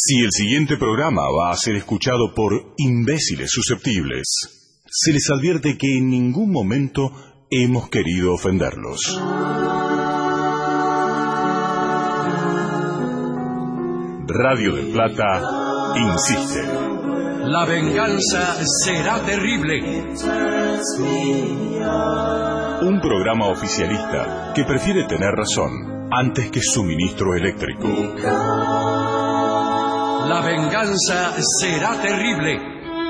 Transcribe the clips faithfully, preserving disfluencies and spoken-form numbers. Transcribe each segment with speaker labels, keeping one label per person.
Speaker 1: Si el siguiente programa va a ser escuchado por imbéciles susceptibles, se les advierte que en ningún momento hemos querido ofenderlos. Radio del Plata insiste.
Speaker 2: La venganza será terrible.
Speaker 1: Un programa oficialista que prefiere tener razón antes que suministro eléctrico.
Speaker 2: La venganza será terrible.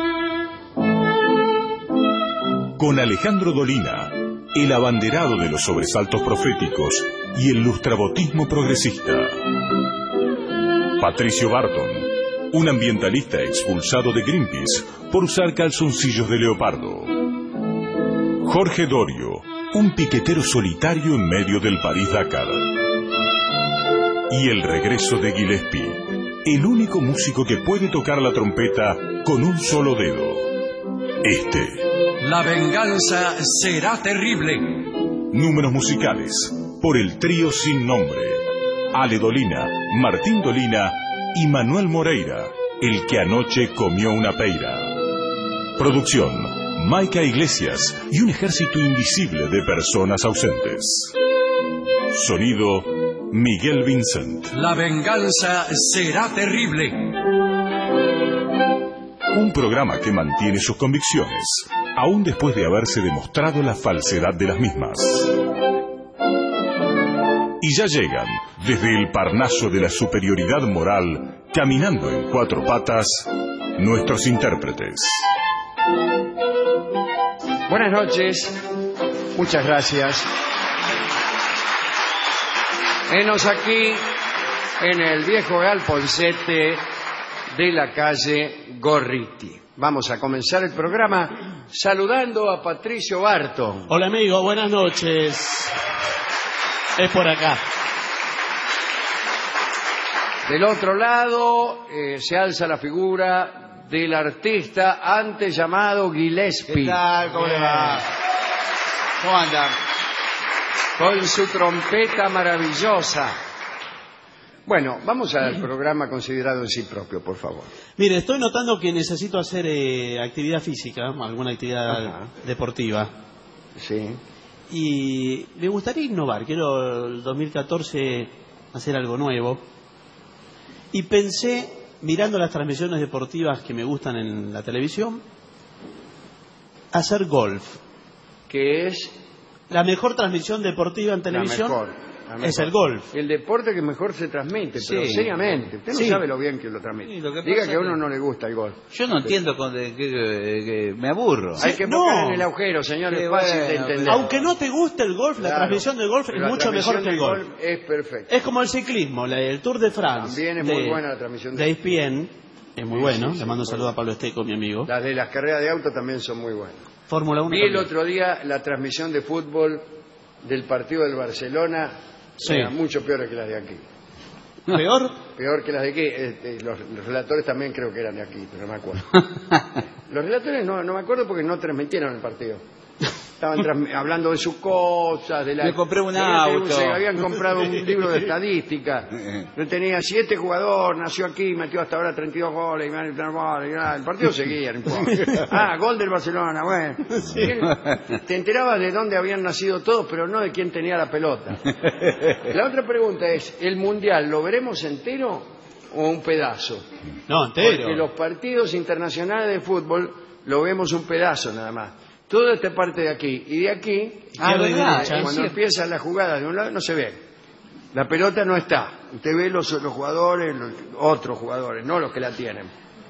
Speaker 1: Con Alejandro Dolina, el abanderado de los sobresaltos proféticos y el lustrabotismo progresista. Patricio Barton, un ambientalista expulsado de Greenpeace por usar calzoncillos de leopardo. Jorge Dorio, un piquetero solitario en medio del París-Dakar. Y el regreso de Gillespie, el único músico que puede tocar la trompeta con un solo dedo. Este.
Speaker 2: La venganza será terrible.
Speaker 1: Números musicales por el trío sin nombre. Ale Dolina, Martín Dolina y Manuel Moreira, el que anoche comió una peira. Producción, Maica Iglesias y un ejército invisible de personas ausentes. Sonido, Miguel Vincent.
Speaker 2: La venganza será terrible.
Speaker 1: Un programa que mantiene sus convicciones, aún después de haberse demostrado la falsedad de las mismas. Y ya llegan, desde el Parnaso de la superioridad moral, caminando en cuatro patas, nuestros intérpretes.
Speaker 3: Buenas noches, muchas gracias. Venos aquí en el viejo galponcete de la calle Gorriti. Vamos a comenzar el programa saludando a Patricio Barton.
Speaker 4: Hola amigo, buenas noches. Es por acá.
Speaker 3: Del otro lado eh, se alza la figura del artista antes llamado Gillespie.
Speaker 5: ¿Qué tal? ¿Cómo le va? ¿Cómo anda?
Speaker 3: Con su trompeta maravillosa. Bueno, vamos al programa considerado en sí propio, por favor.
Speaker 4: Mire, estoy notando que necesito hacer eh, actividad física, alguna actividad Ajá. deportiva.
Speaker 3: Sí.
Speaker 4: Y me gustaría innovar. Quiero el dos mil catorce hacer algo nuevo. Y pensé, mirando las transmisiones deportivas que me gustan en la televisión, hacer golf.
Speaker 3: ¿Qué es?
Speaker 4: La mejor transmisión deportiva en televisión.
Speaker 3: La mejor.
Speaker 4: Es el golf.
Speaker 3: El deporte que mejor se transmite, pero
Speaker 4: sí.
Speaker 3: seriamente. Usted no
Speaker 4: sí.
Speaker 3: sabe lo bien que lo transmite.
Speaker 5: Sí, lo que
Speaker 3: Diga que a uno
Speaker 5: que...
Speaker 3: no le gusta el golf.
Speaker 5: Yo no entiendo, con de, que, que, que me aburro.
Speaker 3: Hay que
Speaker 4: no.
Speaker 3: buscar en el agujero, señor, es fácil
Speaker 5: bueno,
Speaker 3: de entender.
Speaker 4: Aunque no te guste el golf,
Speaker 3: Claro,
Speaker 4: la transmisión del golf es mucho mejor que el golf.
Speaker 3: golf. Es perfecto.
Speaker 4: Es como el ciclismo, la, el Tour de France.
Speaker 3: También es
Speaker 4: de,
Speaker 3: muy buena la transmisión
Speaker 4: de E S P N. Es muy
Speaker 3: sí,
Speaker 4: bueno.
Speaker 3: sí,
Speaker 4: Le
Speaker 3: sí,
Speaker 4: mando un saludo
Speaker 3: bueno.
Speaker 4: a Pablo Esteco, mi amigo.
Speaker 3: Las de las carreras de auto también son muy buenas.
Speaker 4: Fórmula uno.
Speaker 3: Vi
Speaker 4: también.
Speaker 3: el otro día la transmisión de fútbol del partido del Barcelona.
Speaker 4: Sí.
Speaker 3: Eran mucho peores que las de aquí.
Speaker 4: ¿Peor?
Speaker 3: Peor que las de aquí. Este, los, los relatores también creo que eran de aquí, pero no me acuerdo. Los relatores no, no me acuerdo porque no transmitieron el partido. Estaban transmi- hablando de sus cosas, de la...
Speaker 5: Me compré un
Speaker 3: de-
Speaker 5: auto.
Speaker 3: Se habían comprado un libro de estadística. Yo tenía siete jugadores, nació aquí, metió hasta ahora treinta y dos goles, y me- el partido seguía, no importa. Ah, gol del Barcelona, bueno.
Speaker 4: Sí.
Speaker 3: Te enterabas de dónde habían nacido todos, pero no de quién tenía la pelota. La otra pregunta es, ¿el Mundial lo veremos entero o un pedazo?
Speaker 4: No, entero.
Speaker 3: Porque los partidos internacionales de fútbol lo vemos un pedazo nada más. Toda esta parte de aquí y de aquí,
Speaker 5: Ah,
Speaker 4: ¿verdad?
Speaker 3: eh, cuando empiezan las jugadas de un lado no se ve. La pelota no está. Usted ve los, los jugadores, los otros jugadores, no los que la tienen.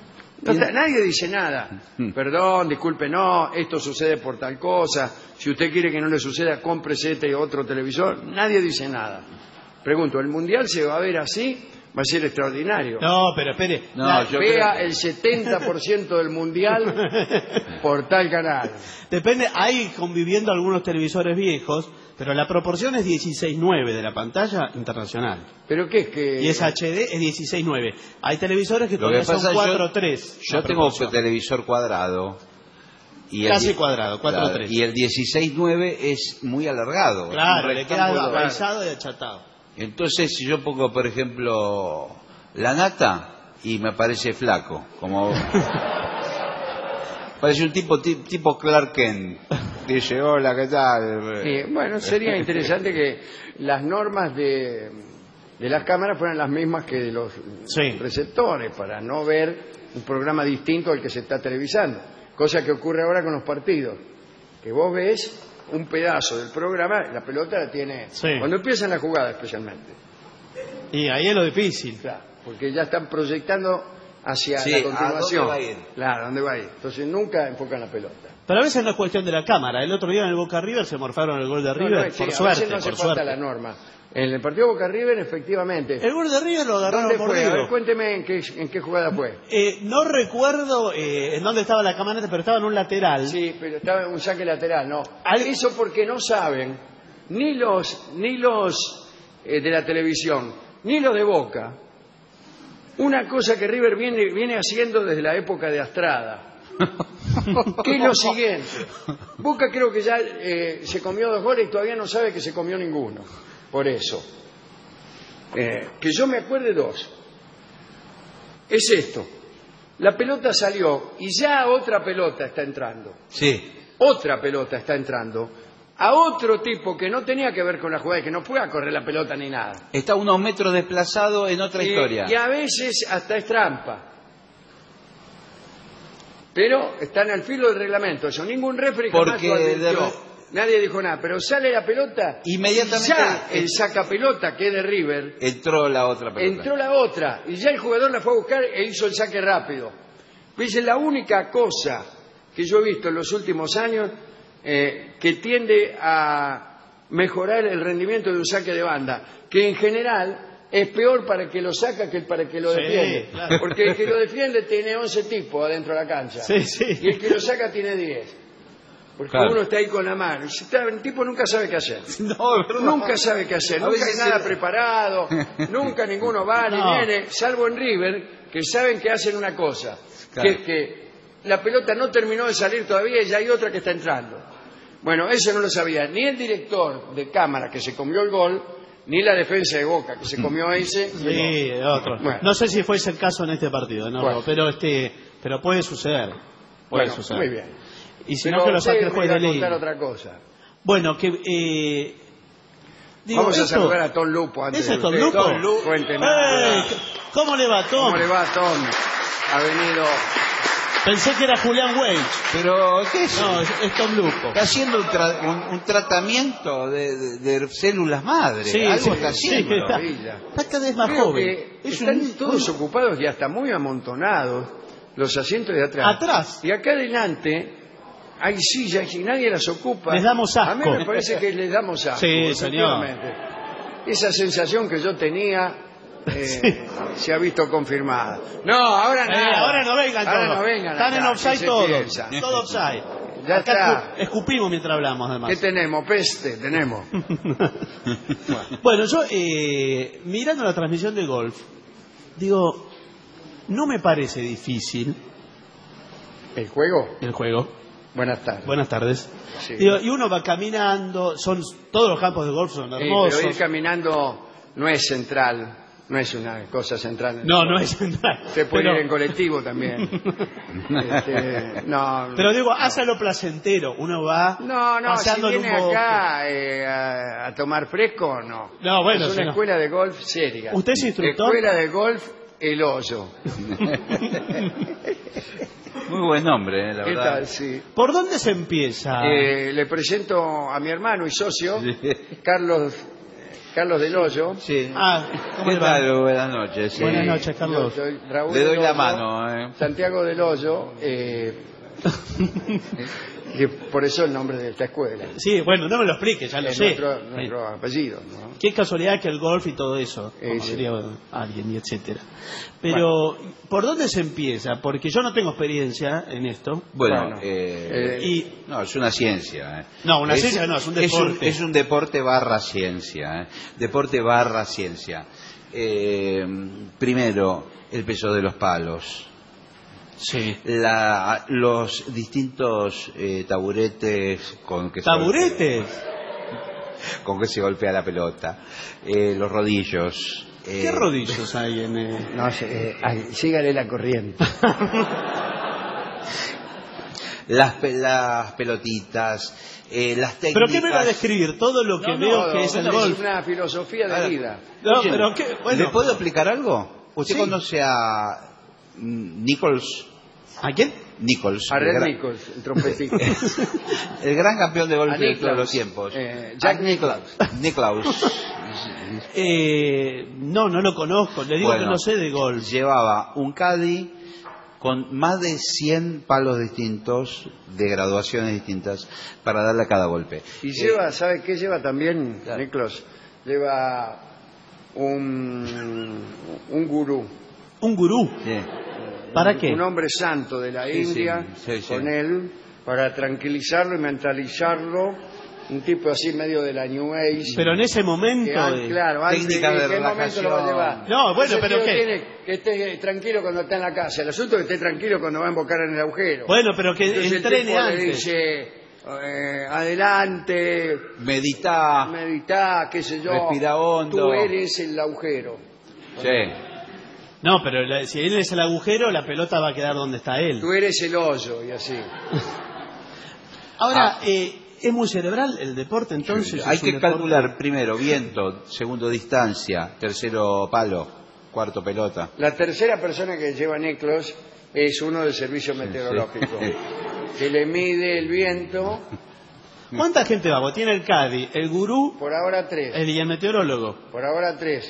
Speaker 3: No está- nadie dice nada. Perdón, disculpe, no, esto sucede por tal cosa. Si usted quiere que no le suceda, cómprese este otro televisor. Nadie dice nada. Pregunto, ¿el Mundial se va a ver así? Va a ser extraordinario.
Speaker 4: No, pero espere.
Speaker 5: No,
Speaker 4: La-
Speaker 5: yo
Speaker 3: Vea
Speaker 5: creo-
Speaker 3: el setenta por ciento del Mundial por tal canal.
Speaker 4: Depende, hay conviviendo algunos televisores viejos, pero la proporción es dieciséis nueve de la pantalla internacional.
Speaker 3: ¿Pero qué es que...?
Speaker 4: Y es H D, es dieciséis nueve. Hay televisores que
Speaker 5: Lo
Speaker 4: todavía
Speaker 5: que pasa
Speaker 4: son
Speaker 5: es
Speaker 4: cuatro
Speaker 5: yo-
Speaker 4: tres.
Speaker 5: Yo tengo un televisor cuadrado. Y el
Speaker 4: Casi
Speaker 5: die-
Speaker 4: cuadrado, cuatro tres.
Speaker 5: Y el dieciséis nueve es muy alargado.
Speaker 4: Claro,
Speaker 5: es un
Speaker 4: le queda
Speaker 5: rectángulo.
Speaker 4: apaisado y achatado.
Speaker 5: Entonces, si yo pongo, por ejemplo, la nata, y me parece flaco, como... Parece un tipo tipo Clark Kent. Dice, hola, ¿qué tal?
Speaker 3: Sí, bueno, sería interesante que las normas de, de las cámaras fueran las mismas que de los
Speaker 4: Sí.
Speaker 3: receptores, para no ver un programa distinto al que se está televisando. Cosa que ocurre ahora con los partidos. Que vos ves un pedazo del programa, la pelota la tiene...
Speaker 4: Sí.
Speaker 3: Cuando empiezan la jugada especialmente.
Speaker 4: Y ahí es lo difícil.
Speaker 3: Claro, porque ya están proyectando hacia
Speaker 5: Sí,
Speaker 3: la
Speaker 5: ¿a
Speaker 3: continuación.
Speaker 5: dónde va a ir?
Speaker 3: Claro, ¿dónde va a ir? Entonces nunca enfocan la pelota.
Speaker 4: Pero a veces no es cuestión de la cámara. El otro día en el Boca River se morfaron el gol de River,
Speaker 3: No, no, sí,
Speaker 4: por
Speaker 3: a
Speaker 4: suerte,
Speaker 3: veces no hace
Speaker 4: por
Speaker 3: falta
Speaker 4: suerte.
Speaker 3: la norma. En el partido Boca River, efectivamente.
Speaker 4: El gol de River lo agarraron
Speaker 3: ¿Dónde fue? A ver,
Speaker 4: mordido.
Speaker 3: cuénteme en qué, en qué jugada fue.
Speaker 4: Eh, no recuerdo eh, en dónde estaba la camioneta, pero estaba en un lateral.
Speaker 3: Sí, pero estaba en un saque lateral, no.
Speaker 4: Al-
Speaker 3: Eso porque no saben ni los ni los eh, de la televisión, ni los de Boca. Una cosa que River viene, viene haciendo desde la época de Astrada. Que es lo siguiente. Boca creo que ya eh, se comió dos goles y todavía no sabe que se comió ninguno. Por eso. Eh, que yo me acuerde dos. Es esto. La pelota salió y ya otra pelota está entrando.
Speaker 5: Sí.
Speaker 3: Otra pelota está entrando a otro tipo que no tenía que ver con la jugada, que no pueda correr la pelota ni nada.
Speaker 5: Está unos metros desplazado en otra
Speaker 3: Y,
Speaker 5: historia.
Speaker 3: y a veces hasta es trampa. Pero están al filo del reglamento. Eso, ningún referee jamás
Speaker 5: Porque
Speaker 3: lo advirtió.
Speaker 5: de-
Speaker 3: Nadie dijo nada. Pero sale la pelota.
Speaker 5: Inmediatamente
Speaker 3: y ya
Speaker 5: el-
Speaker 3: el sacapelota, que es de River,
Speaker 5: Entró la otra pelota.
Speaker 3: entró la otra. Y ya el jugador la fue a buscar e hizo el saque rápido. Dice, la única cosa que yo he visto en los últimos años eh, que tiende a mejorar el rendimiento de un saque de banda, que en general es peor para el que lo saca que para el que lo
Speaker 4: Sí,
Speaker 3: defiende.
Speaker 4: claro.
Speaker 3: Porque el que lo defiende tiene once tipos adentro de la cancha.
Speaker 4: Sí, sí.
Speaker 3: Y el que lo saca tiene diez. Porque
Speaker 5: Claro.
Speaker 3: uno está ahí con la mano. Y si está- el tipo nunca sabe qué hacer.
Speaker 5: No, es verdad.
Speaker 3: Nunca sabe qué hacer,
Speaker 5: A
Speaker 3: nunca hay
Speaker 5: veces
Speaker 3: nada
Speaker 5: se-
Speaker 3: preparado, nunca ninguno va ni
Speaker 4: No.
Speaker 3: viene, salvo en River, que saben que hacen una cosa,
Speaker 5: Claro.
Speaker 3: que, que la pelota no terminó de salir todavía y ya hay otra que está entrando. Bueno, eso no lo sabía ni el director de cámara que se comió el gol, ni la defensa de Boca que se comió ese.
Speaker 4: Sí, otro.
Speaker 3: Bueno.
Speaker 4: No sé si fue ese el caso en este partido, no,
Speaker 3: Bueno.
Speaker 4: pero este, pero puede suceder. Puede
Speaker 3: Bueno,
Speaker 4: suceder.
Speaker 3: muy bien.
Speaker 4: Y si
Speaker 3: Pero
Speaker 4: no, que lo saque el
Speaker 3: usted
Speaker 4: juez
Speaker 3: me
Speaker 4: de
Speaker 3: iba a
Speaker 4: ley.
Speaker 3: contar otra cosa.
Speaker 4: Bueno, que eh, digo,
Speaker 3: Vamos a
Speaker 4: esto-
Speaker 3: saludar a Tom Lupo antes
Speaker 4: ¿Ese
Speaker 3: de
Speaker 4: es Tom
Speaker 3: usted.
Speaker 4: Lupo?
Speaker 3: Tom Lupo, cuénteme.
Speaker 4: ¡Eh! ¿Cómo le va, Tom?
Speaker 3: ¿Cómo le va, Tom? Ha venido...
Speaker 4: Pensé que era Julián Weich.
Speaker 5: Pero, ¿qué es?
Speaker 4: No, es, es Tom Lupo.
Speaker 5: Está haciendo un, tra- un- un tratamiento de, de- de células madre.
Speaker 4: Sí,
Speaker 5: Algo
Speaker 4: sí,
Speaker 5: está
Speaker 4: sí,
Speaker 5: haciendo.
Speaker 4: está,
Speaker 3: maravilla.
Speaker 4: está cada vez más
Speaker 3: Creo
Speaker 4: joven.
Speaker 3: que
Speaker 5: Es
Speaker 3: están
Speaker 5: un-
Speaker 3: todos ocupados y hasta muy amontonados los asientos de atrás.
Speaker 4: Atrás.
Speaker 3: Y acá adelante hay sillas y nadie las ocupa.
Speaker 4: Les damos
Speaker 3: A mí
Speaker 4: asco.
Speaker 3: me parece que les damos asco.
Speaker 4: Sí, señor.
Speaker 3: efectivamente. Esa sensación que yo tenía eh, se ha visto confirmada. No, ahora
Speaker 4: Eh,
Speaker 3: nada.
Speaker 4: ahora no vengan
Speaker 3: Ahora
Speaker 4: todos.
Speaker 3: no vengan
Speaker 4: Están
Speaker 3: acá,
Speaker 4: en
Speaker 3: ¿qué
Speaker 4: offside
Speaker 3: se
Speaker 4: todos.
Speaker 3: piensa?
Speaker 4: Todo offside.
Speaker 3: Ya
Speaker 4: Acá
Speaker 3: está.
Speaker 4: escu- escupimos mientras hablamos, además.
Speaker 3: ¿Qué tenemos? Peste, tenemos.
Speaker 4: Bueno, yo eh, mirando la transmisión de golf, digo, no me parece difícil
Speaker 3: ¿El juego?
Speaker 4: el juego.
Speaker 3: Buenas tardes.
Speaker 4: Buenas tardes.
Speaker 3: Sí.
Speaker 4: Digo, y uno va caminando, son todos los campos de golf son
Speaker 3: Sí,
Speaker 4: hermosos.
Speaker 3: pero ir caminando no es central, no es una cosa central.
Speaker 4: No, no es central.
Speaker 3: Se puede
Speaker 4: pero,
Speaker 3: ir en colectivo también. Este, no,
Speaker 4: pero digo, hace lo placentero. Uno va
Speaker 3: no, no, si
Speaker 4: paseando en un
Speaker 3: viene
Speaker 4: bosque.
Speaker 3: acá eh, a, a tomar fresco, no.
Speaker 4: No, bueno,
Speaker 3: es
Speaker 4: si
Speaker 3: una
Speaker 4: no.
Speaker 3: escuela de golf seria.
Speaker 4: ¿Usted es instructor?
Speaker 3: Escuela de golf El Hoyo.
Speaker 5: Muy buen nombre, eh, la
Speaker 3: ¿Qué
Speaker 5: verdad.
Speaker 3: tal? Sí.
Speaker 4: ¿Por dónde se empieza?
Speaker 3: Eh, le presento a mi hermano y socio, Carlos, Carlos Del Hoyo.
Speaker 5: Sí.
Speaker 4: Ah, ¿cómo
Speaker 5: ¿Qué
Speaker 4: le va?
Speaker 5: tal? Buenas noches. sí.
Speaker 4: Buenas noches, Carlos.
Speaker 3: Yo soy Raúl
Speaker 5: Le doy
Speaker 3: Del
Speaker 5: la
Speaker 3: Hoyo,
Speaker 5: mano, eh.
Speaker 3: Santiago Del Hoyo, eh, que por eso el nombre de esta escuela.
Speaker 4: Sí, bueno, no me lo explique, ya lo
Speaker 3: Es
Speaker 4: sé.
Speaker 3: nuestro,
Speaker 4: Sí.
Speaker 3: nuestro apellido, ¿no?
Speaker 4: Qué casualidad que el golf y todo eso,
Speaker 3: Eh,
Speaker 4: como
Speaker 3: sí.
Speaker 4: diría alguien y etcétera. Pero, ¿por dónde se empieza? Porque yo no tengo experiencia en esto.
Speaker 5: Bueno,
Speaker 3: Bueno,
Speaker 5: eh,
Speaker 3: eh,
Speaker 4: Y
Speaker 5: no, es una ciencia. eh.
Speaker 4: No, una ciencia no, es un deporte.
Speaker 5: Es un, deporte barra ciencia. eh. Deporte barra ciencia. Eh, primero, el peso de los palos.
Speaker 4: sí.
Speaker 5: La, los distintos eh, taburetes con que se
Speaker 4: ¿Taburetes?
Speaker 5: golpea- con que se golpea la pelota, eh, los rodillos, Eh,
Speaker 4: ¿Qué rodillos hay en...? Eh...
Speaker 3: No sé, eh, ay, sígale la corriente.
Speaker 5: las, pe- las pelotitas, eh, las técnicas...
Speaker 4: ¿Pero qué me va a describir? Todo lo que
Speaker 3: No,
Speaker 4: veo
Speaker 3: no,
Speaker 4: que es el
Speaker 3: es
Speaker 4: golf.
Speaker 3: una filosofía de
Speaker 5: Ahora,
Speaker 3: vida.
Speaker 4: No,
Speaker 5: Oye,
Speaker 4: pero qué... Bueno,
Speaker 5: ¿le puedo explicar algo? ¿Usted
Speaker 3: Sí.
Speaker 5: conoce a mm, Nichols?
Speaker 4: ¿a quién?
Speaker 5: Nichols.
Speaker 3: A
Speaker 5: el
Speaker 3: Red
Speaker 5: gran-
Speaker 3: Nichols, el trompetista.
Speaker 5: el gran campeón de
Speaker 3: A
Speaker 5: golf de
Speaker 3: Nicklaus,
Speaker 5: todos los tiempos.
Speaker 3: eh, Jack
Speaker 5: A Nicklaus. Nicklaus.
Speaker 4: Eh, no, no lo conozco. Le digo
Speaker 5: Bueno,
Speaker 4: que no sé de golf.
Speaker 5: Llevaba un caddy con más de cien palos distintos, de graduaciones distintas, para darle a cada golpe.
Speaker 3: Y
Speaker 5: Eh,
Speaker 3: lleva, ¿sabe qué lleva también,
Speaker 5: Claro.
Speaker 3: Nichols? Lleva un, un gurú.
Speaker 4: ¿Un gurú?
Speaker 5: sí.
Speaker 4: ¿Para
Speaker 3: un,
Speaker 4: qué?
Speaker 3: Un hombre santo de la
Speaker 5: Sí,
Speaker 3: India,
Speaker 5: sí, sí, sí.
Speaker 3: con él, para tranquilizarlo y mentalizarlo. Un tipo así medio de la New Age.
Speaker 4: Pero en ese momento...
Speaker 3: que an-
Speaker 4: eh,
Speaker 3: claro, antes,
Speaker 5: técnicas
Speaker 3: ¿en
Speaker 5: de
Speaker 3: qué momento lo va a
Speaker 5: relajación.
Speaker 3: llevar?
Speaker 4: No, bueno,
Speaker 3: Ese
Speaker 4: pero
Speaker 3: tío
Speaker 4: ¿qué?
Speaker 3: tiene que esté tranquilo cuando está en la casa. El asunto es que esté tranquilo cuando va a embocar en el agujero.
Speaker 4: Bueno, pero que
Speaker 3: Entonces el
Speaker 4: entrene
Speaker 3: tipo le
Speaker 4: antes.
Speaker 3: dice, eh, adelante,
Speaker 5: Medita.
Speaker 3: meditá, qué sé yo.
Speaker 5: Respira hondo.
Speaker 3: Tú eres el agujero.
Speaker 5: Sí.
Speaker 4: No, pero la- si él es el agujero, la pelota va a quedar donde está él.
Speaker 3: Tú eres el hoyo y así.
Speaker 4: Ahora,
Speaker 5: Ah.
Speaker 4: eh, ¿es muy cerebral el deporte entonces?
Speaker 5: Hay
Speaker 4: ¿Es un
Speaker 5: que
Speaker 4: deporte?
Speaker 5: calcular primero viento, segundo distancia, tercero palo, cuarto pelota.
Speaker 3: La tercera persona que lleva Nichols es uno del servicio meteorológico,
Speaker 5: sí.
Speaker 3: que le mide el viento,
Speaker 4: ¿Cuánta gente va? Vos tiene el caddy, el gurú
Speaker 3: por ahora tres,
Speaker 4: el, y el meteorólogo.
Speaker 3: por ahora tres.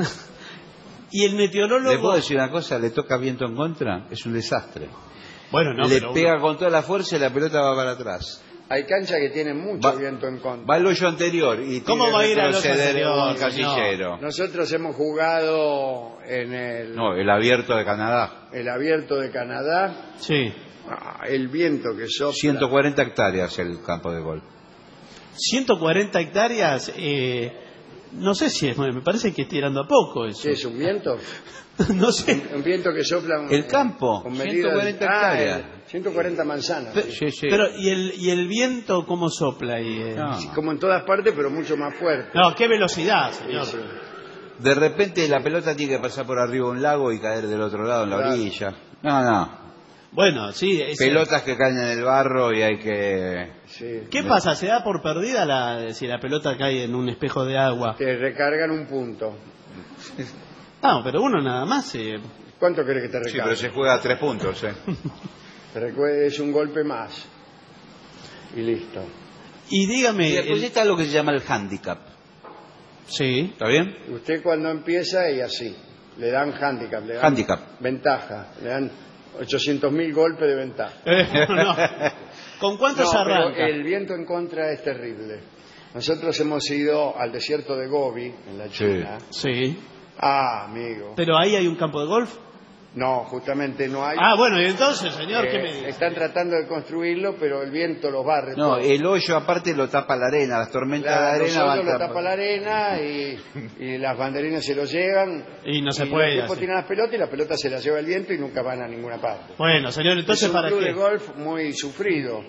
Speaker 4: Y el meteorólogo...
Speaker 5: ¿Le puedo decir una cosa? ¿Le toca viento en contra? Es un desastre.
Speaker 4: Bueno, no,
Speaker 5: Le
Speaker 4: pero
Speaker 5: pega
Speaker 4: uno-
Speaker 5: con toda la fuerza y la pelota va para atrás.
Speaker 3: Hay canchas que tienen mucho
Speaker 5: Va-
Speaker 3: viento en contra.
Speaker 5: Va al hoyo anterior y
Speaker 4: ¿Cómo
Speaker 5: tiene
Speaker 4: va a
Speaker 5: que
Speaker 4: ir al hoyo
Speaker 5: retroceder
Speaker 4: anterior,
Speaker 5: un casillero.
Speaker 3: Nosotros hemos jugado en el,
Speaker 5: No, el abierto de Canadá.
Speaker 3: el abierto de Canadá.
Speaker 4: Sí.
Speaker 3: Ah, el viento que sopla.
Speaker 5: ciento cuarenta hectáreas el campo de golf.
Speaker 4: ciento cuarenta hectáreas, eh, no sé si es, me parece que es tirando a poco eso.
Speaker 3: ¿Qué es un viento?
Speaker 4: No sé.
Speaker 3: Un viento que sopla.
Speaker 5: El campo,
Speaker 3: con medidas-
Speaker 5: ciento cuarenta
Speaker 3: Ah,
Speaker 5: hectáreas.
Speaker 3: el- ciento cuarenta manzanas.
Speaker 4: Pe-
Speaker 5: Sí, sí.
Speaker 4: Pero, ¿y el, ¿y el viento cómo sopla ahí? eh?
Speaker 5: No.
Speaker 3: Como en todas partes, pero mucho más fuerte.
Speaker 4: No, qué velocidad, señor.
Speaker 3: Sí, sí.
Speaker 5: De repente la pelota tiene que pasar por arriba de un lago y caer del otro lado en la
Speaker 3: Claro.
Speaker 5: orilla. No, no.
Speaker 4: Bueno, sí. es-
Speaker 5: Pelotas que caen en el barro y hay que...
Speaker 3: Sí.
Speaker 4: ¿Qué pasa? ¿Se da por perdida la, si la pelota cae en un espejo de agua?
Speaker 3: Te recargan un punto.
Speaker 4: No, pero uno nada más. eh,
Speaker 3: ¿Cuánto querés que te
Speaker 5: Sí,
Speaker 3: recargue?
Speaker 5: pero se juega a tres puntos, ¿eh?
Speaker 3: Te recuerde, es un golpe más. Y listo.
Speaker 4: Y dígame...
Speaker 5: Y después
Speaker 4: el-
Speaker 5: está lo que se llama el handicap.
Speaker 4: Sí.
Speaker 5: ¿Está bien?
Speaker 3: Usted cuando empieza y así. Le dan handicap. Le dan
Speaker 5: Handicap.
Speaker 3: Ventaja. Le dan ochocientos mil golpes de ventaja.
Speaker 4: Eh, no. ¿Con cuánto
Speaker 3: No,
Speaker 4: se
Speaker 3: pero
Speaker 4: arranca?
Speaker 3: el viento en contra es terrible. Nosotros hemos ido al desierto de Gobi, en la China.
Speaker 4: Sí.
Speaker 3: Ah, amigo.
Speaker 4: ¿Pero ahí hay un campo de golf?
Speaker 3: No, justamente no hay.
Speaker 4: Ah, bueno, y entonces, señor,
Speaker 3: Eh,
Speaker 4: ¿qué me dice?
Speaker 3: están tratando de construirlo, pero el viento los barre.
Speaker 5: No,
Speaker 3: todo.
Speaker 5: el hoyo aparte lo tapa la arena, las tormentas
Speaker 3: Claro,
Speaker 5: de arena van
Speaker 3: nosotros lo
Speaker 5: tapa-
Speaker 3: tapa la arena y, y las banderinas se lo llevan.
Speaker 4: Y no se
Speaker 3: y
Speaker 4: puede
Speaker 3: Los tipos
Speaker 4: hacer.
Speaker 3: tiran las pelotas y la pelota se la lleva el viento y nunca van a ninguna parte.
Speaker 4: Bueno, señor, entonces,
Speaker 3: es un
Speaker 4: ¿para
Speaker 3: club
Speaker 4: qué?
Speaker 3: de golf muy sufrido.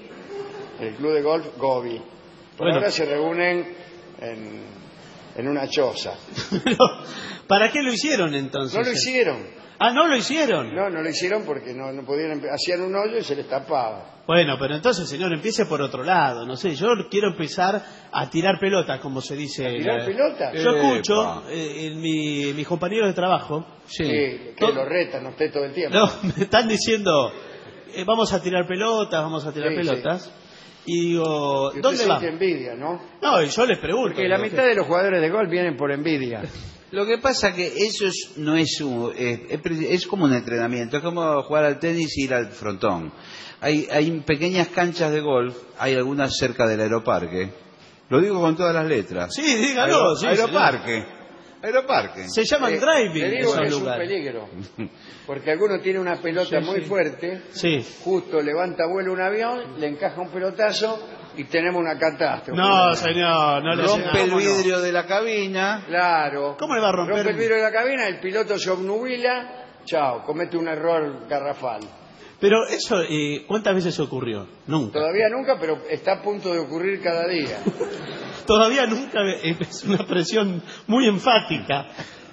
Speaker 3: El club de golf Gobi. Por
Speaker 4: Bueno.
Speaker 3: ahora se reúnen en, en una choza.
Speaker 4: Pero, ¿para qué lo hicieron entonces?
Speaker 3: No lo hicieron.
Speaker 4: Ah, ¿no lo hicieron?
Speaker 3: No, no lo hicieron porque no, no podían. empe- Hacían un hoyo y se les tapaba.
Speaker 4: Bueno, pero entonces, señor, empiece por otro lado. No sé, yo quiero empezar a tirar pelotas, como se dice.
Speaker 3: ¿A tirar
Speaker 4: la-
Speaker 3: pelota?
Speaker 4: Yo
Speaker 5: Epa.
Speaker 4: escucho eh, en mi, mis compañeros de trabajo,
Speaker 5: Sí.
Speaker 3: Que, que
Speaker 4: Todo-
Speaker 3: lo retan a usted todo el tiempo.
Speaker 4: no, me están diciendo, eh, vamos a tirar pelotas, vamos a tirar
Speaker 3: Sí,
Speaker 4: pelotas. Y digo,
Speaker 3: Y usted
Speaker 4: ¿dónde va?
Speaker 3: siente envidia, ¿no?
Speaker 4: No, y yo les pregunto.
Speaker 3: Porque la
Speaker 4: digo,
Speaker 3: mitad de los jugadores de golf vienen por envidia.
Speaker 5: Lo que pasa que eso es- no es, un- eh, es, pre- es como un entrenamiento, es como jugar al tenis y ir al frontón. Hay, hay pequeñas canchas de golf, hay algunas cerca del aeroparque. Lo digo con todas las letras.
Speaker 4: Sí, dígalo.
Speaker 5: Aero-
Speaker 4: sí,
Speaker 5: aeroparque. Aeroparque.
Speaker 4: señor. Se llaman
Speaker 3: Eh,
Speaker 4: driving
Speaker 3: le digo
Speaker 4: esos
Speaker 3: que es un
Speaker 4: lugares.
Speaker 3: peligro. Porque alguno tiene una pelota
Speaker 4: Sí,
Speaker 3: muy
Speaker 4: sí.
Speaker 3: fuerte,
Speaker 4: Sí.
Speaker 3: justo levanta vuelo un avión, le encaja un pelotazo y tenemos una catástrofe.
Speaker 4: No, señor, no le hace
Speaker 5: Rompe el
Speaker 4: nada.
Speaker 5: vidrio de la cabina.
Speaker 3: Claro.
Speaker 4: ¿Cómo le va a romper?
Speaker 3: Rompe el vidrio de la cabina, el piloto se obnubila, chao, comete un error garrafal.
Speaker 4: Pero eso, eh, ¿cuántas veces ocurrió? Nunca.
Speaker 3: Todavía nunca, pero está a punto de ocurrir cada día.
Speaker 4: Todavía nunca, eh, es una presión muy enfática.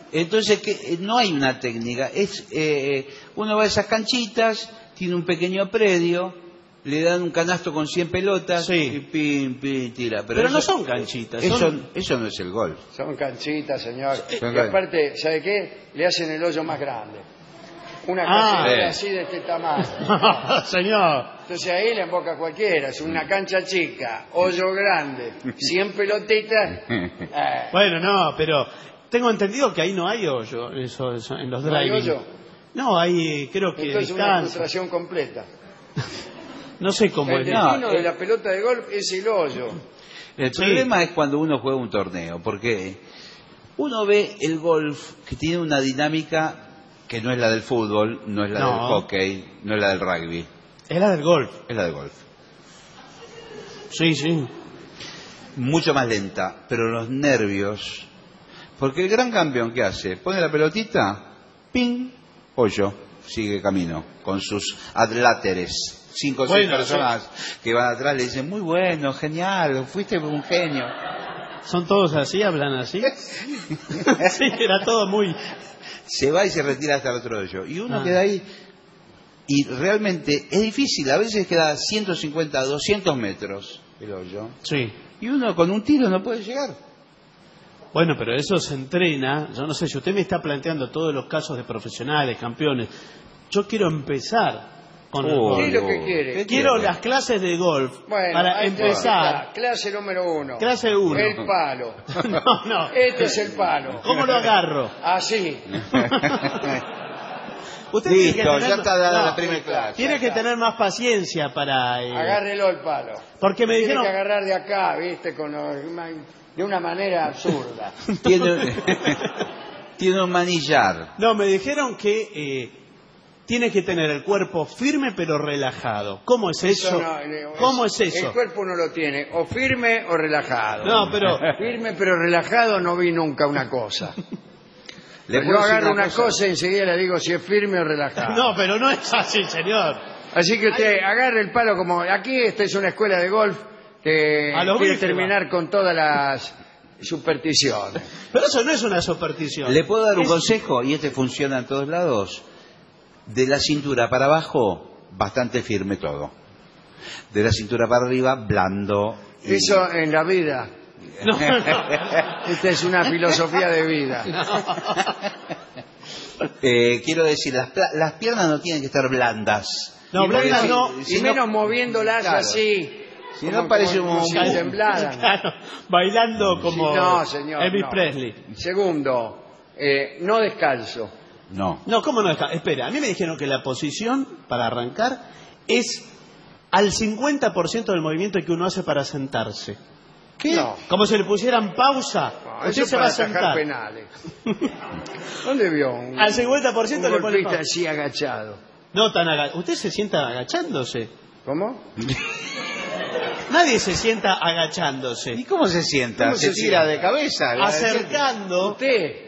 Speaker 5: Entonces, que no hay una técnica. Es eh, uno va a esas canchitas, tiene un pequeño predio, le dan un canasto con cien pelotas
Speaker 4: Sí.
Speaker 5: y pim, pim, tira. Pero,
Speaker 4: Pero
Speaker 5: eso,
Speaker 4: no son canchitas.
Speaker 5: Eso,
Speaker 4: son-
Speaker 5: eso no es el golf.
Speaker 3: Son canchitas, señor.
Speaker 5: Son
Speaker 3: Y aparte, ¿sabe qué? Le hacen el hoyo más grande. Una
Speaker 4: Ah,
Speaker 3: cancha
Speaker 5: sí.
Speaker 3: así de este tamaño.
Speaker 4: Señor.
Speaker 3: Entonces ahí le emboca cualquiera. Es una cancha chica, hoyo grande, cien pelotitas. eh,
Speaker 4: Bueno, no, pero tengo entendido que ahí no hay hoyo, eso, eso, en los
Speaker 3: ¿No hay
Speaker 4: driving.
Speaker 3: hoyo?
Speaker 4: No, hay, creo que
Speaker 3: Entonces una
Speaker 4: distancia.
Speaker 3: frustración completa.
Speaker 4: No sé cómo
Speaker 3: El
Speaker 4: es.
Speaker 3: destino
Speaker 5: No,
Speaker 3: de
Speaker 5: eh.
Speaker 3: la pelota de golf es el hoyo.
Speaker 5: El
Speaker 4: Sí.
Speaker 5: problema es cuando uno juega un torneo, porque uno ve el golf que tiene una dinámica que no es la del fútbol, no es la
Speaker 4: No.
Speaker 5: del hockey, no es la del rugby,
Speaker 4: Es la del golf.
Speaker 5: es la del golf.
Speaker 4: Sí, sí.
Speaker 5: Mucho más lenta, pero los nervios. Porque el gran campeón, ¿qué hace? Pone la pelotita, ping, hoyo, sigue camino, con sus adláteres. Cinco o seis
Speaker 4: Bueno,
Speaker 5: personas que van atrás le dicen, muy bueno, genial, fuiste un genio.
Speaker 4: ¿Son todos así? ¿Hablan así? Sí, era todo muy...
Speaker 5: Se va y se retira hasta el otro hoyo. Y uno
Speaker 4: Ah.
Speaker 5: queda ahí. Y realmente es difícil, a veces queda ciento cincuenta, doscientos metros el hoyo.
Speaker 4: Sí.
Speaker 5: Y uno con un tiro no puede llegar.
Speaker 4: Bueno, pero eso se entrena. Yo no sé, si usted me está planteando todos los casos de profesionales, campeones, yo quiero empezar con el
Speaker 5: Oh,
Speaker 4: golf.
Speaker 3: ¿Qué es lo que quiere?
Speaker 5: ¿Qué
Speaker 4: Quiero
Speaker 5: quiere?
Speaker 4: las clases de golf
Speaker 3: Bueno,
Speaker 4: para
Speaker 3: ahí está,
Speaker 4: empezar.
Speaker 3: está. Clase número uno.
Speaker 4: Clase uno.
Speaker 3: El palo.
Speaker 4: No, no.
Speaker 3: Este es el palo.
Speaker 4: ¿Cómo lo agarro?
Speaker 3: Así.
Speaker 4: Usted tiene que
Speaker 5: Listo,
Speaker 4: tener-
Speaker 5: ya está dada
Speaker 4: no,
Speaker 5: la primera clase.
Speaker 4: Tiene que tener más paciencia para... eh,
Speaker 3: Agárrelo el palo.
Speaker 4: Porque me
Speaker 3: Tiene
Speaker 4: dijeron...
Speaker 3: que agarrar de acá, ¿viste? Con los- de una manera absurda.
Speaker 5: Tiene, tiene un manillar.
Speaker 4: No, me dijeron que eh, tiene que tener el cuerpo firme pero relajado. ¿Cómo es eso?
Speaker 3: no, eh,
Speaker 4: ¿Cómo es eso?
Speaker 3: El cuerpo no lo tiene, o firme o relajado.
Speaker 4: No, pero...
Speaker 3: Firme pero relajado no vi nunca una cosa.
Speaker 5: Le
Speaker 3: Yo
Speaker 5: puedo decir
Speaker 3: agarro
Speaker 5: una
Speaker 3: una cosa y enseguida le digo si es firme o relajado.
Speaker 4: No, pero no es así, señor.
Speaker 3: Así que usted agarre el palo como... Aquí esta es una escuela de golf que
Speaker 4: A lo
Speaker 3: quiere
Speaker 4: bife,
Speaker 3: terminar con todas las supersticiones.
Speaker 4: Pero eso no es una superstición.
Speaker 5: ¿Le puedo dar un
Speaker 4: Es-
Speaker 5: consejo? Y este funciona en todos lados. De la cintura para abajo, bastante firme todo. De la cintura para arriba, blando. y-
Speaker 3: Eso en la vida.
Speaker 4: No, no.
Speaker 3: Esta es una filosofía de vida.
Speaker 5: Eh, quiero decir, las, pla- las piernas no tienen que estar blandas.
Speaker 4: No,
Speaker 5: Y porque
Speaker 4: blandas
Speaker 5: si-
Speaker 4: no.
Speaker 5: si
Speaker 3: Y menos moviéndolas
Speaker 5: claro.
Speaker 3: así.
Speaker 5: Si
Speaker 3: como-
Speaker 5: no parece
Speaker 3: como-
Speaker 5: un-
Speaker 3: como si temblaran.
Speaker 4: Claro, bailando como
Speaker 3: Sí, no, señor,
Speaker 4: Elvis
Speaker 3: no.
Speaker 4: Presley.
Speaker 3: Segundo, eh, no descalzo.
Speaker 5: No.
Speaker 4: No, ¿cómo no está? Espera, a mí me dijeron que la posición para arrancar es al cincuenta por ciento del movimiento que uno hace para sentarse.
Speaker 3: ¿Qué? No.
Speaker 4: Como si le pusieran pausa,
Speaker 3: No,
Speaker 4: usted
Speaker 3: eso es
Speaker 4: se va
Speaker 3: para
Speaker 4: a
Speaker 3: atajar
Speaker 4: sentar.
Speaker 3: penales. ¿Dónde vio un,
Speaker 4: Al cincuenta por ciento
Speaker 3: un
Speaker 4: le pone
Speaker 3: golfista
Speaker 4: pausa.
Speaker 3: así agachado?
Speaker 4: No tan agachado. Usted se sienta agachándose.
Speaker 3: ¿Cómo?
Speaker 4: Nadie se sienta agachándose.
Speaker 5: ¿Y cómo se sienta?
Speaker 3: ¿Cómo
Speaker 5: se,
Speaker 3: se
Speaker 5: tira
Speaker 3: sienta?
Speaker 5: de cabeza.
Speaker 4: Acercando.
Speaker 3: Usted.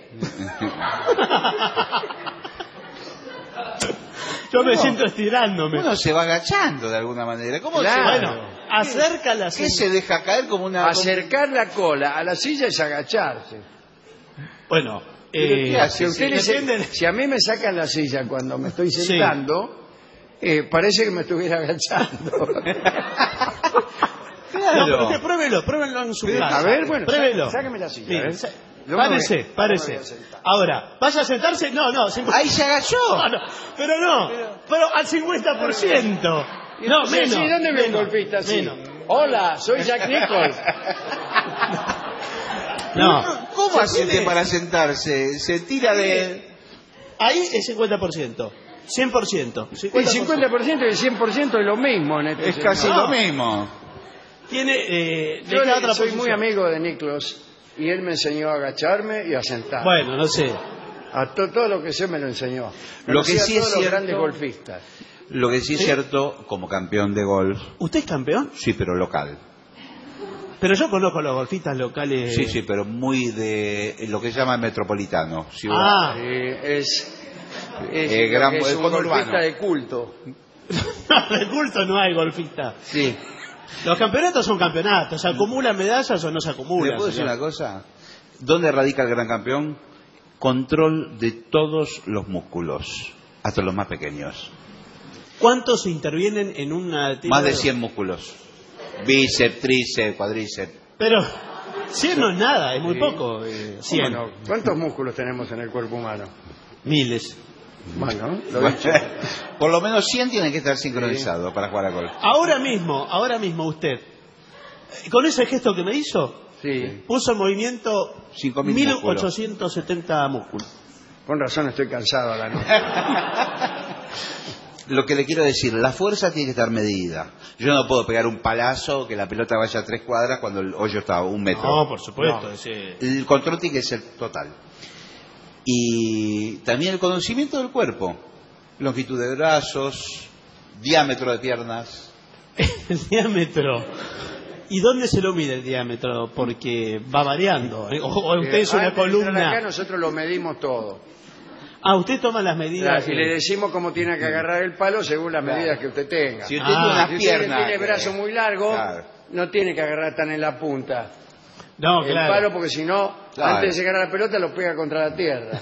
Speaker 4: Yo me
Speaker 5: No.
Speaker 4: siento estirándome.
Speaker 5: Uno se va agachando de alguna manera. ¿Cómo
Speaker 3: Claro.
Speaker 5: se
Speaker 4: Bueno, acerca la
Speaker 5: ¿Qué
Speaker 4: cintura.
Speaker 5: se deja caer como una...
Speaker 3: Acercar la cola a la silla es agacharse.
Speaker 4: Bueno,
Speaker 5: ¿Pero
Speaker 4: eh,
Speaker 5: qué hace?
Speaker 3: Si, usted le se-
Speaker 4: depende de-
Speaker 3: si a mí me sacan la silla cuando me estoy
Speaker 4: Sí.
Speaker 3: sentando, eh, parece que me estuviera agachando.
Speaker 4: No, pero usted pruébelo, pruébelo en su
Speaker 3: Pero,
Speaker 4: casa.
Speaker 3: a ver, bueno,
Speaker 4: pruébelo.
Speaker 3: sá- sáqueme la silla,
Speaker 4: Mire,
Speaker 3: a ver.
Speaker 4: sa-
Speaker 3: Yo me
Speaker 4: Párese,
Speaker 3: voy- yo me
Speaker 4: párese.
Speaker 3: voy a sentar.
Speaker 4: Ahora, ¿vaya a sentarse? No, no. cincu-
Speaker 5: ¡Ahí se agachó!
Speaker 4: No, no, pero no. Pero al cincuenta por ciento. No,
Speaker 3: Sí,
Speaker 4: menos.
Speaker 3: sí, ¿dónde ve un
Speaker 4: menos,
Speaker 3: golfista así?
Speaker 4: menos.
Speaker 3: Hola, soy Jack Nicholson.
Speaker 4: No.
Speaker 5: ¿Cómo
Speaker 4: Se
Speaker 5: hace usted
Speaker 4: tiene-
Speaker 5: para sentarse? Se tira de...
Speaker 4: Ahí es cincuenta por ciento. cien por ciento.
Speaker 3: El
Speaker 4: cincuenta por ciento.
Speaker 3: cincuenta por ciento y el cien por ciento es lo mismo en este
Speaker 5: Es casi
Speaker 3: sentido.
Speaker 5: lo mismo.
Speaker 4: Tiene. Eh, de
Speaker 3: Yo
Speaker 4: cada
Speaker 3: le-
Speaker 4: otra
Speaker 3: soy
Speaker 4: posición.
Speaker 3: muy amigo de Nicklaus y él me enseñó a agacharme y a sentar.
Speaker 4: Bueno, no sé.
Speaker 3: A to- todo lo que sé me lo enseñó.
Speaker 5: Lo que
Speaker 3: Conocí a
Speaker 5: sí es
Speaker 3: todos los
Speaker 5: cierto-
Speaker 3: grandes golfistas.
Speaker 5: Lo que sí es cierto, como campeón de golf,
Speaker 4: ¿Usted es campeón?
Speaker 5: sí, pero local.
Speaker 4: Pero yo conozco a los golfistas locales.
Speaker 5: Sí, sí, pero muy de lo que se llama metropolitano, ciudad.
Speaker 4: Ah,
Speaker 3: Eh, es es,
Speaker 5: Eh,
Speaker 3: lo
Speaker 5: gran-
Speaker 3: que es un
Speaker 5: conurbano.
Speaker 3: golfista de culto.
Speaker 4: no, de culto no hay golfista.
Speaker 3: Sí.
Speaker 4: Los campeonatos son campeonatos. ¿Se acumulan medallas o no se
Speaker 5: ¿Le
Speaker 4: acumulan?
Speaker 5: puedo decir
Speaker 4: señor?
Speaker 5: una cosa? ¿Dónde radica el gran campeón? control de todos los músculos, hasta los más pequeños.
Speaker 4: ¿Cuántos intervienen en una...
Speaker 5: Más de cien músculos. Bíceps, tríceps, cuádriceps.
Speaker 4: Pero cien no es nada, es muy
Speaker 3: Sí.
Speaker 4: poco. Eh, cien.
Speaker 3: Bueno, ¿cuántos músculos tenemos en el cuerpo humano?
Speaker 4: Miles.
Speaker 3: Bueno, lo
Speaker 5: Bueno,
Speaker 3: dicho.
Speaker 5: por lo menos cien tienen que estar sincronizados para jugar a golf.
Speaker 4: Ahora mismo, ahora mismo usted, eh, con ese gesto que me hizo,
Speaker 3: Sí,
Speaker 4: puso en movimiento
Speaker 5: Cinco mil
Speaker 4: mil
Speaker 5: músculos.
Speaker 4: ochocientos setenta músculos.
Speaker 3: con razón estoy cansado a la noche.
Speaker 5: Lo que le quiero decir, la fuerza tiene que estar medida. Yo no puedo pegar un palazo que la pelota vaya a tres cuadras cuando el hoyo está a un metro.
Speaker 4: No, por supuesto.
Speaker 3: No.
Speaker 4: ese-
Speaker 5: El control tiene que ser total. Y también el conocimiento del cuerpo. Longitud de brazos, diámetro de piernas.
Speaker 4: El diámetro. ¿Y dónde se lo mide el diámetro? Porque va variando. ¿eh? O, o usted es
Speaker 3: Eh,
Speaker 4: una
Speaker 3: antes de entrar
Speaker 4: columna.
Speaker 3: acá nosotros lo medimos todo.
Speaker 4: Ah, usted toma las medidas.
Speaker 3: Y
Speaker 4: eh,
Speaker 3: le decimos cómo tiene que agarrar el palo según las
Speaker 5: Claro.
Speaker 3: medidas que usted tenga.
Speaker 5: Si usted
Speaker 4: Ah.
Speaker 5: tiene
Speaker 3: Si
Speaker 5: unas
Speaker 3: usted
Speaker 5: piernas...
Speaker 3: tiene el
Speaker 5: que-
Speaker 3: brazo muy largo,
Speaker 5: Claro.
Speaker 3: no tiene que agarrar tan en la punta
Speaker 4: No,
Speaker 3: el
Speaker 4: claro.
Speaker 3: palo, porque si no,
Speaker 5: Claro.
Speaker 3: antes de llegar a la pelota lo pega contra la tierra.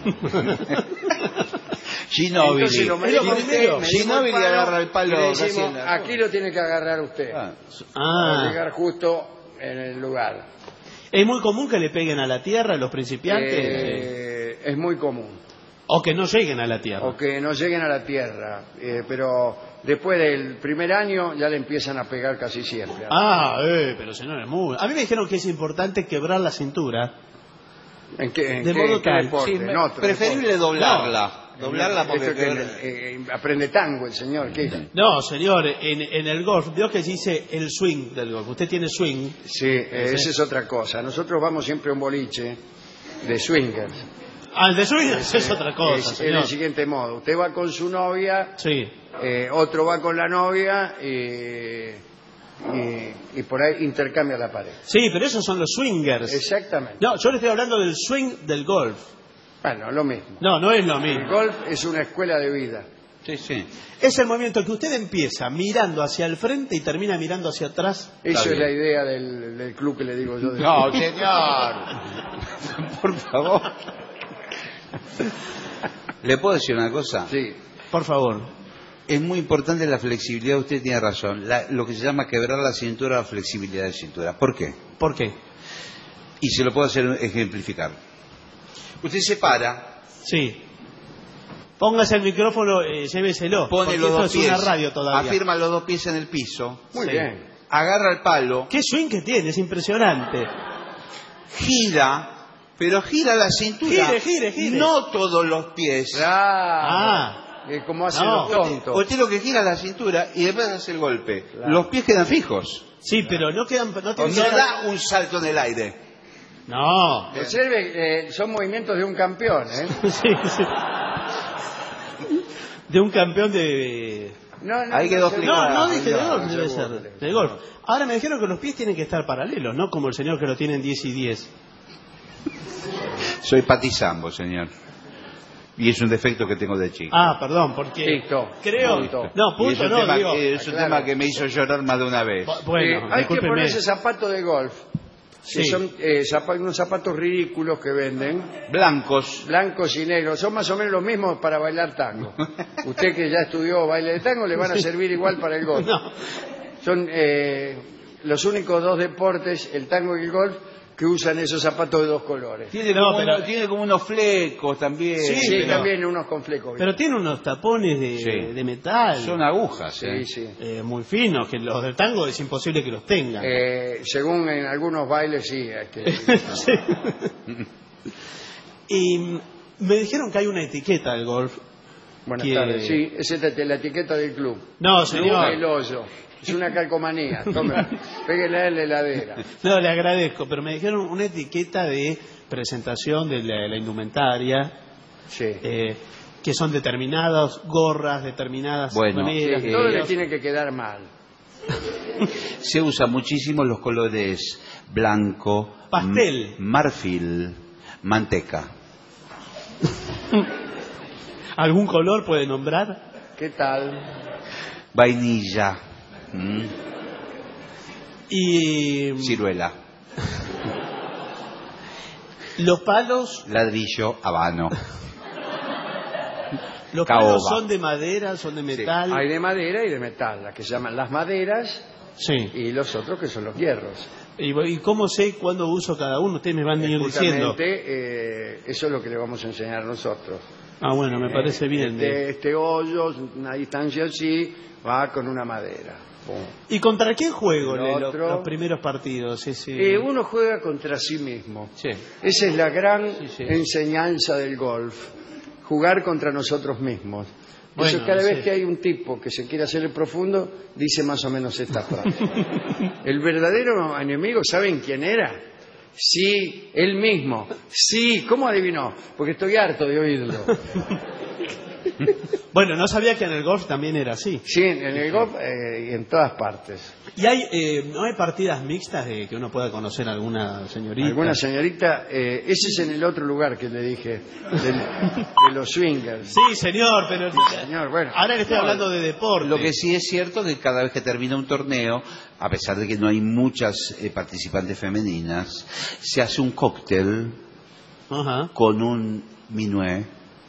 Speaker 5: Ginóbili.
Speaker 3: Entonces lo
Speaker 4: Es
Speaker 3: medimos
Speaker 4: lo
Speaker 3: usted,
Speaker 4: primero.
Speaker 3: medimos
Speaker 5: Ginóbili
Speaker 3: el palo,
Speaker 5: agarra el palo
Speaker 3: y le
Speaker 5: casi
Speaker 3: decimos,
Speaker 5: en la-
Speaker 3: aquí lo tiene que agarrar usted.
Speaker 5: Ah,
Speaker 3: Para
Speaker 4: Ah,
Speaker 3: llegar justo en el lugar.
Speaker 4: es muy común que le peguen a la tierra los principiantes.
Speaker 3: Eh, es muy común.
Speaker 4: O que no lleguen a la tierra.
Speaker 3: O que no lleguen a la tierra. Eh, pero después del primer año ya le empiezan a pegar casi siempre.
Speaker 4: Ah, eh, pero señor, es muy... A mí me dijeron que es importante quebrar la cintura.
Speaker 3: ¿En qué, en
Speaker 4: de
Speaker 3: qué-
Speaker 4: modo
Speaker 3: en qué
Speaker 4: tal.
Speaker 3: deporte?
Speaker 5: sí,
Speaker 3: En
Speaker 5: me-
Speaker 3: otro
Speaker 5: preferible
Speaker 3: deporte.
Speaker 5: doblarla. Doblarla porque...
Speaker 3: Esto que, eh, eh, aprende tango el señor. ¿Qué?
Speaker 4: No, señor, en, en el golf, veo que se dice el swing del golf. Usted tiene swing.
Speaker 3: Sí, eh, esa es otra cosa. Nosotros vamos siempre a un boliche de swingers.
Speaker 4: Ah, el de swing eso es otra cosa,
Speaker 3: es, es
Speaker 4: señor.
Speaker 3: del siguiente modo. Usted va con su novia,
Speaker 4: Sí.
Speaker 3: eh, otro va con la novia y, y, y por ahí intercambia la pareja.
Speaker 4: Sí, pero esos son los swingers.
Speaker 3: Exactamente.
Speaker 4: No, yo le estoy hablando del swing del golf.
Speaker 3: Bueno, lo mismo.
Speaker 4: No, no es lo
Speaker 3: El
Speaker 4: mismo.
Speaker 3: golf es una escuela de vida.
Speaker 5: Sí, sí.
Speaker 4: Es el movimiento que usted empieza mirando hacia el frente y termina mirando hacia atrás.
Speaker 3: Eso es
Speaker 5: bien.
Speaker 3: la idea del, del club que le digo yo. de-
Speaker 5: No, señor. Por favor. ¿Le puedo decir una cosa?
Speaker 3: Sí.
Speaker 4: Por favor.
Speaker 5: Es muy importante la flexibilidad, usted tiene razón. La- lo que se llama quebrar la cintura o flexibilidad de cintura. ¿Por qué?
Speaker 4: ¿Por qué?
Speaker 5: Y se lo puedo hacer ejemplificar. Usted se para,
Speaker 4: Sí. Póngase el micrófono, eh, lléveselo.
Speaker 5: pone
Speaker 4: porque
Speaker 5: los
Speaker 4: esto
Speaker 5: dos
Speaker 4: es
Speaker 5: pies,
Speaker 4: una radio todavía.
Speaker 5: afirma los dos pies en el piso,
Speaker 3: Muy
Speaker 4: Sí.
Speaker 3: bien.
Speaker 5: agarra el palo,
Speaker 4: ¿Qué swing que tiene? Es impresionante.
Speaker 5: gira, pero gira la cintura.
Speaker 4: Gire, gire, gire.
Speaker 5: No todos los pies.
Speaker 3: Claro.
Speaker 4: Ah.
Speaker 3: Eh, como hacen
Speaker 4: No.
Speaker 3: los tontos.
Speaker 5: Usted lo que gira es la cintura y después hace el golpe.
Speaker 3: Claro.
Speaker 5: Los pies quedan fijos.
Speaker 4: Sí, pero no quedan... No,
Speaker 5: O
Speaker 4: tienen
Speaker 5: no
Speaker 4: que-
Speaker 5: da un salto en el aire.
Speaker 4: No.
Speaker 3: Observe, eh, son movimientos de un campeón, ¿eh?
Speaker 4: Sí, sí. De un campeón de...
Speaker 3: No, no,
Speaker 5: Ahí quedó
Speaker 3: se-
Speaker 5: explicado.
Speaker 4: No, no dije de
Speaker 3: no,
Speaker 4: golf, debe
Speaker 3: seguro.
Speaker 4: ser. De golf. Ahora me dijeron que los pies tienen que estar paralelos, ¿no? Como el señor que lo tiene en diez y diez.
Speaker 5: Soy patizambo, señor. Y es un defecto que tengo de chico.
Speaker 4: Ah, perdón, porque...
Speaker 3: Listo.
Speaker 4: Creo...
Speaker 3: Punto.
Speaker 4: No,
Speaker 5: Y es
Speaker 4: punto
Speaker 5: un,
Speaker 4: no,
Speaker 5: tema,
Speaker 4: digo...
Speaker 5: es un
Speaker 3: Claro.
Speaker 5: tema que me hizo llorar más de una vez.
Speaker 4: Bu-
Speaker 3: Eh,
Speaker 4: Bueno,
Speaker 3: hay que
Speaker 4: discúlpeme.
Speaker 3: ponerse zapatos de golf.
Speaker 4: Sí.
Speaker 3: Que son eh, zapa- unos zapatos ridículos que venden,
Speaker 5: Blancos.
Speaker 3: blancos y negros. Son más o menos los mismos para bailar tango. Usted que ya estudió baile de tango, le van a servir igual para el golf.
Speaker 4: No.
Speaker 3: Son eh, los únicos dos deportes, el tango y el golf, que usan esos zapatos de dos colores.
Speaker 5: Tiene,
Speaker 4: No,
Speaker 5: como
Speaker 4: pero-
Speaker 5: uno- tiene como unos flecos también.
Speaker 4: Sí,
Speaker 3: Sí,
Speaker 4: pero-
Speaker 3: también unos con flecos.
Speaker 4: Pero tiene unos tapones de,
Speaker 5: Sí.
Speaker 4: de metal.
Speaker 5: Son agujas.
Speaker 3: Sí,
Speaker 5: ¿eh?
Speaker 3: sí.
Speaker 4: eh, muy finos, que los del tango es imposible que los tengan.
Speaker 3: Eh, según en algunos bailes, sí. hay que-
Speaker 4: Sí. Y mm, me dijeron que hay una etiqueta del golf.
Speaker 3: Buenas
Speaker 4: que-
Speaker 3: tardes. Sí, esa es la etiqueta del club.
Speaker 4: No,
Speaker 3: Club
Speaker 4: señor.
Speaker 3: El Hoyo. Es una calcomanía. Tome, péguela en la heladera.
Speaker 4: No, le agradezco, pero me dijeron una etiqueta de presentación de la, la indumentaria,
Speaker 3: Sí.
Speaker 4: eh, que son determinadas gorras, determinadas
Speaker 5: Bueno,
Speaker 4: remeras,
Speaker 3: Sí,
Speaker 5: eh,
Speaker 3: todo le
Speaker 4: remeras.
Speaker 3: tiene que quedar mal.
Speaker 5: Se usa muchísimo los colores blanco,
Speaker 4: Pastel.
Speaker 5: m- marfil, manteca.
Speaker 4: ¿Algún color puede nombrar?
Speaker 3: ¿Qué tal?
Speaker 5: Vainilla, mm,
Speaker 4: Y
Speaker 5: ciruela.
Speaker 4: Los palos,
Speaker 5: ladrillo, habano.
Speaker 4: los
Speaker 5: Caoba.
Speaker 4: palos son de madera, son de metal.
Speaker 3: Hay de madera y de metal, las que se llaman las maderas
Speaker 4: Sí.
Speaker 3: y los otros que son los hierros.
Speaker 4: ¿Y, y cómo sé cuándo uso cada uno? Ustedes me van a ir diciendo.
Speaker 3: Justamente eh, eso es lo que le vamos a enseñar nosotros.
Speaker 4: Ah, bueno, me parece bien.
Speaker 3: Este, este hoyo, una distancia así, va con una madera. Pum.
Speaker 4: ¿Y contra quién juego
Speaker 3: El
Speaker 4: le- lo-
Speaker 3: otro-
Speaker 4: los primeros partidos? Ese...
Speaker 3: Eh, uno juega contra sí mismo.
Speaker 4: Sí.
Speaker 3: Esa es la gran
Speaker 4: Sí, sí.
Speaker 3: enseñanza del golf, jugar contra nosotros mismos. Por eso
Speaker 4: Bueno,
Speaker 3: cada
Speaker 4: sí.
Speaker 3: vez que hay un tipo que se quiere hacer el profundo, dice más o menos esta frase. El verdadero enemigo, ¿saben quién era? Sí, él mismo. Sí, ¿cómo adivinó? Porque estoy harto de oírlo.
Speaker 4: Bueno, no sabía que en el golf también era así.
Speaker 3: Sí, en el golf eh, y en todas partes.
Speaker 4: ¿Y hay, eh, no hay partidas mixtas de que uno pueda conocer a alguna señorita?
Speaker 3: Alguna señorita, eh, ese es en el otro lugar que le dije, del- de los swingers.
Speaker 4: Sí, señor, pero...
Speaker 3: Señor, bueno.
Speaker 4: Ahora que estoy hablando de deporte.
Speaker 5: Lo que sí es cierto es que cada vez que termina un torneo, a pesar de que no hay muchas eh, participantes femeninas, se hace un cóctel
Speaker 4: Ajá.
Speaker 5: con un minué,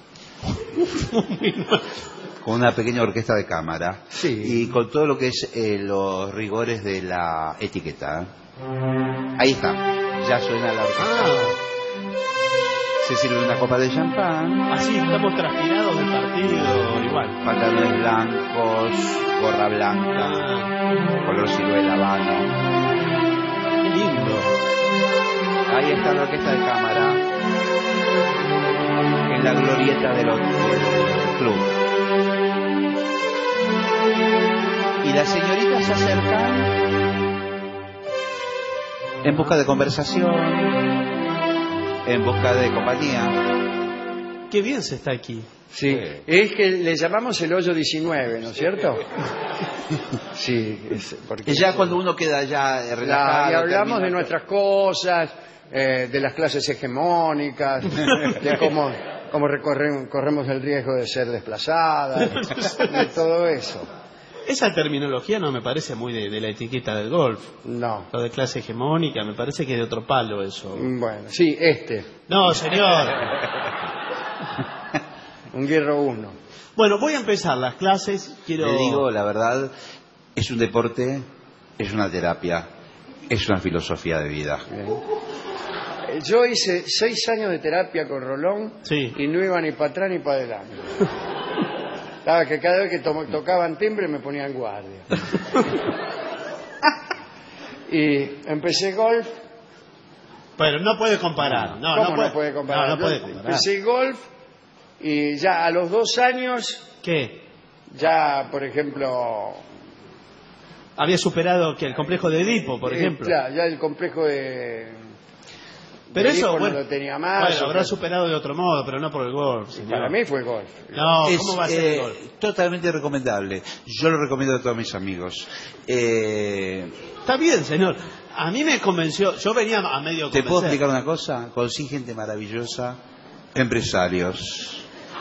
Speaker 5: con una pequeña orquesta de cámara
Speaker 3: Sí.
Speaker 5: y con todo lo que es eh, los rigores de la etiqueta. Ahí está, ya suena la orquesta.
Speaker 4: Ah,
Speaker 5: Se sirve una copa de champán,
Speaker 4: así estamos transpirados del partido igual.
Speaker 5: pantalones blancos, gorra blanca,
Speaker 4: Ah,
Speaker 5: color ciruela habano.
Speaker 4: qué lindo.
Speaker 5: Ahí está la orquesta de cámara en la glorieta del, del club. Y las señoritas se acercan en busca de conversación, en busca de compañía.
Speaker 4: Qué bien se está aquí.
Speaker 3: Sí, es que le llamamos el hoyo diecinueve, ¿no es cierto? Sí, es porque
Speaker 5: Y ya cuando uno queda ya eh,
Speaker 3: La-
Speaker 5: relajado,
Speaker 3: y hablamos de
Speaker 5: termina-
Speaker 3: nuestras cosas, eh, de las clases hegemónicas, de cómo, cómo recorrem- corremos el riesgo de ser desplazadas, de todo eso.
Speaker 4: Esa terminología no me parece muy de, de la etiqueta del golf.
Speaker 3: No.
Speaker 4: Lo de clase hegemónica, me parece que es de otro palo eso.
Speaker 3: Bueno, sí, este,
Speaker 4: No, señor.
Speaker 3: un hierro uno.
Speaker 4: Bueno, voy a empezar las clases. Quiero...
Speaker 5: Le digo la verdad, es un deporte, es una terapia, es una filosofía de vida.
Speaker 3: Bien. Eh, Yo hice seis años de terapia con Rolón
Speaker 4: Sí.
Speaker 3: y no iba ni para atrás ni para adelante. Estaba que cada vez que to- tocaban timbre me ponían guardia. Y empecé golf.
Speaker 4: Pero no puede comparar. No,
Speaker 3: ¿Cómo
Speaker 4: no puede,
Speaker 3: puede comparar?
Speaker 4: No, no
Speaker 3: Yo
Speaker 4: puede comparar.
Speaker 3: Empecé golf y ya a los dos años,
Speaker 4: ¿Qué?
Speaker 3: ya por ejemplo...
Speaker 4: Había superado que el complejo de Edipo, por
Speaker 3: eh,
Speaker 4: ejemplo.
Speaker 3: claro, ya el complejo de...
Speaker 4: Pero
Speaker 3: de
Speaker 4: eso,
Speaker 3: Edipo
Speaker 4: bueno,
Speaker 3: no lo tenía más.
Speaker 4: bueno,
Speaker 3: o
Speaker 4: habrá
Speaker 3: sea,
Speaker 4: superado de otro modo, pero no por el golf, señor.
Speaker 3: para mí fue golf.
Speaker 4: No,
Speaker 5: Es,
Speaker 4: ¿cómo va a ser
Speaker 5: eh,
Speaker 4: el golf?
Speaker 5: totalmente recomendable. Yo lo recomiendo a todos mis amigos. Eh,
Speaker 4: Está bien, señor. A mí me convenció. Yo venía a medio
Speaker 5: ¿Te puedo
Speaker 4: convencer.
Speaker 5: explicar una cosa? Conocí gente maravillosa, empresarios,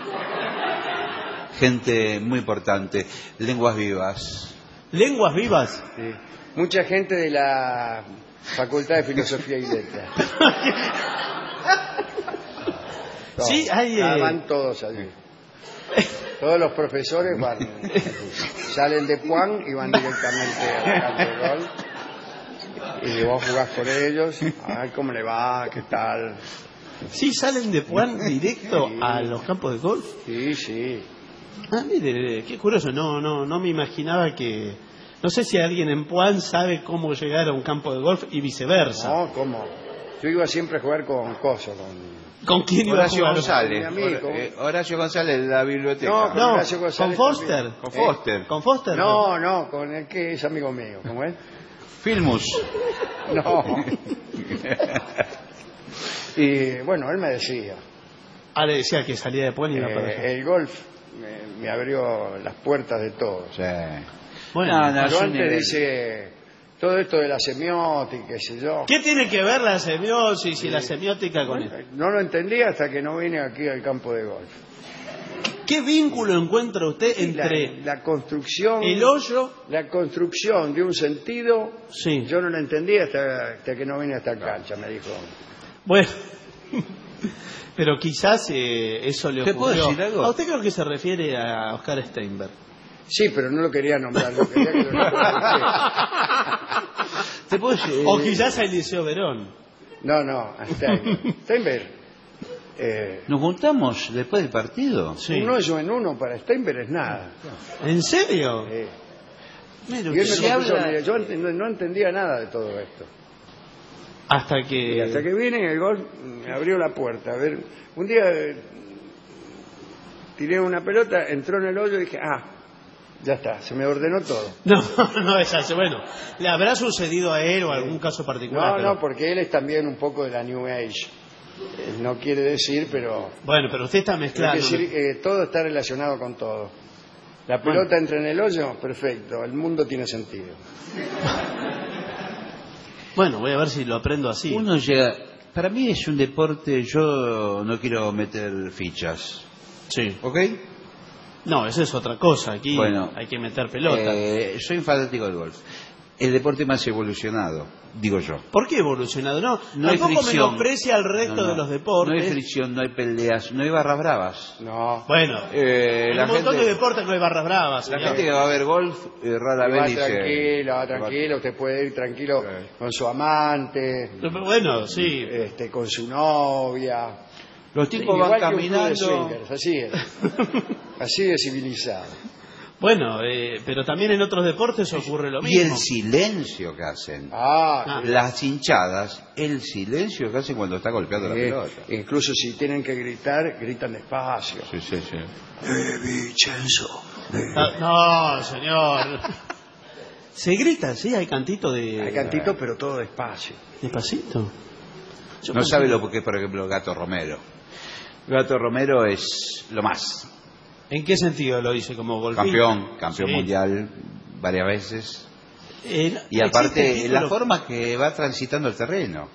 Speaker 5: gente muy importante, lenguas vivas.
Speaker 4: Lenguas vivas.
Speaker 3: Sí. Mucha gente de la Facultad de Filosofía y Letras. Todos.
Speaker 4: Sí, hay,
Speaker 3: Ah,
Speaker 4: eh,
Speaker 3: van todos allí. Todos los profesores van, salen de Puan y van directamente al campo de golf. Y vos jugás por ellos, a ver cómo le va, qué tal.
Speaker 4: Sí, salen de Puan directo
Speaker 3: Sí.
Speaker 4: a los campos de golf.
Speaker 3: Sí, sí.
Speaker 4: Ah, mire, qué curioso. No, no, no me imaginaba que... No sé si alguien en Puan sabe cómo llegar a un campo de golf y viceversa.
Speaker 3: No, ¿cómo? Yo iba siempre a jugar con Coso, con...
Speaker 4: ¿Con quién iba a
Speaker 5: Horacio
Speaker 4: jugar?
Speaker 5: González.
Speaker 3: Mi amigo.
Speaker 5: Hor- eh, Horacio González de la biblioteca.
Speaker 3: No, con
Speaker 4: No,
Speaker 3: Horacio
Speaker 4: con
Speaker 3: González
Speaker 4: Foster.
Speaker 3: también.
Speaker 5: Con
Speaker 3: Eh,
Speaker 5: Foster.
Speaker 4: ¿Con Foster?
Speaker 3: No, no, con el que es amigo mío, ¿cómo es?
Speaker 5: Filmus.
Speaker 3: No. Y bueno, él me decía,
Speaker 4: Ah, le decía que salía de Puan y iba para allá.
Speaker 3: eh, el golf me, me abrió las puertas de todo.
Speaker 5: Sí.
Speaker 4: Bueno,
Speaker 5: No, no,
Speaker 3: Pero
Speaker 5: es un
Speaker 3: antes
Speaker 5: nivel.
Speaker 3: dice, todo esto de la semiótica, qué sé yo.
Speaker 4: ¿qué tiene que ver la semiosis y la semiótica con esto?
Speaker 3: No lo entendí hasta que no vine aquí al campo de golf.
Speaker 4: ¿Qué vínculo encuentra usted
Speaker 3: Y la,
Speaker 4: entre
Speaker 3: la construcción,
Speaker 4: el hoyo?
Speaker 3: la construcción de un sentido,
Speaker 4: Sí.
Speaker 3: yo no lo entendí hasta, hasta que no vine a esta cancha, me dijo.
Speaker 4: Bueno, Pero quizás eh, eso le
Speaker 5: ¿Te
Speaker 4: ocurrió.
Speaker 5: puedo decir algo?
Speaker 4: ¿A usted creo que se refiere a Oscar Steinberg?
Speaker 3: Sí, pero no lo quería nombrar, no quería que lo nombrara
Speaker 5: ¿Te puedo decir?
Speaker 4: O quizás a Eliseo Verón.
Speaker 3: usted. No, no, a Steinberg. Steinberg, eh,
Speaker 5: ¿Nos juntamos después del partido?
Speaker 4: Sí.
Speaker 3: un hoyo en uno para Steinberg es nada.
Speaker 4: ¿En serio?
Speaker 3: Eh,
Speaker 4: Mire
Speaker 3: y él me
Speaker 4: usted.
Speaker 5: se
Speaker 3: confesó,
Speaker 5: habla-
Speaker 3: mire, yo ent- no, no entendía nada de todo esto.
Speaker 4: Hasta
Speaker 3: Y
Speaker 4: que...
Speaker 3: hasta que vine en el gol me abrió la puerta. A ver, un día eh, tiré una pelota, entró en el hoyo y dije, ah, ya está, se me ordenó todo.
Speaker 4: No, no es así. Bueno, ¿le habrá sucedido a él o a algún caso particular?
Speaker 3: No,
Speaker 4: pero-
Speaker 3: no, porque él es también un poco de la New Age. Eh, No quiere decir, pero
Speaker 4: Bueno, pero usted está
Speaker 3: quiere
Speaker 4: mezclando.
Speaker 3: decir que todo está relacionado con todo. La pelota entra en el hoyo, perfecto, el mundo tiene sentido.
Speaker 4: Bueno, voy a ver si lo aprendo así.
Speaker 5: Uno llega... Para mí es un deporte, yo no quiero meter fichas.
Speaker 4: Sí.
Speaker 5: ¿Ok?
Speaker 4: No, eso es otra cosa. Aquí
Speaker 5: Bueno,
Speaker 4: hay que meter pelota.
Speaker 5: Eh, soy fanático del golf. El deporte más evolucionado, digo yo.
Speaker 4: ¿Por qué evolucionado? No,
Speaker 5: No hay
Speaker 4: tampoco
Speaker 5: fricción.
Speaker 4: menosprecia al resto
Speaker 5: No, no.
Speaker 4: de los deportes.
Speaker 5: No hay fricción, no hay peleas, no hay barras bravas.
Speaker 3: No,
Speaker 4: Bueno,
Speaker 5: Eh,
Speaker 4: en
Speaker 5: la
Speaker 4: un montón
Speaker 5: gente-
Speaker 4: de deportes no hay barras bravas.
Speaker 5: La
Speaker 4: señor.
Speaker 5: gente que va a ver golf eh, rara
Speaker 3: y
Speaker 5: vez
Speaker 3: va
Speaker 5: dice...
Speaker 3: tranquilo, va tranquilo, usted puede ir tranquilo con su amante,
Speaker 4: Bueno, sí.
Speaker 3: este, con su novia.
Speaker 5: Los
Speaker 3: Sí,
Speaker 5: tipos
Speaker 3: igual
Speaker 5: van
Speaker 3: que un club de
Speaker 5: caminando...
Speaker 3: swingers, así es. Así de civilizado.
Speaker 4: Bueno, eh, pero también en otros deportes ocurre lo
Speaker 5: Y el
Speaker 4: mismo.
Speaker 5: silencio que hacen.
Speaker 3: Ah,
Speaker 4: Ah.
Speaker 5: Las hinchadas, el silencio que hacen cuando está golpeando la
Speaker 3: eh,
Speaker 5: pelota.
Speaker 3: incluso si tienen que gritar, gritan despacio.
Speaker 5: Sí, sí, sí.
Speaker 3: Eh, Vincenzo.
Speaker 4: Ah, no, señor. Se grita, sí, hay cantito de...
Speaker 3: Hay cantito, pero todo despacio.
Speaker 4: Despacito. Yo
Speaker 5: No
Speaker 4: pensé-
Speaker 5: sabe lo que es, por ejemplo, Gato Romero. Gato Romero es lo más.
Speaker 4: ¿En qué sentido lo dice? ¿Como golfista?
Speaker 5: Campeón, campeón
Speaker 4: Sí.
Speaker 5: mundial varias veces.
Speaker 4: Eh,
Speaker 5: Y
Speaker 4: ¿existe
Speaker 5: aparte,
Speaker 4: título?
Speaker 5: la forma que va transitando el terreno.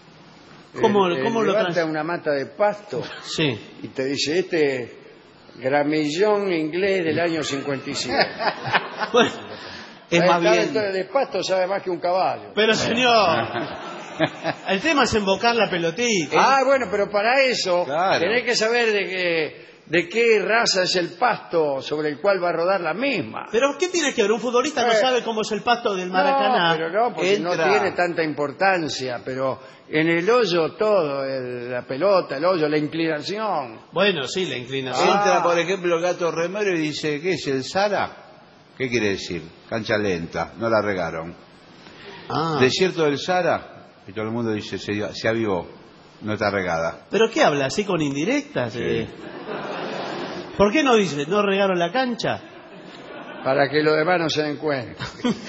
Speaker 4: ¿Cómo-
Speaker 3: Eh, eh,
Speaker 4: cómo lo
Speaker 3: levanta
Speaker 4: trans-
Speaker 3: una mata de pasto
Speaker 4: Sí.
Speaker 3: y te dice, este gramillón inglés del año cincuenta y siete.
Speaker 4: Bueno,
Speaker 5: Es
Speaker 3: Sabe-
Speaker 5: más
Speaker 3: sabe
Speaker 5: bien...
Speaker 3: todo de pasto sabe más que un caballo.
Speaker 4: pero señor, el tema es embocar la pelotita.
Speaker 3: Ah, bueno, pero para eso
Speaker 5: Claro.
Speaker 3: tenés que saber de qué, de qué raza es el pasto sobre el cual va a rodar la misma.
Speaker 4: ¿Pero qué tiene que ver? Un futbolista no
Speaker 3: Eh.
Speaker 4: sabe cómo es el pasto del Maracaná.
Speaker 3: No, pero no, porque no
Speaker 5: Entra.
Speaker 3: tiene tanta importancia, pero en el hoyo todo, el- la pelota, el hoyo, la inclinación.
Speaker 4: Bueno, sí, la inclinación.
Speaker 3: Ah.
Speaker 5: Entra, por ejemplo, el Gato Romero y dice, ¿qué es el Sara? ¿Qué quiere decir? Cancha lenta, no la regaron.
Speaker 4: Ah.
Speaker 5: Desierto del Sara, y todo el mundo dice, se, dio- se avivó, no está regada.
Speaker 4: ¿Pero qué habla? ¿Así con indirectas? Eh? ¿Por qué no dice, no regaron la cancha?
Speaker 3: Para que los demás no se den cuenta.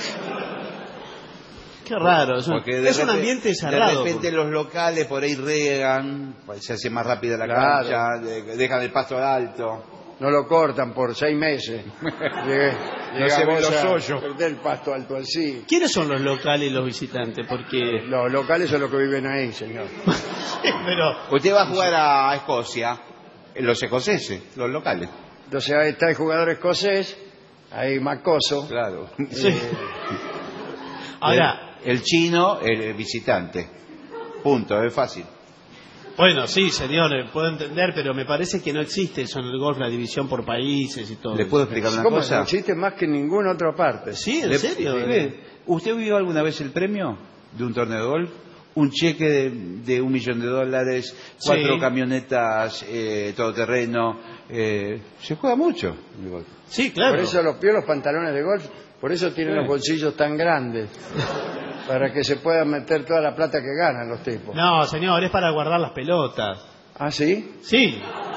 Speaker 4: Qué raro, es un,
Speaker 5: Porque de
Speaker 4: es un
Speaker 5: repente-
Speaker 4: ambiente cerrado.
Speaker 5: De repente los locales por ahí regan, pues se hace más rápida la
Speaker 3: Claro.
Speaker 5: cancha, de- dejan el pasto alto.
Speaker 3: No lo cortan por seis meses. Llega-
Speaker 5: No se ven
Speaker 3: llegamos
Speaker 5: los
Speaker 3: a
Speaker 5: hoyos.
Speaker 3: perder el pasto alto así.
Speaker 4: ¿Quiénes son los locales y los visitantes? Porque...
Speaker 3: Los locales son los que viven ahí, señor.
Speaker 4: Pero...
Speaker 5: Usted va a jugar a Escocia, los escoceses, los locales.
Speaker 3: Entonces ahí está el jugador escocés, ahí Macoso.
Speaker 5: Claro.
Speaker 4: Sí.
Speaker 3: Eh,
Speaker 4: Ahora,
Speaker 5: El, el chino, el visitante. Punto, es fácil.
Speaker 4: bueno, sí, señor, eh, puedo entender, pero me parece que no existe eso en el golf, la división por países y todo.
Speaker 5: ¿Le puedo explicar una
Speaker 3: ¿Cómo
Speaker 5: cosa?
Speaker 3: no existe más que en ninguna otra parte?
Speaker 4: Sí, ¿en
Speaker 5: Le-
Speaker 4: serio?
Speaker 5: ¿Usted, ¿Usted vio alguna vez el premio de un torneo de golf? Un cheque de, de un millón de dólares, cuatro
Speaker 4: Sí.
Speaker 5: camionetas, eh, todoterreno. Eh, se juega mucho el golf.
Speaker 4: Sí, claro.
Speaker 3: Por eso los vio los pantalones de golf, por eso tienen
Speaker 5: Sí.
Speaker 3: los bolsillos tan grandes. Para que se puedan meter toda la plata que ganan los tipos.
Speaker 4: No, señor, es para guardar las pelotas.
Speaker 3: ¿Ah, sí?
Speaker 4: Sí.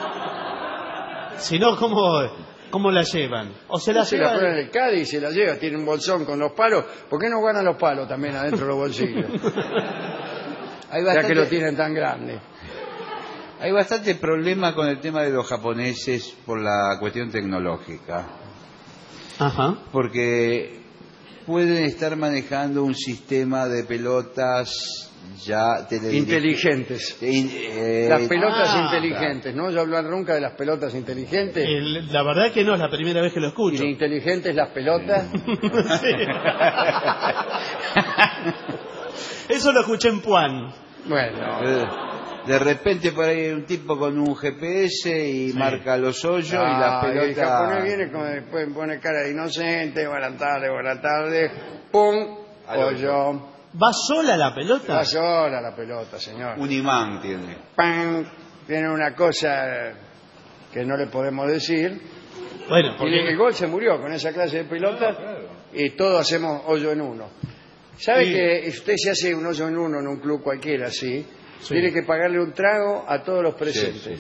Speaker 4: Si no, ¿cómo, cómo la llevan? O se la
Speaker 3: Se la
Speaker 4: llevan...
Speaker 3: ponen en el Cádiz y se la lleva, tiene un bolsón con los palos. ¿Por qué no ganan los palos también adentro de los bolsillos?
Speaker 5: Hay
Speaker 3: Ya que lo
Speaker 5: bastante,
Speaker 3: tienen tan grande.
Speaker 5: hay bastante problema con el tema de los japoneses por la cuestión tecnológica.
Speaker 4: Ajá.
Speaker 5: Porque pueden estar manejando un sistema de pelotas ya teledirigidas.
Speaker 3: Inteligentes.
Speaker 5: Eh,
Speaker 3: Las pelotas
Speaker 4: ah,
Speaker 3: inteligentes, ¿no? Yo hablar nunca de las pelotas inteligentes.
Speaker 4: El- la verdad que no, es la primera vez que lo
Speaker 3: ¿Y
Speaker 4: escucho.
Speaker 3: de inteligentes las pelotas?
Speaker 4: Sí. Eso lo escuché en Puan.
Speaker 3: Bueno,
Speaker 5: eh, De repente por ahí hay un tipo con un G P S y
Speaker 4: Sí.
Speaker 5: marca los hoyos y
Speaker 3: Ah,
Speaker 5: las
Speaker 3: el japonés
Speaker 5: pelotas...
Speaker 3: viene como después pone cara de inocente, buenas tardes, buenas tardes, pum,
Speaker 5: Al
Speaker 3: hoyo.
Speaker 4: ¿Va sola la pelota?
Speaker 3: Va sola la pelota, señor.
Speaker 5: Un imán tiene.
Speaker 3: ¡Pam! Tiene una cosa que no le podemos decir.
Speaker 4: Bueno,
Speaker 3: Y
Speaker 4: porque...
Speaker 3: el gol se murió con esa clase de pelotas y todos hacemos hoyo en uno. ¿Sabe
Speaker 4: Sí.
Speaker 3: que usted se hace un hoyo en uno en un club cualquiera así?
Speaker 4: Sí.
Speaker 3: Tiene que pagarle un trago a todos los presentes.
Speaker 5: Sí, sí.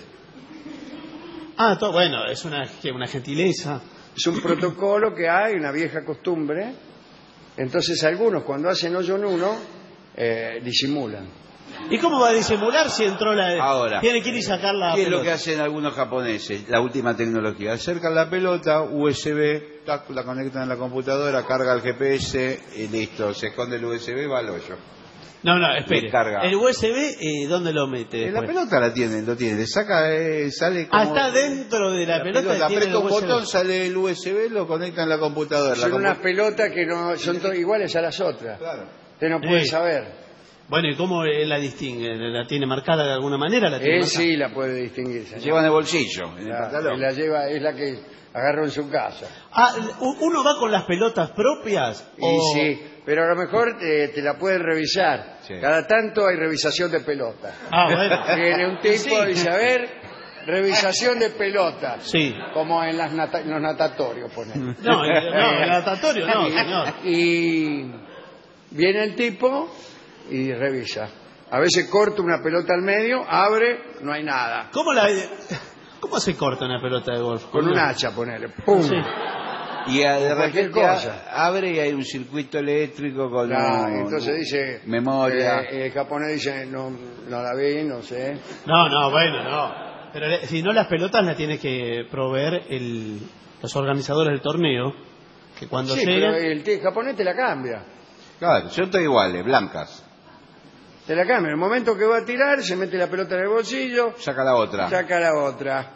Speaker 4: Ah, to- bueno, es una, que una gentileza.
Speaker 3: Es un protocolo que hay, una vieja costumbre. Entonces algunos cuando hacen hoyo en uno eh, disimulan.
Speaker 4: ¿Y cómo va a disimular si entró la...
Speaker 5: Ahora,
Speaker 4: Tiene que ir y sacar la
Speaker 5: ¿Qué es lo
Speaker 4: pelota.
Speaker 5: que hacen algunos japoneses? La última tecnología. Acercan la pelota, U S B, tac, la conectan a la computadora, carga el G P S y listo. Se esconde el U S B, va al hoyo.
Speaker 4: No, no, espere.
Speaker 5: Le carga.
Speaker 4: ¿El U S B eh, dónde lo mete
Speaker 5: Eh, la
Speaker 4: después?
Speaker 5: pelota la tienen, lo tienen. Le saca, eh, sale como...
Speaker 4: Ah, está dentro de la,
Speaker 5: La
Speaker 4: pelota,
Speaker 5: pelota,
Speaker 4: y tiene
Speaker 5: aprieta
Speaker 4: el
Speaker 5: un
Speaker 4: U S B.
Speaker 5: botón, sale el U S B, lo conectan a la computadora.
Speaker 3: Son
Speaker 5: la
Speaker 3: unas
Speaker 5: compu-
Speaker 3: pelotas que no son todas iguales a las otras.
Speaker 5: Claro.
Speaker 3: Usted no puede
Speaker 4: Sí.
Speaker 3: saber.
Speaker 4: Bueno, ¿y cómo él la distingue? ¿La tiene marcada de alguna manera? ¿La tiene
Speaker 3: Él
Speaker 4: marcada?
Speaker 3: sí la puede distinguir, señor.
Speaker 5: Lleva en el bolsillo, en el
Speaker 3: La,
Speaker 5: pantalón.
Speaker 3: él la lleva, es la que agarró en su casa.
Speaker 4: Ah, ¿u- ¿uno va con las pelotas propias?
Speaker 3: Y
Speaker 4: o...
Speaker 3: sí, pero a lo mejor te, te la pueden revisar.
Speaker 5: Sí.
Speaker 3: Cada tanto hay revisación de pelota.
Speaker 4: Ah, bueno.
Speaker 3: Viene un tipo
Speaker 4: Sí.
Speaker 3: y dice, a ver, revisación de pelotas.
Speaker 4: Sí.
Speaker 3: Como en, las nata- en los natatorios, ponele.
Speaker 4: No, eh, no, el natatorio no, señor.
Speaker 3: Y viene el tipo y revisa. A veces corta una pelota al medio, abre, no hay nada.
Speaker 4: ¿Cómo, la, ¿Cómo se corta una pelota de golf?
Speaker 3: Con un hacha, ponele. ¡Pum!
Speaker 4: Sí.
Speaker 5: Y a- de
Speaker 3: Cualquier
Speaker 5: repente
Speaker 3: cosa.
Speaker 5: a- abre y hay un circuito eléctrico con
Speaker 3: Ah,
Speaker 5: un-
Speaker 3: entonces dice...
Speaker 5: memoria.
Speaker 3: eh, el japonés dice, no, no la vi, no sé.
Speaker 4: No, no, bueno, no. Pero le- si no, las pelotas las tiene que proveer el, los organizadores del torneo, que cuando
Speaker 3: Sí,
Speaker 4: lleguen...
Speaker 3: pero el, el japonés te la cambia.
Speaker 5: Claro, son todas iguales, blancas.
Speaker 3: Te la cambia. En el momento que va a tirar, se mete la pelota en el bolsillo,
Speaker 5: Saca la otra.
Speaker 3: saca la otra.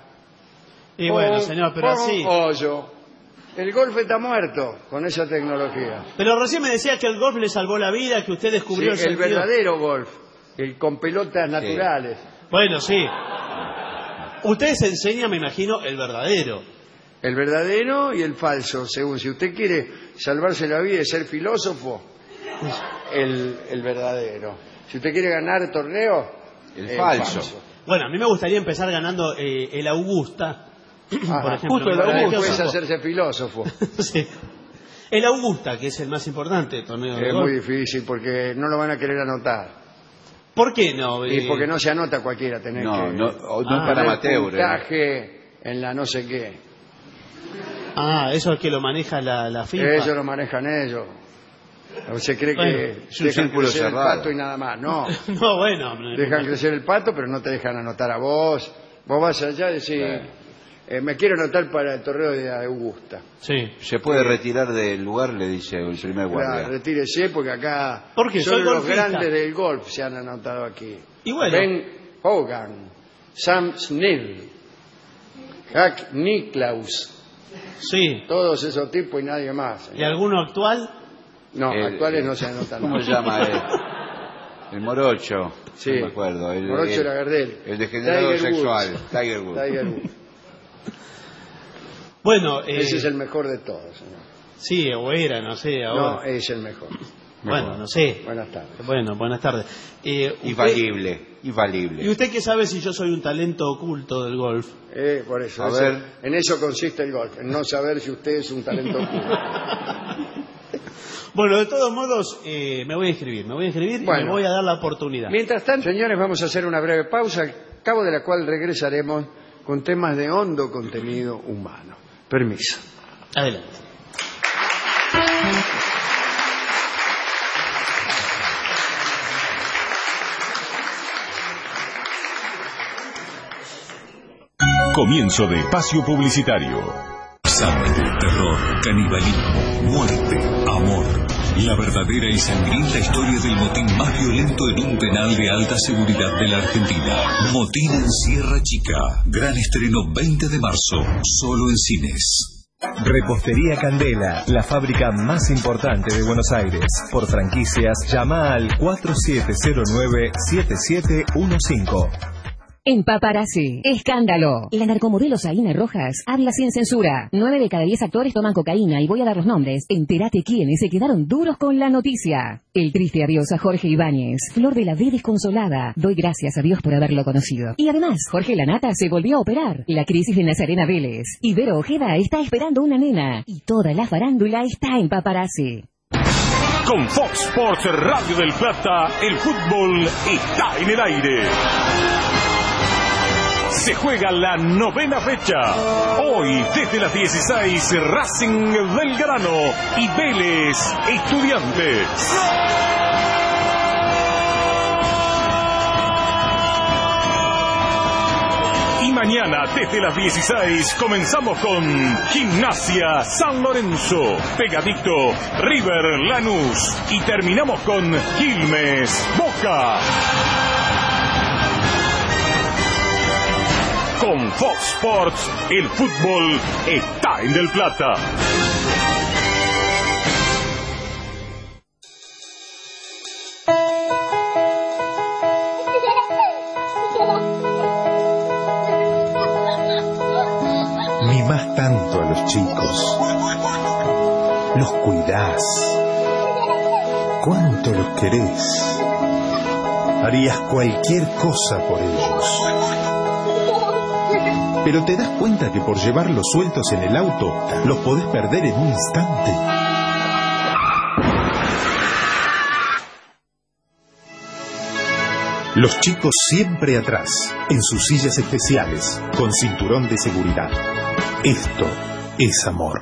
Speaker 4: Y bueno,
Speaker 3: Pum,
Speaker 4: señor, pero
Speaker 3: pum,
Speaker 4: así...
Speaker 3: hoyo. El golf está muerto con esa tecnología.
Speaker 4: Pero recién me decía que el golf le salvó la vida, que usted
Speaker 3: Sí,
Speaker 4: descubrió el
Speaker 3: el
Speaker 4: sentido.
Speaker 3: verdadero golf, el con pelotas naturales.
Speaker 4: Bueno, sí. Usted se enseña, me imagino, el verdadero.
Speaker 3: El verdadero y el falso, según. Si usted quiere salvarse la vida y ser filósofo, el, el verdadero. Si usted quiere ganar torneos,
Speaker 5: El falso.
Speaker 4: Bueno, a mí me gustaría empezar ganando eh, el Augusta,
Speaker 3: Ajá,
Speaker 4: por ejemplo.
Speaker 3: justo el
Speaker 4: me parece
Speaker 3: Augusto
Speaker 4: que
Speaker 3: es
Speaker 4: es-
Speaker 3: hacerse filósofo.
Speaker 4: Sí. El Augusta, que es el más importante del torneo de
Speaker 3: Es
Speaker 4: golf.
Speaker 3: muy difícil porque no lo van a querer anotar.
Speaker 4: ¿Por qué no?
Speaker 3: Y
Speaker 4: Eh,
Speaker 3: porque no se anota cualquiera, tenés
Speaker 5: No,
Speaker 3: que
Speaker 5: no, o no
Speaker 4: Ah,
Speaker 5: es para
Speaker 3: poner
Speaker 5: amateur. ¿eh?
Speaker 3: puntaje en la no sé qué.
Speaker 4: Ah, eso es que lo maneja la, la FIFA.
Speaker 3: Ellos lo manejan ellos. O se cree
Speaker 4: Bueno,
Speaker 3: que
Speaker 5: es un
Speaker 3: dejan
Speaker 5: círculo
Speaker 3: crecer el
Speaker 5: cerrado.
Speaker 3: pato y nada más. No,
Speaker 4: No, bueno. me-
Speaker 3: dejan crecer el pato, pero no te dejan anotar a vos. Vos vas allá y decís,
Speaker 5: Claro.
Speaker 3: eh, me quiero anotar para el torneo de Augusta.
Speaker 4: Sí.
Speaker 5: Se puede retirar del lugar, le dice el primer
Speaker 3: Claro,
Speaker 5: guardia.
Speaker 3: retírese porque acá
Speaker 4: ¿Por qué?
Speaker 3: solo
Speaker 4: Soy
Speaker 3: los
Speaker 4: golfista.
Speaker 3: grandes del golf se han anotado aquí.
Speaker 4: Y bueno.
Speaker 3: Ben Hogan, Sam Snell, Jack Nicklaus,
Speaker 4: Sí.
Speaker 3: todos esos tipos y nadie más.
Speaker 4: ¿Y alguno actual?
Speaker 3: No,
Speaker 5: El-
Speaker 3: actuales no se anotan.
Speaker 5: ¿Cómo
Speaker 3: nada.
Speaker 5: se llama? El, el morocho.
Speaker 3: Sí.
Speaker 5: No me acuerdo. El,
Speaker 3: Morocho
Speaker 5: el-
Speaker 3: era Gardel.
Speaker 5: El degenerado
Speaker 3: Tiger
Speaker 5: sexual.
Speaker 3: Woods.
Speaker 5: Tiger Woods.
Speaker 3: Tiger Woods.
Speaker 4: Bueno, eh,
Speaker 3: Ese es el mejor de todos, señor.
Speaker 4: sí, o era, no sé,
Speaker 3: No,
Speaker 4: ahora.
Speaker 3: es el mejor.
Speaker 4: Bueno, no sé.
Speaker 3: Buenas tardes.
Speaker 4: Bueno, buenas tardes. Eh, usted-
Speaker 5: Infalible. Infalible.
Speaker 4: ¿Y usted qué sabe si yo soy un talento oculto del golf?
Speaker 3: Eh, por eso.
Speaker 5: A
Speaker 3: ese-
Speaker 5: ver.
Speaker 3: En eso consiste el golf, en no saber si usted es un talento oculto.
Speaker 4: Bueno, de todos modos, eh, me voy a inscribir, me voy a inscribir y
Speaker 3: Bueno.
Speaker 4: me voy a dar la oportunidad.
Speaker 3: Mientras tanto, señores, vamos a hacer una breve pausa, al cabo de la cual regresaremos con temas de hondo contenido humano. Permiso.
Speaker 4: Adelante.
Speaker 1: Comienzo de espacio publicitario.
Speaker 6: Sangre, terror, canibalismo, muerte, amor. La verdadera y sangrienta historia del motín más violento en un penal de alta seguridad de la Argentina. Motín en Sierra Chica. Gran estreno veinte de marzo, solo en cines.
Speaker 7: Repostería Candela, la fábrica más importante de Buenos Aires. Por franquicias, llama al cuatro siete cero nueve siete siete uno cinco.
Speaker 8: En Paparazzi, escándalo. La narcomodelo Zaina Rojas habla sin censura. Nueve de cada diez actores toman cocaína y voy a dar los nombres. Entérate quiénes se quedaron duros con la noticia. El triste adiós a Jorge Ibáñez. Flor de la V desconsolada. Doy gracias a Dios por haberlo conocido. Y además, Jorge Lanata se volvió a operar. La crisis de Nazarena Vélez. Ibero Ojeda está esperando una nena. Y toda la farándula está en Paparazzi.
Speaker 1: Con Fox Sports Radio del Plata, el fútbol está en el aire. Se juega la novena fecha. Hoy, desde las dieciséis, Racing Belgrano y Vélez Estudiantes. Y mañana, desde las dieciséis, comenzamos con Gimnasia San Lorenzo, pegadito River Lanús. Y terminamos con Quilmes Boca. Con Fox Sports, el fútbol está en Del Plata.
Speaker 9: Mimás tanto a los chicos, los cuidás, cuánto los querés, harías cualquier cosa por ellos. Pero te das cuenta que por llevarlos sueltos en el auto, los podés perder en un instante. Los chicos siempre atrás, en sus sillas especiales, con cinturón de seguridad. Esto es amor.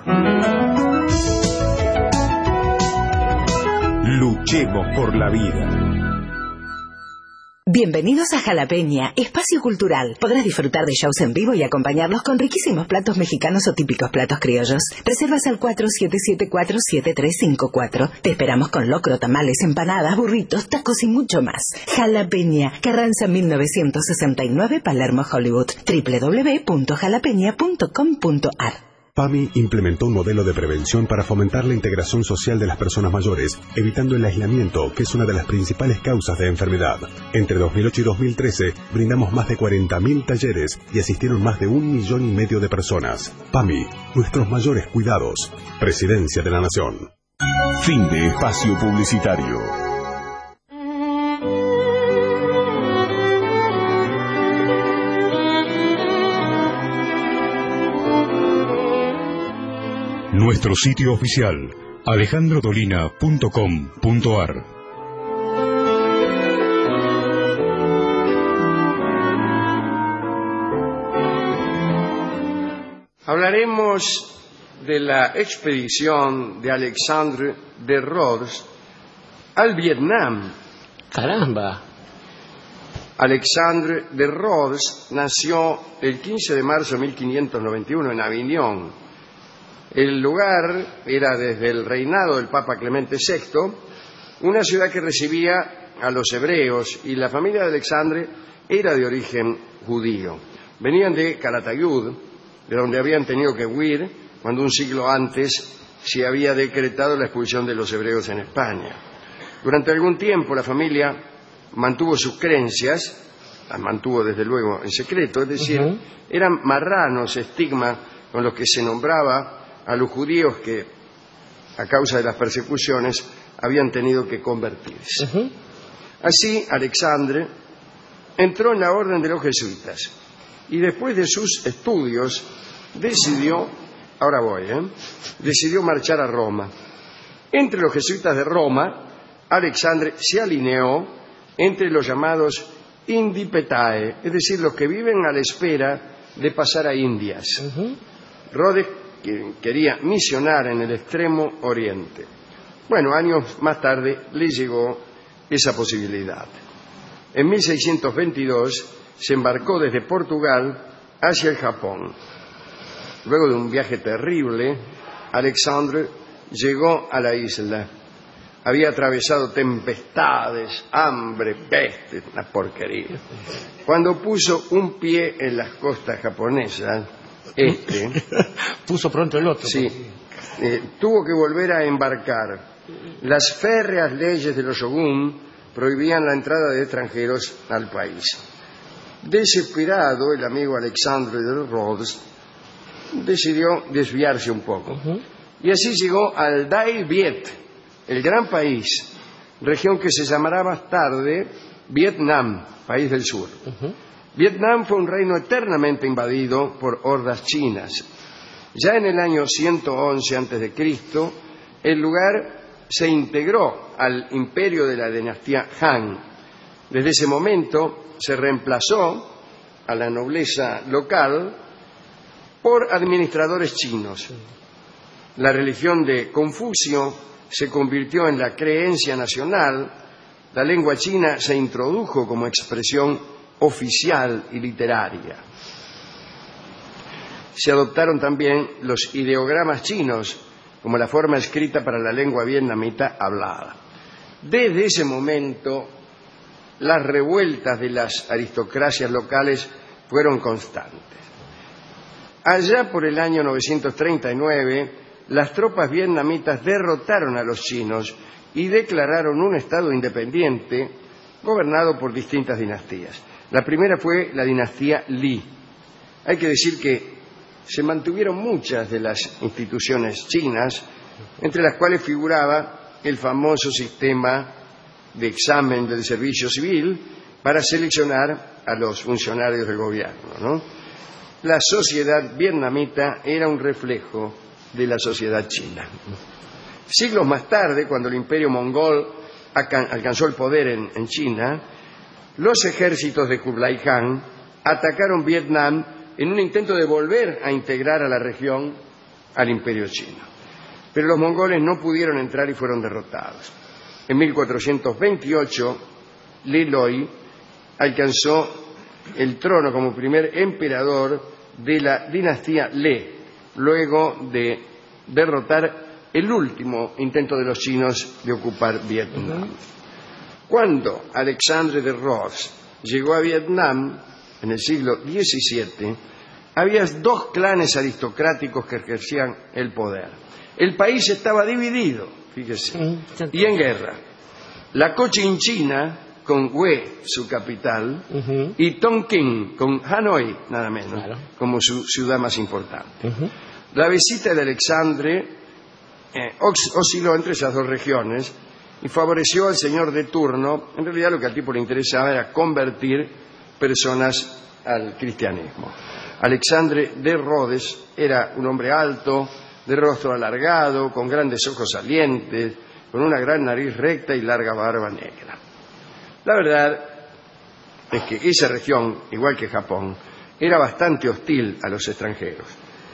Speaker 9: Luchemos por la vida.
Speaker 10: Bienvenidos a Jalapeña, espacio cultural. Podrás disfrutar de shows en vivo y acompañarlos con riquísimos platos mexicanos o típicos platos criollos. Reservas al cuatro siete siete cuatro siete tres cinco cuatro. Te esperamos con locro, tamales, empanadas, burritos, tacos y mucho más. Jalapeña, Carranza mil novecientos sesenta y nueve, Palermo, Hollywood. doble u doble u doble u punto jalapeña punto com punto a r.
Speaker 11: PAMI implementó un modelo de prevención para fomentar la integración social de las personas mayores, evitando el aislamiento, que es una de las principales causas de enfermedad. Entre dos mil ocho y dos mil trece, brindamos más de cuarenta mil talleres y asistieron más de un millón y medio de personas. PAMI, nuestros mayores cuidados. Presidencia de la Nación.
Speaker 1: Fin de espacio publicitario. Nuestro sitio oficial, alejandro dolina punto com punto a r.
Speaker 3: Hablaremos de la expedición de Alexandre de Rhodes al Vietnam.
Speaker 4: ¡Caramba!
Speaker 3: Alexandre de Rhodes nació el quince de marzo de mil quinientos noventa y uno en Avignon. El lugar era, desde el reinado del Papa Clemente sexto, una ciudad que recibía a los hebreos, y la familia de Alexandre era de origen judío. Venían de Calatayud, de donde habían tenido que huir cuando un siglo antes se había decretado la expulsión de los hebreos en España. Durante algún tiempo la familia mantuvo sus creencias, las mantuvo desde luego en secreto, es decir, uh-huh. eran marranos, estigma con los que se nombraba a los judíos que, a causa de las persecuciones, habían tenido que convertirse. Uh-huh. Así, Alexandre entró en la orden de los jesuitas y después de sus estudios decidió, ahora voy, ¿eh? decidió marchar a Roma. Entre los jesuitas de Roma, Alexandre se alineó entre los llamados Indipetae, es decir, los que viven a la espera de pasar a Indias. Uh-huh. Rhodes quería misionar en el extremo oriente. Bueno, años más tarde le llegó esa posibilidad. En mil seiscientos veintidós se embarcó desde Portugal hacia el Japón. Luego de un viaje terrible, Alexandre llegó a la isla. Había atravesado tempestades, hambre, peste, una porquería. Cuando puso un pie en las costas japonesas, este,
Speaker 12: puso pronto el otro.
Speaker 3: sí, eh, tuvo que volver a embarcar. Las férreas leyes de los shogun prohibían la entrada de extranjeros al país. Desesperado, el amigo Alexandre de Rhodes decidió desviarse un poco. Uh-huh. Y así llegó al Dai Viet, el gran país, región que se llamará más tarde Vietnam, país del sur. Uh-huh. Vietnam fue un reino eternamente invadido por hordas chinas. Ya en el año ciento once antes de Cristo, el lugar se integró al imperio de la dinastía Han. Desde ese momento se reemplazó a la nobleza local por administradores chinos. La religión de Confucio se convirtió en la creencia nacional, la lengua china se introdujo como expresión oficial y literaria. Se adoptaron también los ideogramas chinos como la forma escrita para la lengua vietnamita hablada. Desde ese momento, las revueltas de las aristocracias locales fueron constantes. Allá por el año novecientos treinta y nueve, las tropas vietnamitas derrotaron a los chinos y declararon un estado independiente gobernado por distintas dinastías. La primera fue la dinastía Li. Hay que decir que se mantuvieron muchas de las instituciones chinas, entre las cuales figuraba el famoso sistema de examen del servicio civil para seleccionar a los funcionarios del gobierno, ¿no? La sociedad vietnamita era un reflejo de la sociedad china. Siglos más tarde, cuando el imperio mongol alcanzó el poder en, en China, los ejércitos de Kublai Khan atacaron Vietnam en un intento de volver a integrar a la región al imperio chino. Pero los mongoles no pudieron entrar y fueron derrotados. En mil cuatrocientos veintiocho, Li Loi alcanzó el trono como primer emperador de la dinastía Le, luego de derrotar el último intento de los chinos de ocupar Vietnam. Cuando Alexandre de Rhodes llegó a Vietnam, en el siglo diecisiete, había dos clanes aristocráticos que ejercían el poder. El país estaba dividido, fíjese, y en guerra. La Cochinchina, con Hue, su capital, uh-huh. y Tonkin, con Hanoi, nada menos, claro. como su ciudad más importante. Uh-huh. La visita de Alexandre eh, osciló entre esas dos regiones y favoreció al señor de turno. En realidad lo que al tipo le interesaba era convertir personas al cristianismo. Alexandre de Rhodes era un hombre alto, de rostro alargado, con grandes ojos salientes, con una gran nariz recta y larga barba negra. La verdad es que esa región, igual que Japón, era bastante hostil a los extranjeros.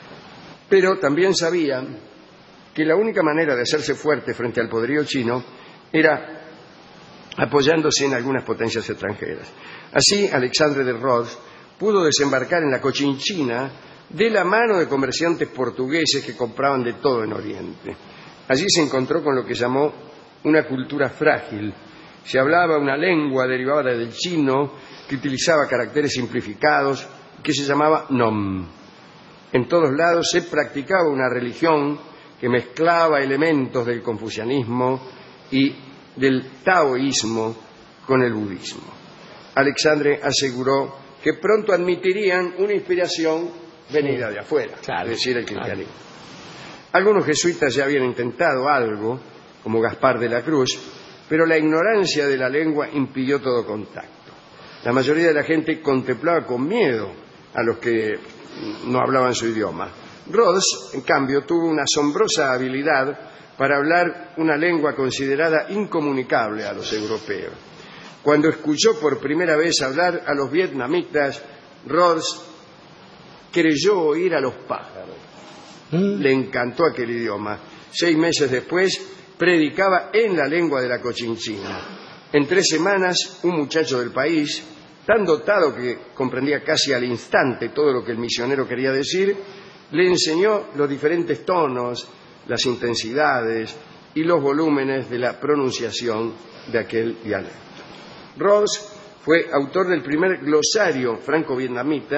Speaker 3: Pero también sabían que la única manera de hacerse fuerte frente al poderío chino era apoyándose en algunas potencias extranjeras. Así, Alexandre de Rhodes pudo desembarcar en la Cochinchina de la mano de comerciantes portugueses que compraban de todo en Oriente. Allí se encontró con lo que llamó una cultura frágil. Se hablaba una lengua derivada del chino que utilizaba caracteres simplificados que se llamaba Nom. En todos lados se practicaba una religión que mezclaba elementos del confucianismo y del taoísmo con el budismo. Alexandre aseguró que pronto admitirían una inspiración venida de afuera, claro, es decir, el cristianismo. Claro. Algunos jesuitas ya habían intentado algo, como Gaspar de la Cruz, pero la ignorancia de la lengua impidió todo contacto. La mayoría de la gente contemplaba con miedo a los que no hablaban su idioma. Rhodes, en cambio, tuvo una asombrosa habilidad para hablar una lengua considerada incomunicable a los europeos. Cuando escuchó por primera vez hablar a los vietnamitas, Rhodes creyó oír a los pájaros. ¿Mm? Le encantó aquel idioma. Seis meses después, predicaba en la lengua de la Cochinchina. En tres semanas, un muchacho del país, tan dotado que comprendía casi al instante todo lo que el misionero quería decir, le enseñó los diferentes tonos, las intensidades y los volúmenes de la pronunciación de aquel dialecto. Rhodes fue autor del primer glosario franco-vietnamita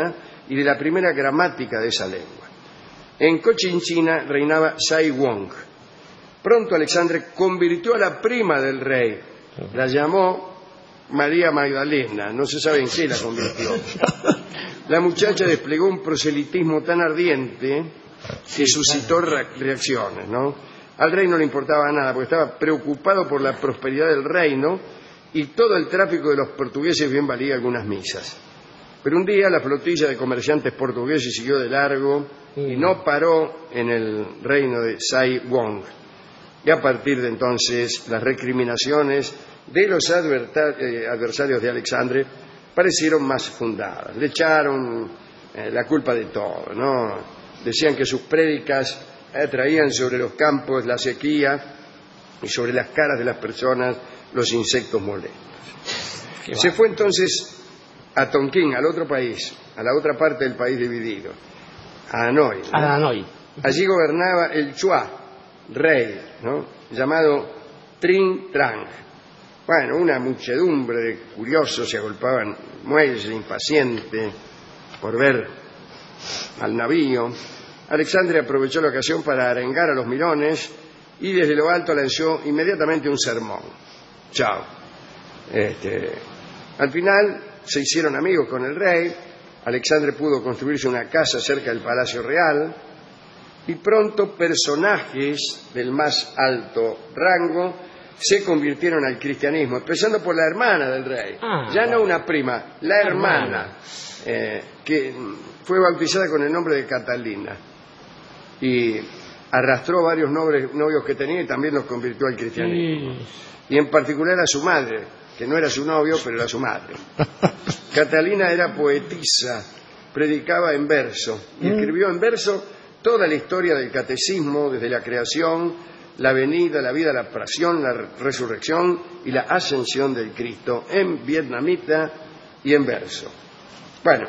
Speaker 3: y de la primera gramática de esa lengua. En Cochinchina reinaba Sai Wong. Pronto Alexandre convirtió a la prima del rey, la llamó María Magdalena, no se sabe en qué la convirtió. La muchacha desplegó un proselitismo tan ardiente que suscitó reacciones, ¿no? Al rey no le importaba nada porque estaba preocupado por la prosperidad del reino y todo el tráfico de los portugueses bien valía algunas misas. Pero un día la flotilla de comerciantes portugueses siguió de largo y no paró en el reino de Sai Wong. Y a partir de entonces las recriminaciones de los eh, adversarios de Alexandre parecieron más fundadas. Le echaron eh, la culpa de todo, ¿no? Decían que sus prédicas eh, traían sobre los campos la sequía y sobre las caras de las personas los insectos molestos. Se fue entonces a Tonquín, al otro país, a la otra parte del país dividido, a Hanoi, ¿no?
Speaker 12: A Hanoi.
Speaker 3: Allí gobernaba el Chua, rey, ¿no? Llamado Trin Trang. Bueno, una muchedumbre de curiosos se agolpaban en el muelle, impaciente por ver al navío. Alexandre aprovechó la ocasión para arengar a los mirones y desde lo alto lanzó inmediatamente un sermón. Chao. Este, al final se hicieron amigos con el rey. Alexandre pudo construirse una casa cerca del Palacio Real y pronto personajes del más alto rango se convirtieron al cristianismo, empezando por la hermana del rey, ah, ya no una prima, la hermana, eh, que fue bautizada con el nombre de Catalina y arrastró varios nobles, novios que tenía y también los convirtió al cristianismo. Y en particular a su madre, que no era su novio, pero era su madre. Catalina era poetisa, predicaba en verso y escribió en verso toda la historia del catecismo, desde la creación, la venida, la vida, la pasión, la resurrección y la ascensión del Cristo, en vietnamita y en verso. Bueno,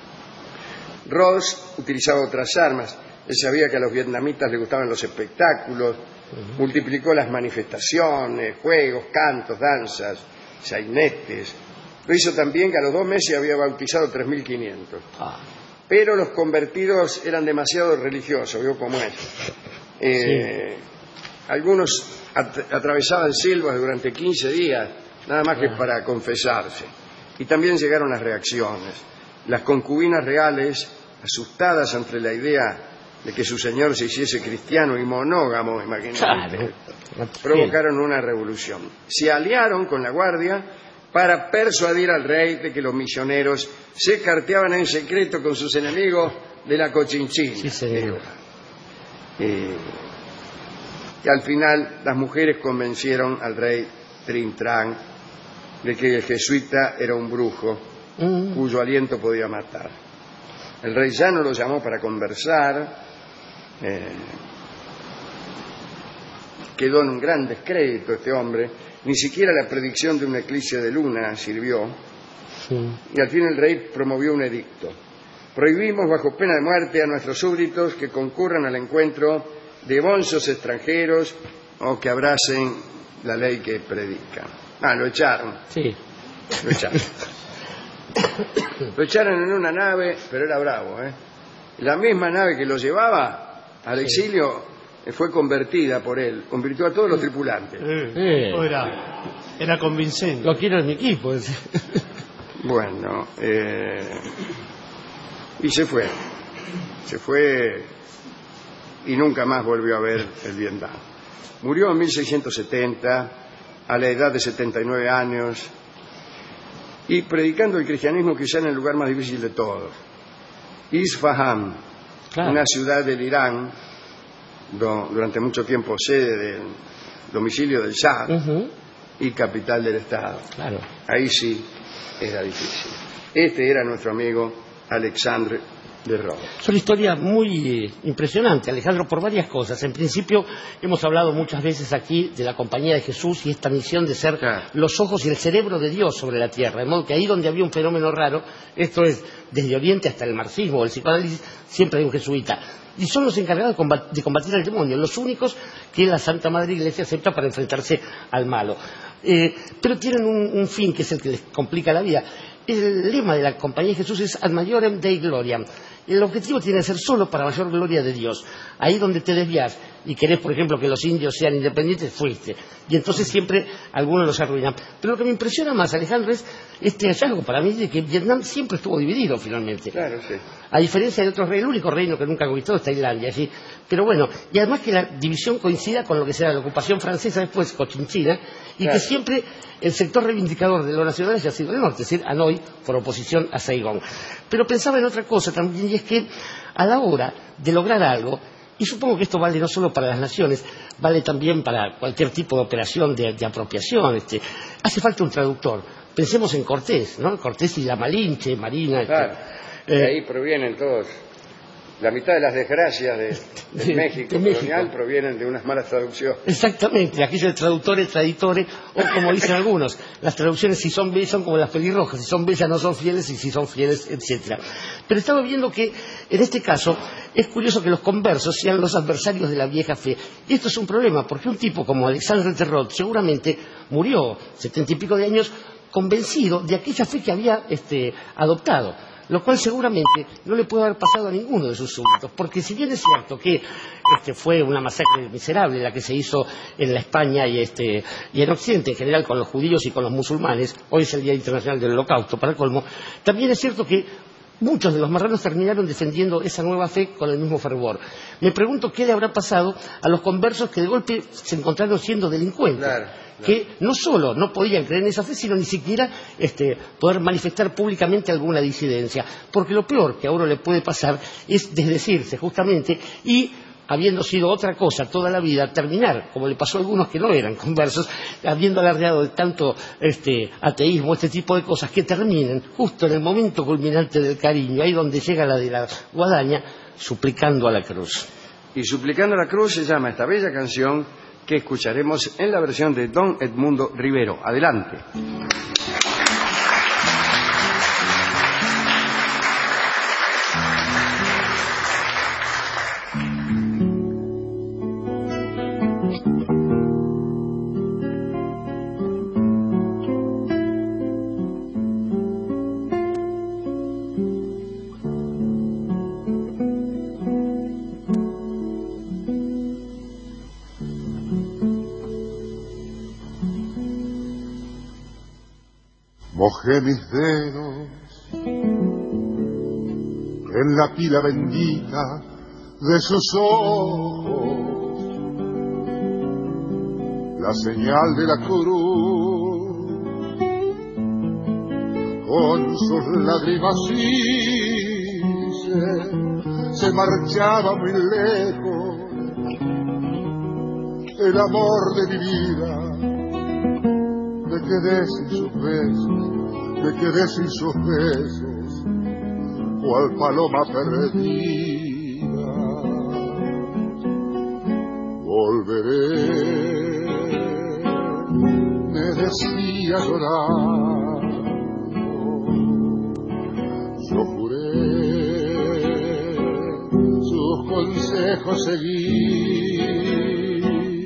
Speaker 3: Ross utilizaba otras armas. Él sabía que a los vietnamitas les gustaban los espectáculos, uh-huh. multiplicó las manifestaciones, juegos, cantos, danzas, sainetes. Lo hizo también que a los dos meses había bautizado tres mil quinientos. Ah. Pero los convertidos eran demasiado religiosos, ¿vio cómo es? Eh, sí. Algunos at- atravesaban selvas durante quince días, nada más que para confesarse. Y también llegaron las reacciones. Las concubinas reales, asustadas ante la idea de que su señor se hiciese cristiano y monógamo, imagínate, provocaron una revolución. Se aliaron con la guardia para persuadir al rey de que los misioneros se carteaban en secreto con sus enemigos de la Cochinchina. Sí, señor. Eh, y al final las mujeres convencieron al rey Trin Trang de que el jesuita era un brujo mm. cuyo aliento podía matar. El rey ya no lo llamó para conversar, eh, quedó en un gran descrédito este hombre, ni siquiera la predicción de una eclipse de luna sirvió, sí. y al fin el rey promovió un edicto. Prohibimos bajo pena de muerte a nuestros súbditos que concurran al encuentro de bonzos extranjeros o que abracen la ley que predican. Ah, lo echaron. Sí. Lo echaron. Lo echaron en una nave, pero era bravo, ¿eh? La misma nave que lo llevaba al exilio sí. fue convertida por él, convirtió a todos los tripulantes.
Speaker 12: Sí. Sí. Era, era convincente. Lo quiero en mi equipo.
Speaker 3: Bueno, eh, y se fue. Se fue y nunca más volvió a ver el Vietnam. Murió en mil seiscientos setenta, a la edad de setenta y nueve años, y predicando el cristianismo quizá en el lugar más difícil de todos, Isfahan, claro. una ciudad del Irán, do, durante mucho tiempo sede del domicilio del Shah uh-huh. y capital del Estado. Claro. Ahí sí era difícil. Este era nuestro amigo Alexandre de Ross.
Speaker 12: Es una historia muy impresionante, Alejandro, por varias cosas. En principio, hemos hablado muchas veces aquí de la Compañía de Jesús y esta misión de ser claro. los ojos y el cerebro de Dios sobre la tierra. De modo que ahí donde había un fenómeno raro, esto es desde Oriente hasta el marxismo o el psicoanálisis, siempre hay un jesuita. Y son los encargados de combatir, de combatir al demonio, los únicos que la Santa Madre Iglesia acepta para enfrentarse al malo. Eh, pero tienen un, un fin que es el que les complica la vida. el lema de la Compañía de Jesús es Ad Maiorem Dei Gloriam. El objetivo tiene que ser solo para mayor gloria de Dios. Ahí donde te desvías y querés, por ejemplo, que los indios sean independientes, fuiste. Y entonces siempre algunos los arruinan. Pero lo que me impresiona más, Alejandro, es este hallazgo para mí de que Vietnam siempre estuvo dividido finalmente.
Speaker 3: Claro, sí.
Speaker 12: A diferencia de otros reinos, el único reino que nunca conquistó es Tailandia, ¿sí? Pero bueno, y además que la división coincida con lo que será la ocupación francesa después, Cochinchina, y claro, que siempre el sector reivindicador de lo nacional haya sido el norte, es decir, Hanoi, por oposición a Saigón. Pero pensaba en otra cosa también, y es que a la hora de lograr algo, y supongo que esto vale no solo para las naciones, vale también para cualquier tipo de operación de, de apropiación, este, hace falta un traductor. Pensemos en Cortés, ¿no? Cortés y la Malinche, Marina.
Speaker 3: Claro,
Speaker 12: este,
Speaker 3: de
Speaker 12: eh,
Speaker 3: ahí provienen todos. La mitad de las desgracias de, de, de México
Speaker 12: de
Speaker 3: colonial
Speaker 12: México.
Speaker 3: provienen de unas malas traducciones.
Speaker 12: Exactamente, aquello de traductores, traditores, o como dicen algunos, las traducciones si son bellas son como las pelirrojas, si son bellas no son fieles y si son fieles, etcétera. Pero estaba viendo que en este caso es curioso que los conversos sean los adversarios de la vieja fe. Y esto es un problema, porque un tipo como Alexandre Terrot seguramente murió, setenta y pico de años, convencido de aquella fe que había este, adoptado, lo cual seguramente no le puede haber pasado a ninguno de sus súbditos, porque si bien es cierto que este, fue una masacre miserable la que se hizo en la España y, este, y en Occidente en general con los judíos y con los musulmanes, hoy es el Día Internacional del Holocausto, para el colmo, también es cierto que muchos de los marranos terminaron defendiendo esa nueva fe con el mismo fervor. Me pregunto qué le habrá pasado a los conversos que de golpe se encontraron siendo delincuentes.
Speaker 3: Claro, claro.
Speaker 12: Que no solo no podían creer en esa fe, sino ni siquiera este, poder manifestar públicamente alguna disidencia. Porque lo peor que a uno le puede pasar es desdecirse justamente y, habiendo sido otra cosa toda la vida, terminar, como le pasó a algunos que no eran conversos, habiendo alardeado de tanto este, ateísmo, este tipo de cosas, que terminen justo en el momento culminante del cariño, ahí donde llega la de la guadaña, suplicando a la cruz.
Speaker 3: Y suplicando a la cruz se llama esta bella canción que escucharemos en la versión de Don Edmundo Rivero. Adelante.
Speaker 13: Mojé mis dedos en la pila bendita de sus ojos, la señal de la cruz, con sus lágrimas hice, se marchaba muy lejos el amor de mi vida. Me quedé sin sus besos, me quedé sin sus besos, cual paloma perdida. Volveré, me decía llorando, yo juré sus consejos seguir,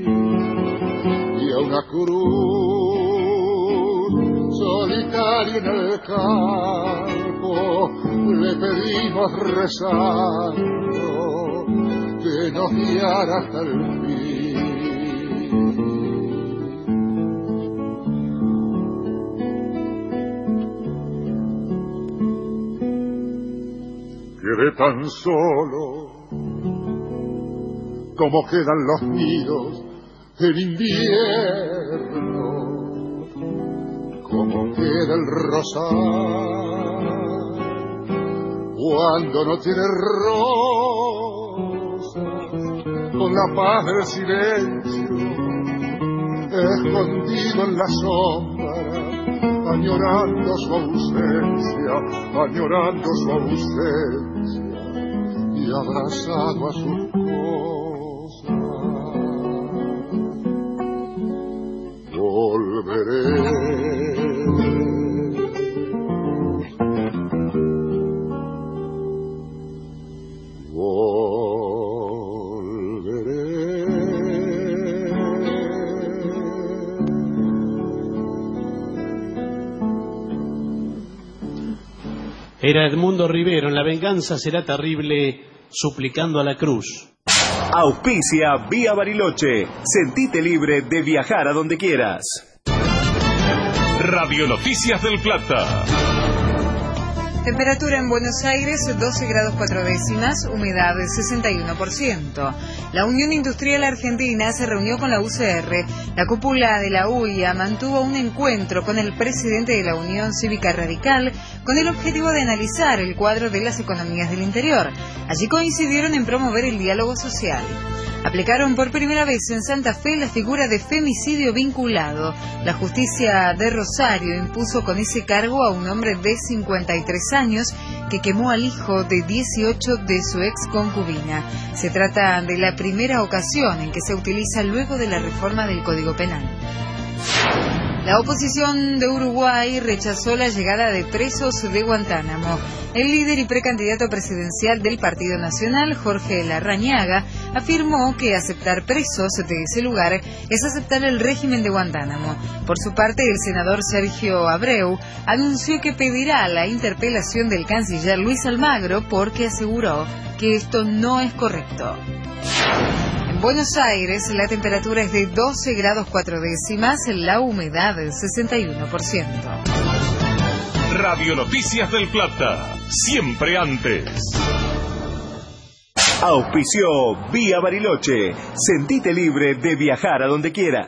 Speaker 13: y a una cruz solitario en el campo le pedimos rezando que nos guiara hasta el fin. Quedé tan solo como quedan los nidos en invierno, como queda el rosal cuando no tiene rosas, con la paz del silencio escondido en la sombra, añorando su ausencia, añorando su ausencia y abrazado a sus cosas. Volveré,
Speaker 4: Era Edmundo Rivero en La venganza será terrible, suplicando a la cruz.
Speaker 7: Auspicia Vía Bariloche. Sentite libre de viajar a donde quieras.
Speaker 1: Radio Noticias del Plata.
Speaker 14: Temperatura en Buenos Aires, doce grados cuatro décimas, humedad sesenta y uno por ciento. La Unión Industrial Argentina se reunió con la U C R. La cúpula de la U I A mantuvo un encuentro con el presidente de la Unión Cívica Radical con el objetivo de analizar el cuadro de las economías del interior. Allí coincidieron en promover el diálogo social. Aplicaron por primera vez en Santa Fe la figura de femicidio vinculado. La justicia de Rosario impuso con ese cargo a un hombre de cincuenta y tres años que quemó al hijo de dieciocho de su ex concubina. Se trata de la primera ocasión en que se utiliza luego de la reforma del Código Penal. La oposición de Uruguay rechazó la llegada de presos de Guantánamo. El líder y precandidato presidencial del Partido Nacional, Jorge Larrañaga, afirmó que aceptar presos de ese lugar es aceptar el régimen de Guantánamo. Por su parte, el senador Sergio Abreu anunció que pedirá la interpelación del canciller Luis Almagro porque aseguró que esto no es correcto. En Buenos Aires, la temperatura es de doce grados cuatro décimas, la humedad sesenta y uno por ciento.
Speaker 1: Radio Noticias del Plata, siempre antes.
Speaker 7: Auspició Vía Bariloche. Sentite libre de viajar a donde quieras.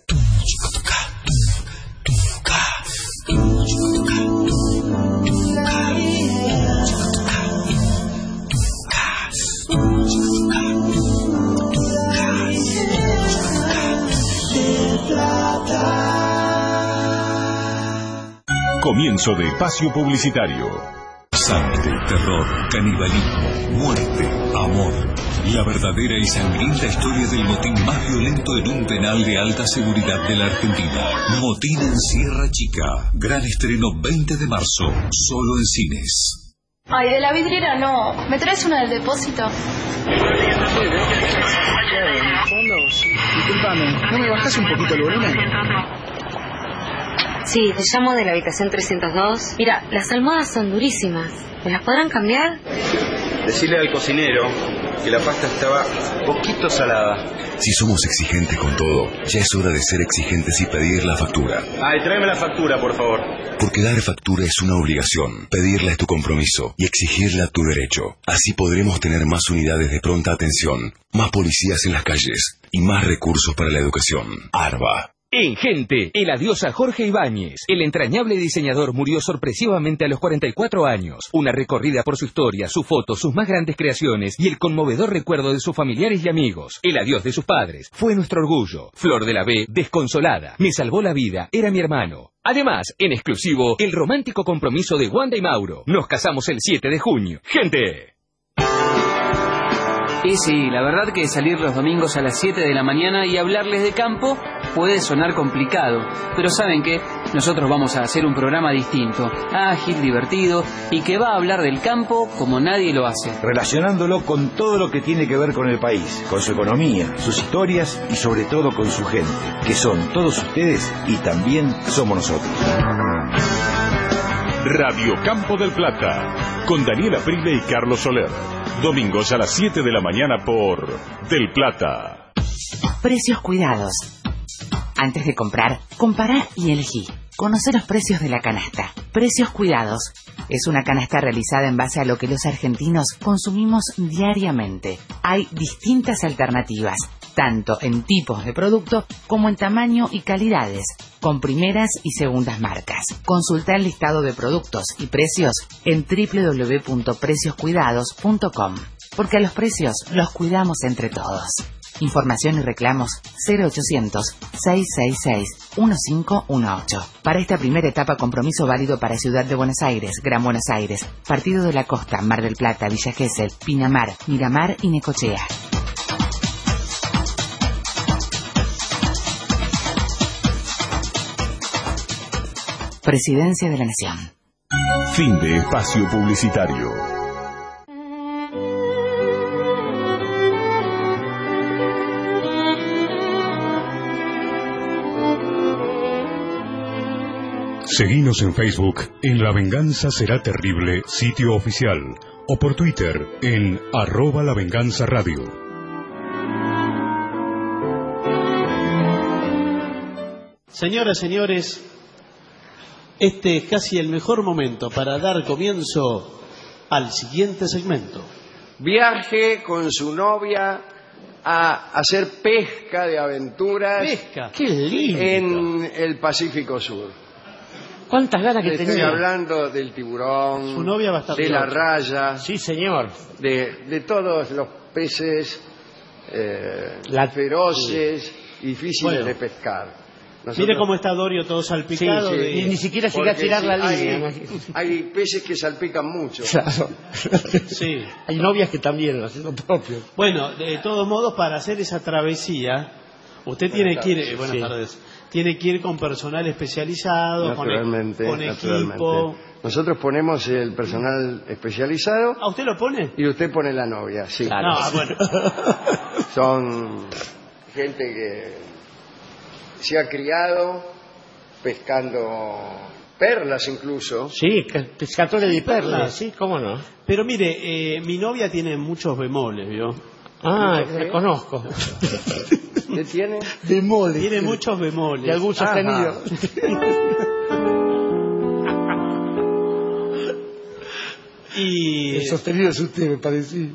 Speaker 1: Comienzo de espacio publicitario.
Speaker 6: Sangre, terror, canibalismo, muerte, amor. La verdadera y sangrienta historia del motín más violento en un penal de alta seguridad de la Argentina. Motín en Sierra Chica. Gran estreno veinte de marzo, solo en cines.
Speaker 15: Ay, de la vidriera no. ¿Me traes una del depósito?
Speaker 16: Disculpame, ¿no me bajás un poquito el volumen?
Speaker 17: Sí, te llamo de la habitación trescientos dos. Mira, las almohadas son durísimas. ¿Me las podrán cambiar?
Speaker 18: Decirle al cocinero que la pasta estaba poquito salada.
Speaker 19: Si somos exigentes con todo, ya es hora de ser exigentes y pedir la factura.
Speaker 18: Ay, tráeme la factura, por favor.
Speaker 19: Porque dar factura es una obligación, pedirla es tu compromiso y exigirla tu derecho. Así podremos tener más unidades de pronta atención, más policías en las calles y más recursos para la educación. ARBA.
Speaker 20: En Gente, el adiós a Jorge Ibáñez. El entrañable diseñador murió sorpresivamente a los cuarenta y cuatro años. Una recorrida por su historia, su foto, sus más grandes creaciones y el conmovedor recuerdo de sus familiares y amigos. El adiós de sus padres fue nuestro orgullo. Flor de la B, desconsolada. Me salvó la vida, era mi hermano. Además, en exclusivo, el romántico compromiso de Wanda y Mauro. Nos casamos el siete de junio. ¡Gente!
Speaker 21: Y sí, la verdad que salir los domingos a las siete de la mañana y hablarles de campo puede sonar complicado, pero ¿saben qué? Nosotros vamos a hacer un programa distinto, ágil, divertido y que va a hablar del campo como nadie lo hace.
Speaker 22: Relacionándolo con todo lo que tiene que ver con el país, con su economía, sus historias y sobre todo con su gente, que son todos ustedes y también somos nosotros.
Speaker 1: Radio Campo del Plata, con Daniela Prile y Carlos Soler. Domingos a las siete de la mañana por Del Plata.
Speaker 10: Precios cuidados. Antes de comprar, compará y elegí. Conoce los precios de la canasta. Precios cuidados. Es una canasta realizada en base a lo que los argentinos consumimos diariamente. Hay distintas alternativas, tanto en tipos de producto como en tamaño y calidades, con primeras y segundas marcas. Consulta el listado de productos y precios en doble u doble u doble u punto precios cuidados punto com, porque a los precios los cuidamos entre todos. Información y reclamos cero ochocientos, seiscientos sesenta y seis, quince dieciocho. Para esta primera etapa, compromiso válido para Ciudad de Buenos Aires, Gran Buenos Aires, Partido de la Costa, Mar del Plata, Villa Gesell, Pinamar, Miramar y Necochea. Presidencia de la Nación.
Speaker 1: Fin de espacio publicitario.
Speaker 11: Seguinos en Facebook en La Venganza Será Terrible, sitio oficial, o por Twitter en arroba La Venganza Radio.
Speaker 4: Señoras, señores, este es casi el mejor momento para dar comienzo al siguiente segmento.
Speaker 3: Viaje con su novia a hacer pesca de aventuras.
Speaker 4: Pesca.
Speaker 12: ¡Qué lindo!
Speaker 3: En el Pacífico Sur.
Speaker 12: ¿Cuántas ganas que
Speaker 3: Estoy
Speaker 12: tenía?
Speaker 3: hablando del tiburón,
Speaker 4: Su novia va a estar
Speaker 3: de la
Speaker 4: loca.
Speaker 3: raya,
Speaker 12: Sí, señor.
Speaker 3: de, de todos los peces eh,
Speaker 12: La-
Speaker 3: feroces y difíciles
Speaker 4: Bueno.
Speaker 3: de pescar. Nosotros-
Speaker 4: Mire cómo está Dorio todo salpicado.
Speaker 3: Sí, sí.
Speaker 4: de-
Speaker 12: Ni, ni siquiera llegué a
Speaker 3: porque
Speaker 12: tirar
Speaker 3: sí,
Speaker 12: la
Speaker 3: hay,
Speaker 12: línea.
Speaker 3: hay peces que salpican mucho.
Speaker 12: Claro.
Speaker 4: Sí.
Speaker 12: Hay novias que también hacen lo propio.
Speaker 4: Bueno, de todos modos, para hacer esa travesía, usted tiene que ir,
Speaker 3: tardes.
Speaker 4: eh, buenas
Speaker 12: Sí.
Speaker 4: tardes, tiene que ir con personal especializado, con, e-
Speaker 3: Naturalmente,
Speaker 4: con
Speaker 3: naturalmente.
Speaker 4: equipo.
Speaker 3: Nosotros ponemos el personal especializado
Speaker 4: ¿A usted lo pone?
Speaker 3: y usted pone la novia, sí.
Speaker 12: Claro.
Speaker 4: No, bueno.
Speaker 3: Son gente que se ha criado pescando perlas incluso.
Speaker 12: Sí, que- pescadores de perlas,
Speaker 4: Perlas.
Speaker 12: sí, cómo no.
Speaker 4: Pero mire, eh, mi novia tiene muchos bemoles, ¿vio?
Speaker 12: Ah,
Speaker 3: ¿Mucho
Speaker 12: la
Speaker 3: qué?
Speaker 12: conozco.
Speaker 3: ¿Qué tiene?
Speaker 12: Bemoles.
Speaker 4: Tiene muchos bemoles.
Speaker 12: Y algún
Speaker 3: Ajá.
Speaker 12: sostenido.
Speaker 4: Y
Speaker 12: El sostenido es usted, me parecía.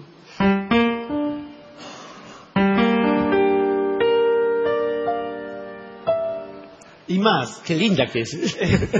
Speaker 4: y más.
Speaker 12: Qué linda que es.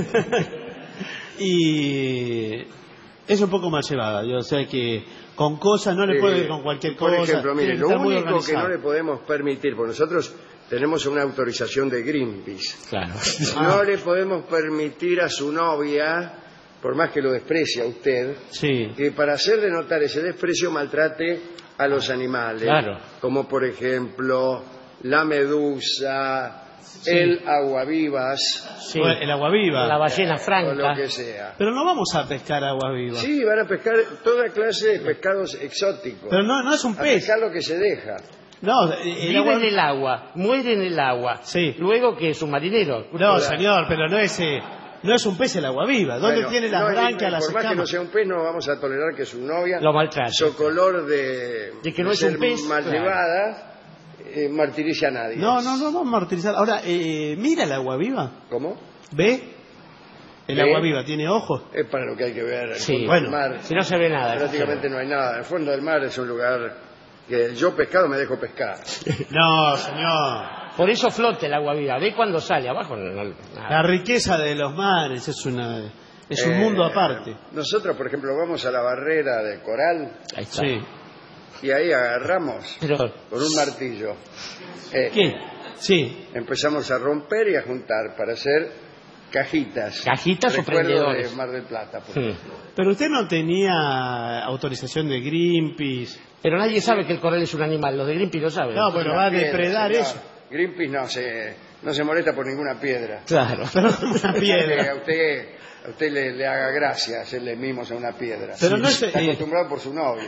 Speaker 4: Y es un poco más llevada. Yo sé que con cosas no le
Speaker 3: Eh,
Speaker 4: puedo ir con cualquier
Speaker 3: Por
Speaker 4: cosa.
Speaker 3: ejemplo, mire,
Speaker 4: tiene que
Speaker 3: lo
Speaker 4: estar muy
Speaker 3: único que
Speaker 4: organizado.
Speaker 3: no le podemos permitir, porque nosotros tenemos una autorización de Greenpeace,
Speaker 12: Claro.
Speaker 3: no le podemos permitir a su novia, por más que lo desprecie a usted,
Speaker 4: Sí.
Speaker 3: que para hacer denotar ese desprecio maltrate a los animales,
Speaker 12: Claro.
Speaker 3: como por ejemplo la medusa,
Speaker 4: Sí.
Speaker 3: el aguavivas,
Speaker 12: Sí.
Speaker 4: O el agua viva.
Speaker 12: La ballena
Speaker 3: o lo
Speaker 12: franca.
Speaker 3: que sea.
Speaker 4: Pero no vamos a pescar agua viva.
Speaker 3: Sí, van a pescar toda clase de pescados exóticos.
Speaker 4: Pero no, no es un
Speaker 3: a
Speaker 4: pez.
Speaker 3: pescar lo que se deja.
Speaker 4: No, el
Speaker 12: Vive
Speaker 4: agua...
Speaker 12: en el agua, muere en el agua.
Speaker 4: Sí.
Speaker 12: Luego que es un marinero.
Speaker 4: No, señor, pero no es, eh, no es un pez el agua viva. ¿Dónde
Speaker 3: Bueno,
Speaker 4: tiene las
Speaker 3: no,
Speaker 4: branquias, las
Speaker 3: por más que no
Speaker 4: escamas?
Speaker 3: sea un pez, no vamos a tolerar que su novia,
Speaker 12: Lo maltrate.
Speaker 3: su color de,
Speaker 12: De que no
Speaker 3: de
Speaker 12: es
Speaker 3: ser
Speaker 12: un pez,
Speaker 3: mal
Speaker 12: claro.
Speaker 3: llevada, eh, martirice a nadie.
Speaker 4: No, no, no, vamos a martirizar. Ahora, eh, mira el agua viva.
Speaker 3: ¿Cómo?
Speaker 4: ¿Ve? El
Speaker 3: ¿Ve?
Speaker 4: agua viva tiene ojos.
Speaker 3: Es para lo que hay que ver. El
Speaker 12: Sí,
Speaker 3: fondo
Speaker 4: bueno,
Speaker 3: del mar,
Speaker 12: Si no se ve nada.
Speaker 3: prácticamente no hay nada. El fondo del mar es un lugar que yo pescado me dejo pescar.
Speaker 4: No, señor.
Speaker 12: Por eso flota el agua viva. Ve cuando sale abajo. No, no, nada.
Speaker 4: La riqueza de los mares es una es un
Speaker 3: Eh,
Speaker 4: mundo aparte.
Speaker 3: Nosotros, por ejemplo, vamos a la barrera de coral
Speaker 12: Ahí está.
Speaker 4: Sí.
Speaker 3: y ahí agarramos
Speaker 12: Pero,
Speaker 3: con un martillo. Eh,
Speaker 4: ¿Qué? Sí.
Speaker 3: Empezamos a romper y a juntar para hacer cajitas.
Speaker 12: ¿Cajitas o
Speaker 3: Recuerdo
Speaker 12: prendedores?
Speaker 3: de Mar del Plata, por
Speaker 12: hmm.
Speaker 3: ejemplo.
Speaker 4: Pero usted no tenía autorización de Greenpeace.
Speaker 12: Pero nadie sabe que el coral es un animal. Los de Greenpeace lo saben.
Speaker 4: No, bueno,
Speaker 3: Una
Speaker 4: va a
Speaker 3: piedra,
Speaker 4: depredar
Speaker 3: señor.
Speaker 4: eso.
Speaker 3: Greenpeace no se, no se molesta por ninguna piedra.
Speaker 12: Claro.
Speaker 4: Pero una
Speaker 3: Que
Speaker 4: piedra.
Speaker 3: a usted, a usted le, le haga gracia hacerle mimos a una piedra.
Speaker 4: Pero no es-
Speaker 3: Está
Speaker 4: eh,
Speaker 3: acostumbrado por su novia.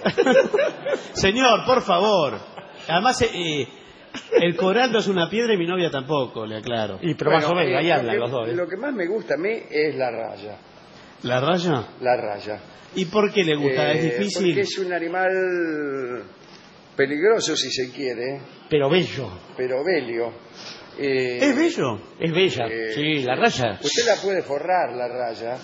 Speaker 4: Señor, por favor. Además, eh, el coral no es una piedra y mi novia tampoco, le aclaro.
Speaker 12: Y pero más o
Speaker 3: Bueno,
Speaker 12: menos, ahí
Speaker 3: eh, lo
Speaker 12: andan
Speaker 3: que-
Speaker 12: los dos. ¿eh?
Speaker 3: Lo que más me gusta a mí es la raya.
Speaker 4: ¿La raya?
Speaker 3: La raya.
Speaker 4: ¿Y por qué le gusta?
Speaker 3: Eh,
Speaker 4: ¿Es difícil?
Speaker 3: Porque es un animal peligroso, si se quiere,
Speaker 12: Pero bello.
Speaker 3: pero belio. Eh,
Speaker 4: ¿Es bello?
Speaker 12: Es bella.
Speaker 3: Eh,
Speaker 12: Sí, la raya.
Speaker 3: Usted la puede forrar, la raya.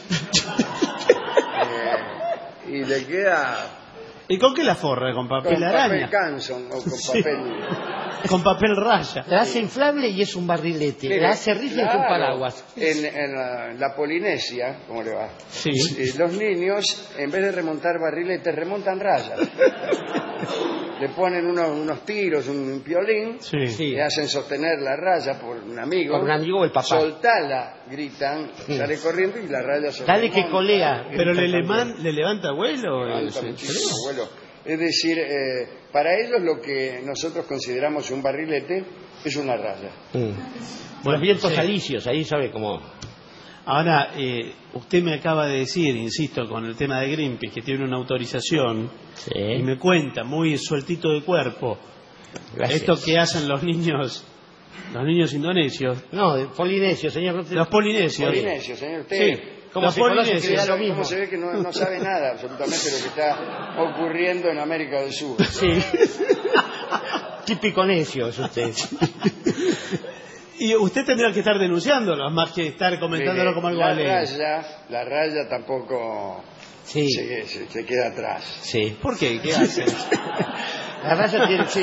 Speaker 3: Eh, y le queda
Speaker 4: ¿Y con qué la forra? ¿Con papel
Speaker 3: con
Speaker 4: araña?
Speaker 3: papel Canson o con
Speaker 4: Sí.
Speaker 3: papel...
Speaker 4: Con papel raya.
Speaker 12: La hace inflable y es un barrilete.
Speaker 3: Mire,
Speaker 12: La hace rifle
Speaker 3: claro,
Speaker 12: con paraguas.
Speaker 3: En, en la, la Polinesia, ¿cómo le va?
Speaker 4: Sí.
Speaker 3: Eh, los niños, en vez de remontar barriletes, remontan rayas. Le ponen unos, unos tiros, un piolín,
Speaker 4: Sí.
Speaker 3: le hacen sostener la raya por un amigo.
Speaker 12: Por un amigo o el papá.
Speaker 3: Soltala, gritan,
Speaker 12: Sí.
Speaker 3: sale corriendo y la raya se
Speaker 12: Dale que
Speaker 3: remonta.
Speaker 12: colea.
Speaker 4: ¿Pero le,
Speaker 12: También.
Speaker 4: leman- le levanta vuelo?
Speaker 3: Levanta
Speaker 4: el-
Speaker 3: muchísimo vuelo. Es decir, eh, para ellos lo que nosotros consideramos un barrilete es una raya.
Speaker 12: Mm. Los vientos
Speaker 4: sí.
Speaker 12: alisios, ahí sabe cómo.
Speaker 4: Ahora, eh, usted me acaba de decir, insisto, con el tema de Greenpeace, que tiene una autorización,
Speaker 12: Sí.
Speaker 4: y me cuenta, muy sueltito de cuerpo,
Speaker 12: Gracias.
Speaker 4: esto que hacen los niños Los niños indonesios.
Speaker 12: No, de polinesios, señor. No te...
Speaker 4: Los polinesios.
Speaker 3: Polinesios, señor. Usted,
Speaker 4: Sí.
Speaker 12: ¿Cómo
Speaker 4: Los
Speaker 12: se conoce
Speaker 4: polinesios.
Speaker 12: que da lo mismo?
Speaker 3: ¿Cómo se ve que no, no sabe nada absolutamente de lo que está ocurriendo en América del Sur?
Speaker 12: Sí. Típico necio es usted.
Speaker 4: Y usted tendría que estar denunciándolo, más que estar comentándolo
Speaker 3: Mire,
Speaker 4: como algo
Speaker 3: la
Speaker 4: alegre.
Speaker 3: raya, la raya tampoco
Speaker 12: Sí.
Speaker 3: se, se- se queda atrás.
Speaker 12: Sí.
Speaker 4: ¿Por qué? ¿Qué hace?
Speaker 12: La raya tiene... Sí.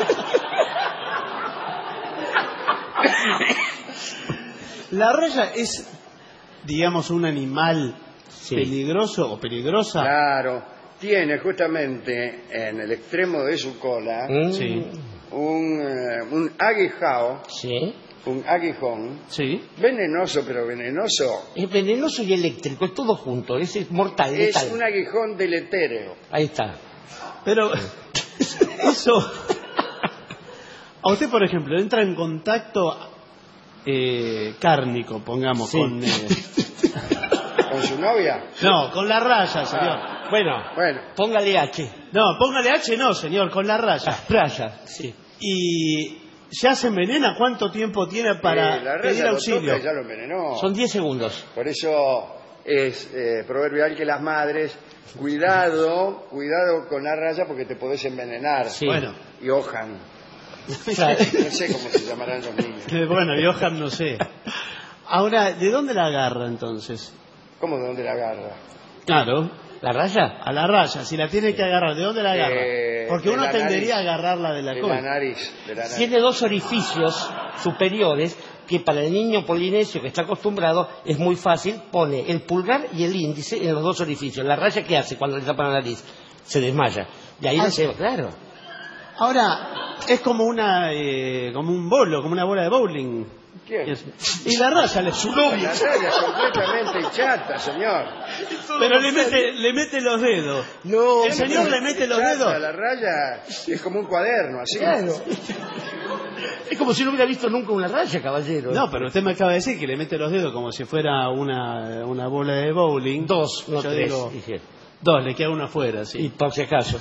Speaker 4: La raya es, digamos, un animal
Speaker 12: Sí.
Speaker 4: peligroso o peligrosa.
Speaker 3: Claro, tiene justamente en el extremo de su cola
Speaker 12: Mm.
Speaker 4: Sí.
Speaker 3: un, eh, un aguijao,
Speaker 12: Sí.
Speaker 3: un aguijón,
Speaker 4: Sí.
Speaker 3: venenoso, pero venenoso.
Speaker 12: Es venenoso y eléctrico, es todo junto, es es mortal,
Speaker 3: Es
Speaker 12: letal.
Speaker 3: un aguijón deletéreo.
Speaker 12: Ahí está.
Speaker 4: Pero eso... A usted, por ejemplo, entra en contacto eh, cárnico, pongamos,
Speaker 12: Sí.
Speaker 4: con... eh,
Speaker 3: ¿Con su novia?
Speaker 4: no, con la raya, señor.
Speaker 12: Bueno,
Speaker 3: Bueno,
Speaker 12: póngale H.
Speaker 4: No, póngale H, no, señor, con la raya.
Speaker 12: Raya, sí.
Speaker 4: Y ya se envenena, ¿cuánto tiempo tiene para
Speaker 3: eh, la
Speaker 4: pedir
Speaker 3: raya lo
Speaker 4: auxilio?
Speaker 3: toca y ya lo envenenó.
Speaker 12: Son diez segundos.
Speaker 3: Por eso es eh, proverbial que las madres, cuidado, cuidado con la raya porque te podés envenenar.
Speaker 12: Sí.
Speaker 4: Bueno,
Speaker 3: Y Johan.
Speaker 12: Claro.
Speaker 3: No sé cómo se llamarán los niños.
Speaker 4: eh, bueno, Johan no sé. Ahora, ¿de dónde la agarra entonces?
Speaker 3: ¿Cómo de dónde la agarra?
Speaker 4: Claro,
Speaker 12: ¿La raya?
Speaker 4: a la raya, si la tiene que agarrar, ¿de dónde la agarra?
Speaker 3: Eh,
Speaker 4: Porque
Speaker 3: de
Speaker 4: uno
Speaker 3: la
Speaker 4: tendería
Speaker 3: nariz.
Speaker 4: a agarrarla de la
Speaker 3: De la
Speaker 4: cola.
Speaker 3: nariz. De la nariz.
Speaker 12: Tiene dos orificios superiores que para el niño polinesio que está acostumbrado es muy fácil. Pone el pulgar y el índice en los dos orificios. ¿La raya qué hace cuando le tapa la nariz? Se desmaya. Y ahí
Speaker 4: Ah,
Speaker 12: le
Speaker 4: sí.
Speaker 12: se... Claro.
Speaker 4: Ahora, es como una, eh, como un bolo, como una bola de bowling.
Speaker 3: ¿Quién?
Speaker 4: Es- Y la raya le su novia.
Speaker 3: La raya es completamente chata, señor.
Speaker 4: Pero le mete, le mete los dedos.
Speaker 12: No,
Speaker 4: El señor le mete los
Speaker 3: Chata,
Speaker 4: dedos.
Speaker 3: La raya es como un cuaderno, así.
Speaker 12: Claro. Es como si no hubiera visto nunca una raya, caballero.
Speaker 4: No, pero usted me acaba de decir que le mete los dedos como si fuera una, una bola de bowling.
Speaker 12: Dos, no
Speaker 4: Yo
Speaker 12: tres.
Speaker 4: digo,
Speaker 12: dije.
Speaker 4: dos, le queda uno afuera,
Speaker 12: Y
Speaker 4: sí.
Speaker 12: por si acaso.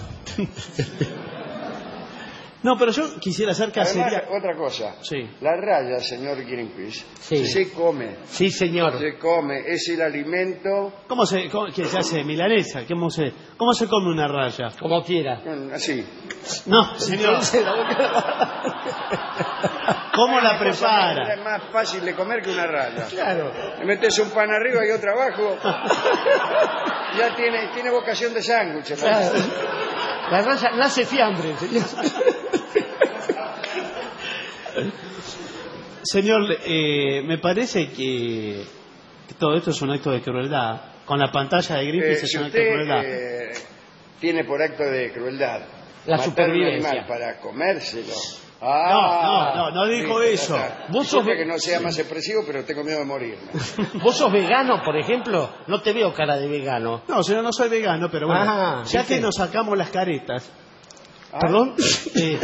Speaker 4: No, pero yo quisiera hacer cacería.
Speaker 3: Además, otra cosa.
Speaker 4: Sí.
Speaker 3: La raya, señor Greenpeace,
Speaker 12: Sí.
Speaker 3: se come.
Speaker 12: Sí, señor.
Speaker 3: Se come. Es el alimento
Speaker 4: ¿Cómo se, cómo- que se hace milanesa? ¿Cómo se, ¿Cómo se come una raya?
Speaker 12: Como quiera.
Speaker 3: mm, así.
Speaker 4: No, señor. ¿Cómo la
Speaker 3: Es
Speaker 4: prepara?
Speaker 3: más fácil de comer que una raya.
Speaker 12: Claro.
Speaker 3: Le metes un pan arriba y otro abajo. Ya tiene, tiene vocación de sándwich. ¿no?
Speaker 12: Claro. La raya nace fiambre, señor.
Speaker 4: Señor, eh, me parece que, que todo esto es un acto de crueldad. Con la pantalla de
Speaker 3: Eh,
Speaker 4: Greenpeace es
Speaker 3: si
Speaker 4: un acto de
Speaker 3: usted
Speaker 4: crueldad.
Speaker 3: eh, tiene por acto de crueldad
Speaker 12: La
Speaker 3: matar
Speaker 12: supervivencia.
Speaker 3: un animal para comérselo.
Speaker 4: No,
Speaker 3: Ah,
Speaker 4: no, no, no dijo
Speaker 3: sí,
Speaker 4: eso.
Speaker 3: ya está.
Speaker 12: Vos sos
Speaker 3: Disculpe
Speaker 12: ve-
Speaker 3: que no sea más expresivo, pero tengo miedo de morirme.
Speaker 12: ¿Vos sos vegano, por ejemplo? No te veo cara de vegano.
Speaker 4: No, señor, no soy vegano, pero bueno,
Speaker 12: Ah,
Speaker 4: ya
Speaker 12: ¿viste?
Speaker 4: que nos sacamos las caretas.
Speaker 3: Ah,
Speaker 12: ¿Perdón?
Speaker 4: eh,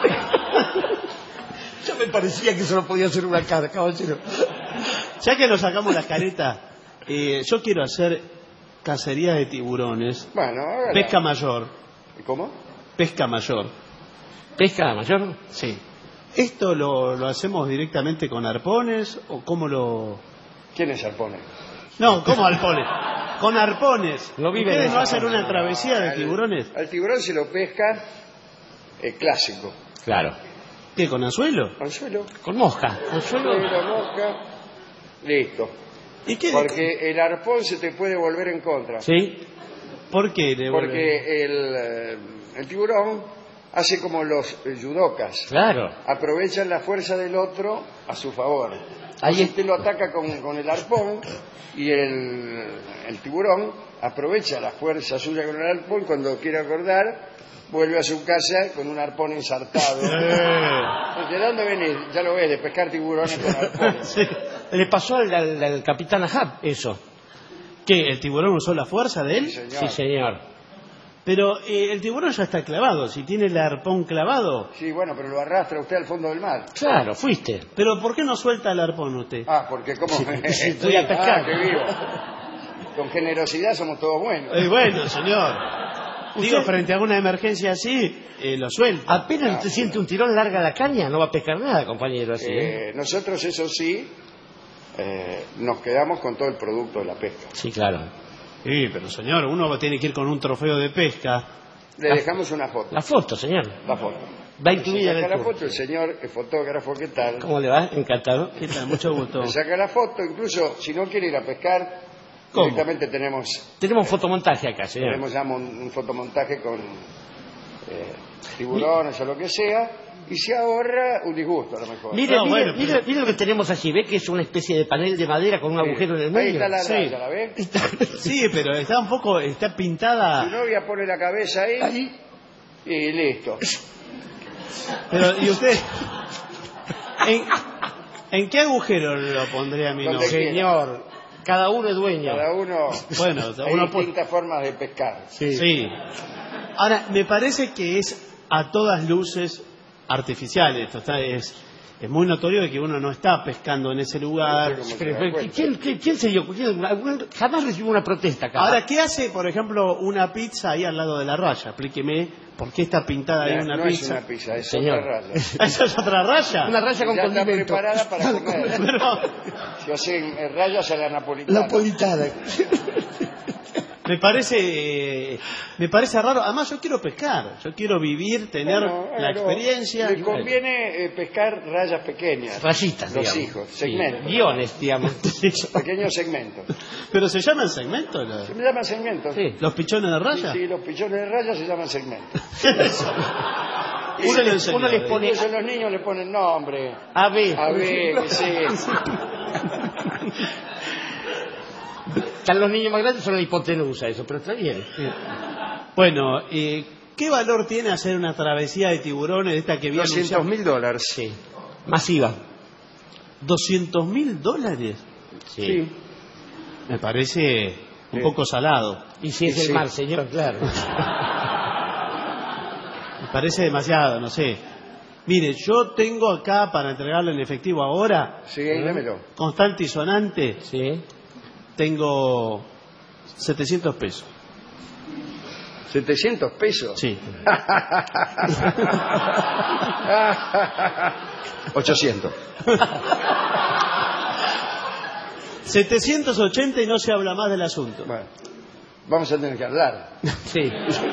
Speaker 12: Ya me parecía que solo podía ser una cara, caballero.
Speaker 4: ya que nos sacamos las caretas, eh, yo quiero hacer cacería de tiburones.
Speaker 3: Bueno, hágala.
Speaker 4: Pesca mayor.
Speaker 3: ¿Cómo?
Speaker 4: Pesca mayor.
Speaker 12: ¿Pesca mayor?
Speaker 4: Sí. ¿Esto lo, lo hacemos directamente con arpones o cómo lo...?
Speaker 3: ¿Quién es Arpone?
Speaker 4: No, ¿cómo arpones? Con arpones.
Speaker 12: No vive
Speaker 4: ¿Ustedes
Speaker 12: en
Speaker 4: no
Speaker 12: esa
Speaker 4: hacen una travesía de tiburones?
Speaker 3: Al tiburón se lo pesca eh, clásico.
Speaker 12: Claro.
Speaker 4: ¿Qué, con anzuelo?
Speaker 3: Anzuelo.
Speaker 12: Con mosca. Anzuelo.
Speaker 3: Anzuelo, mosca. Listo.
Speaker 4: ¿Y qué?
Speaker 3: Porque el arpón se te puede volver en contra.
Speaker 12: ¿Sí?
Speaker 4: ¿Por qué? le vuelve-
Speaker 3: Porque el, eh, el tiburón hace como los eh, yudokas.
Speaker 12: Claro.
Speaker 3: Aprovechan la fuerza del otro a su favor.
Speaker 12: Ahí
Speaker 3: Ahí
Speaker 12: es-
Speaker 3: usted lo ataca con, con el arpón y el, el tiburón aprovecha la fuerza suya con el arpón. Cuando quiere acordar, vuelve a su casa con un arpón ensartado.
Speaker 4: Eh.
Speaker 3: ¿De dónde venís? Ya lo ves, de pescar tiburones con arpón.
Speaker 4: Sí.
Speaker 12: Le pasó al, al- al capitán Ahab eso.
Speaker 4: ¿Qué? ¿El tiburón usó la fuerza de él?
Speaker 3: Sí, señor.
Speaker 12: Sí, señor.
Speaker 4: Pero eh, el tiburón ya está clavado. Si tiene el arpón clavado...
Speaker 3: Sí, bueno, pero lo arrastra usted al fondo del mar.
Speaker 12: Claro, fuiste.
Speaker 4: ¿Pero por qué no suelta el arpón usted?
Speaker 3: Ah, porque como...
Speaker 12: estoy a pescar.
Speaker 3: Ah, qué vivo. Con generosidad somos todos buenos.
Speaker 4: Eh, bueno, señor. Digo, frente a una emergencia así, eh, lo suelta.
Speaker 12: Apenas usted siente un tirón, larga la caña, no va a pescar nada, compañero. Así, ¿eh?
Speaker 3: Eh, nosotros, eso sí, eh, nos quedamos con todo el producto de la pesca.
Speaker 12: Sí, claro.
Speaker 4: Sí, pero señor, uno tiene que ir con un trofeo de pesca.
Speaker 3: Le dejamos una foto.
Speaker 12: La foto, señor.
Speaker 3: La foto.
Speaker 12: Va incluida en el
Speaker 3: saca la
Speaker 12: tour.
Speaker 3: foto, el señor, el fotógrafo, ¿qué tal?
Speaker 12: ¿Cómo le va? Encantado.
Speaker 4: ¿Qué tal? Mucho gusto.
Speaker 3: Le saca la foto, incluso si no quiere ir a pescar,
Speaker 12: ¿Cómo?
Speaker 3: directamente tenemos...
Speaker 12: Tenemos fotomontaje acá, señor.
Speaker 3: Tenemos ya un, un fotomontaje con eh, tiburones o lo que sea, y se ahorra un disgusto a lo mejor.
Speaker 12: Mire,
Speaker 4: No,
Speaker 12: mire,
Speaker 4: bueno,
Speaker 12: mire,
Speaker 4: pero-
Speaker 12: mire lo que tenemos allí. ¿Ve que es una especie de panel de madera con un
Speaker 3: Sí.
Speaker 12: agujero en el
Speaker 3: Ahí
Speaker 12: medio?
Speaker 3: está la
Speaker 4: Sí.
Speaker 3: raya, ¿la ve?
Speaker 4: Sí, pero está un poco, está
Speaker 3: Su
Speaker 4: pintada.
Speaker 3: novia pone la cabeza ahí y listo.
Speaker 4: Pero, ¿y usted? ¿En, en qué agujero lo pondría a mi
Speaker 3: Donde
Speaker 4: novia?
Speaker 3: quiera.
Speaker 12: Señor, cada uno es dueño.
Speaker 3: Cada uno...
Speaker 4: Bueno,
Speaker 3: hay
Speaker 4: uno puede...
Speaker 3: distintas formas de pescar.
Speaker 12: Sí.
Speaker 4: Sí. Ahora, me parece que es a todas luces artificial esto. Está, es, es muy notorio de que uno no está pescando en ese lugar.
Speaker 12: Pero, pero, ¿quién, quién, quién se dio? quién- algún- jamás recibió una protesta acá.
Speaker 4: Ahora, ¿qué hace, por ejemplo, una pizza ahí al lado de la raya? Explíqueme por qué está pintada ahí
Speaker 3: No,
Speaker 4: una
Speaker 3: no
Speaker 4: pizza.
Speaker 3: es una pizza, es
Speaker 12: Señor.
Speaker 3: otra raya.
Speaker 4: ¿Esa es otra raya?
Speaker 12: Una raya con
Speaker 3: Ya está
Speaker 12: condimento.
Speaker 3: preparada para comer.
Speaker 4: Pero
Speaker 3: Si hacen eh, rayas a la napolitana.
Speaker 12: Napolitana.
Speaker 4: me parece, eh, me parece raro. Además, yo quiero pescar, yo quiero vivir, tener
Speaker 3: Bueno,
Speaker 4: la
Speaker 3: pero
Speaker 4: experiencia.
Speaker 3: Le conviene eh, pescar rayas pequeñas.
Speaker 12: Rayitas,
Speaker 3: Los
Speaker 12: digamos.
Speaker 3: hijos,
Speaker 12: Sí,
Speaker 3: segmentos.
Speaker 12: guiones, digamos.
Speaker 3: Pequeños segmentos.
Speaker 4: Pero se llaman segmentos los,
Speaker 3: Se llaman segmentos.
Speaker 12: Sí.
Speaker 4: los pichones de raya.
Speaker 3: Sí, sí, los pichones de rayas se llaman segmentos.
Speaker 4: Uno le enseñó,
Speaker 12: Uno les
Speaker 4: ¿eh?
Speaker 12: pone
Speaker 3: Entonces los niños le ponen nombre.
Speaker 12: A B.
Speaker 3: A ver, ¿qué es?
Speaker 12: Están los niños más grandes, son la hipotenusa, eso, pero está bien.
Speaker 4: Bueno, eh, ¿qué valor tiene hacer una travesía de tiburones de esta que viene
Speaker 3: doscientos mil dólares.
Speaker 12: Sí. Masiva.
Speaker 4: ¿doscientos mil dólares?
Speaker 12: Sí.
Speaker 4: Me parece un
Speaker 3: Sí.
Speaker 4: poco salado.
Speaker 12: Y si es
Speaker 3: Sí,
Speaker 12: el
Speaker 3: sí.
Speaker 12: mar, señor, claro.
Speaker 4: Me parece demasiado, no sé. Mire, yo tengo acá para entregarlo en efectivo ahora,
Speaker 3: Sí, ahí démelo.
Speaker 4: constante y sonante,
Speaker 12: Sí.
Speaker 4: tengo setecientos pesos.
Speaker 3: ¿setecientos pesos?
Speaker 4: Sí.
Speaker 3: ochocientos.
Speaker 4: setecientos ochenta y no se habla más del asunto.
Speaker 3: Bueno, vamos a tener que hablar.
Speaker 12: Sí.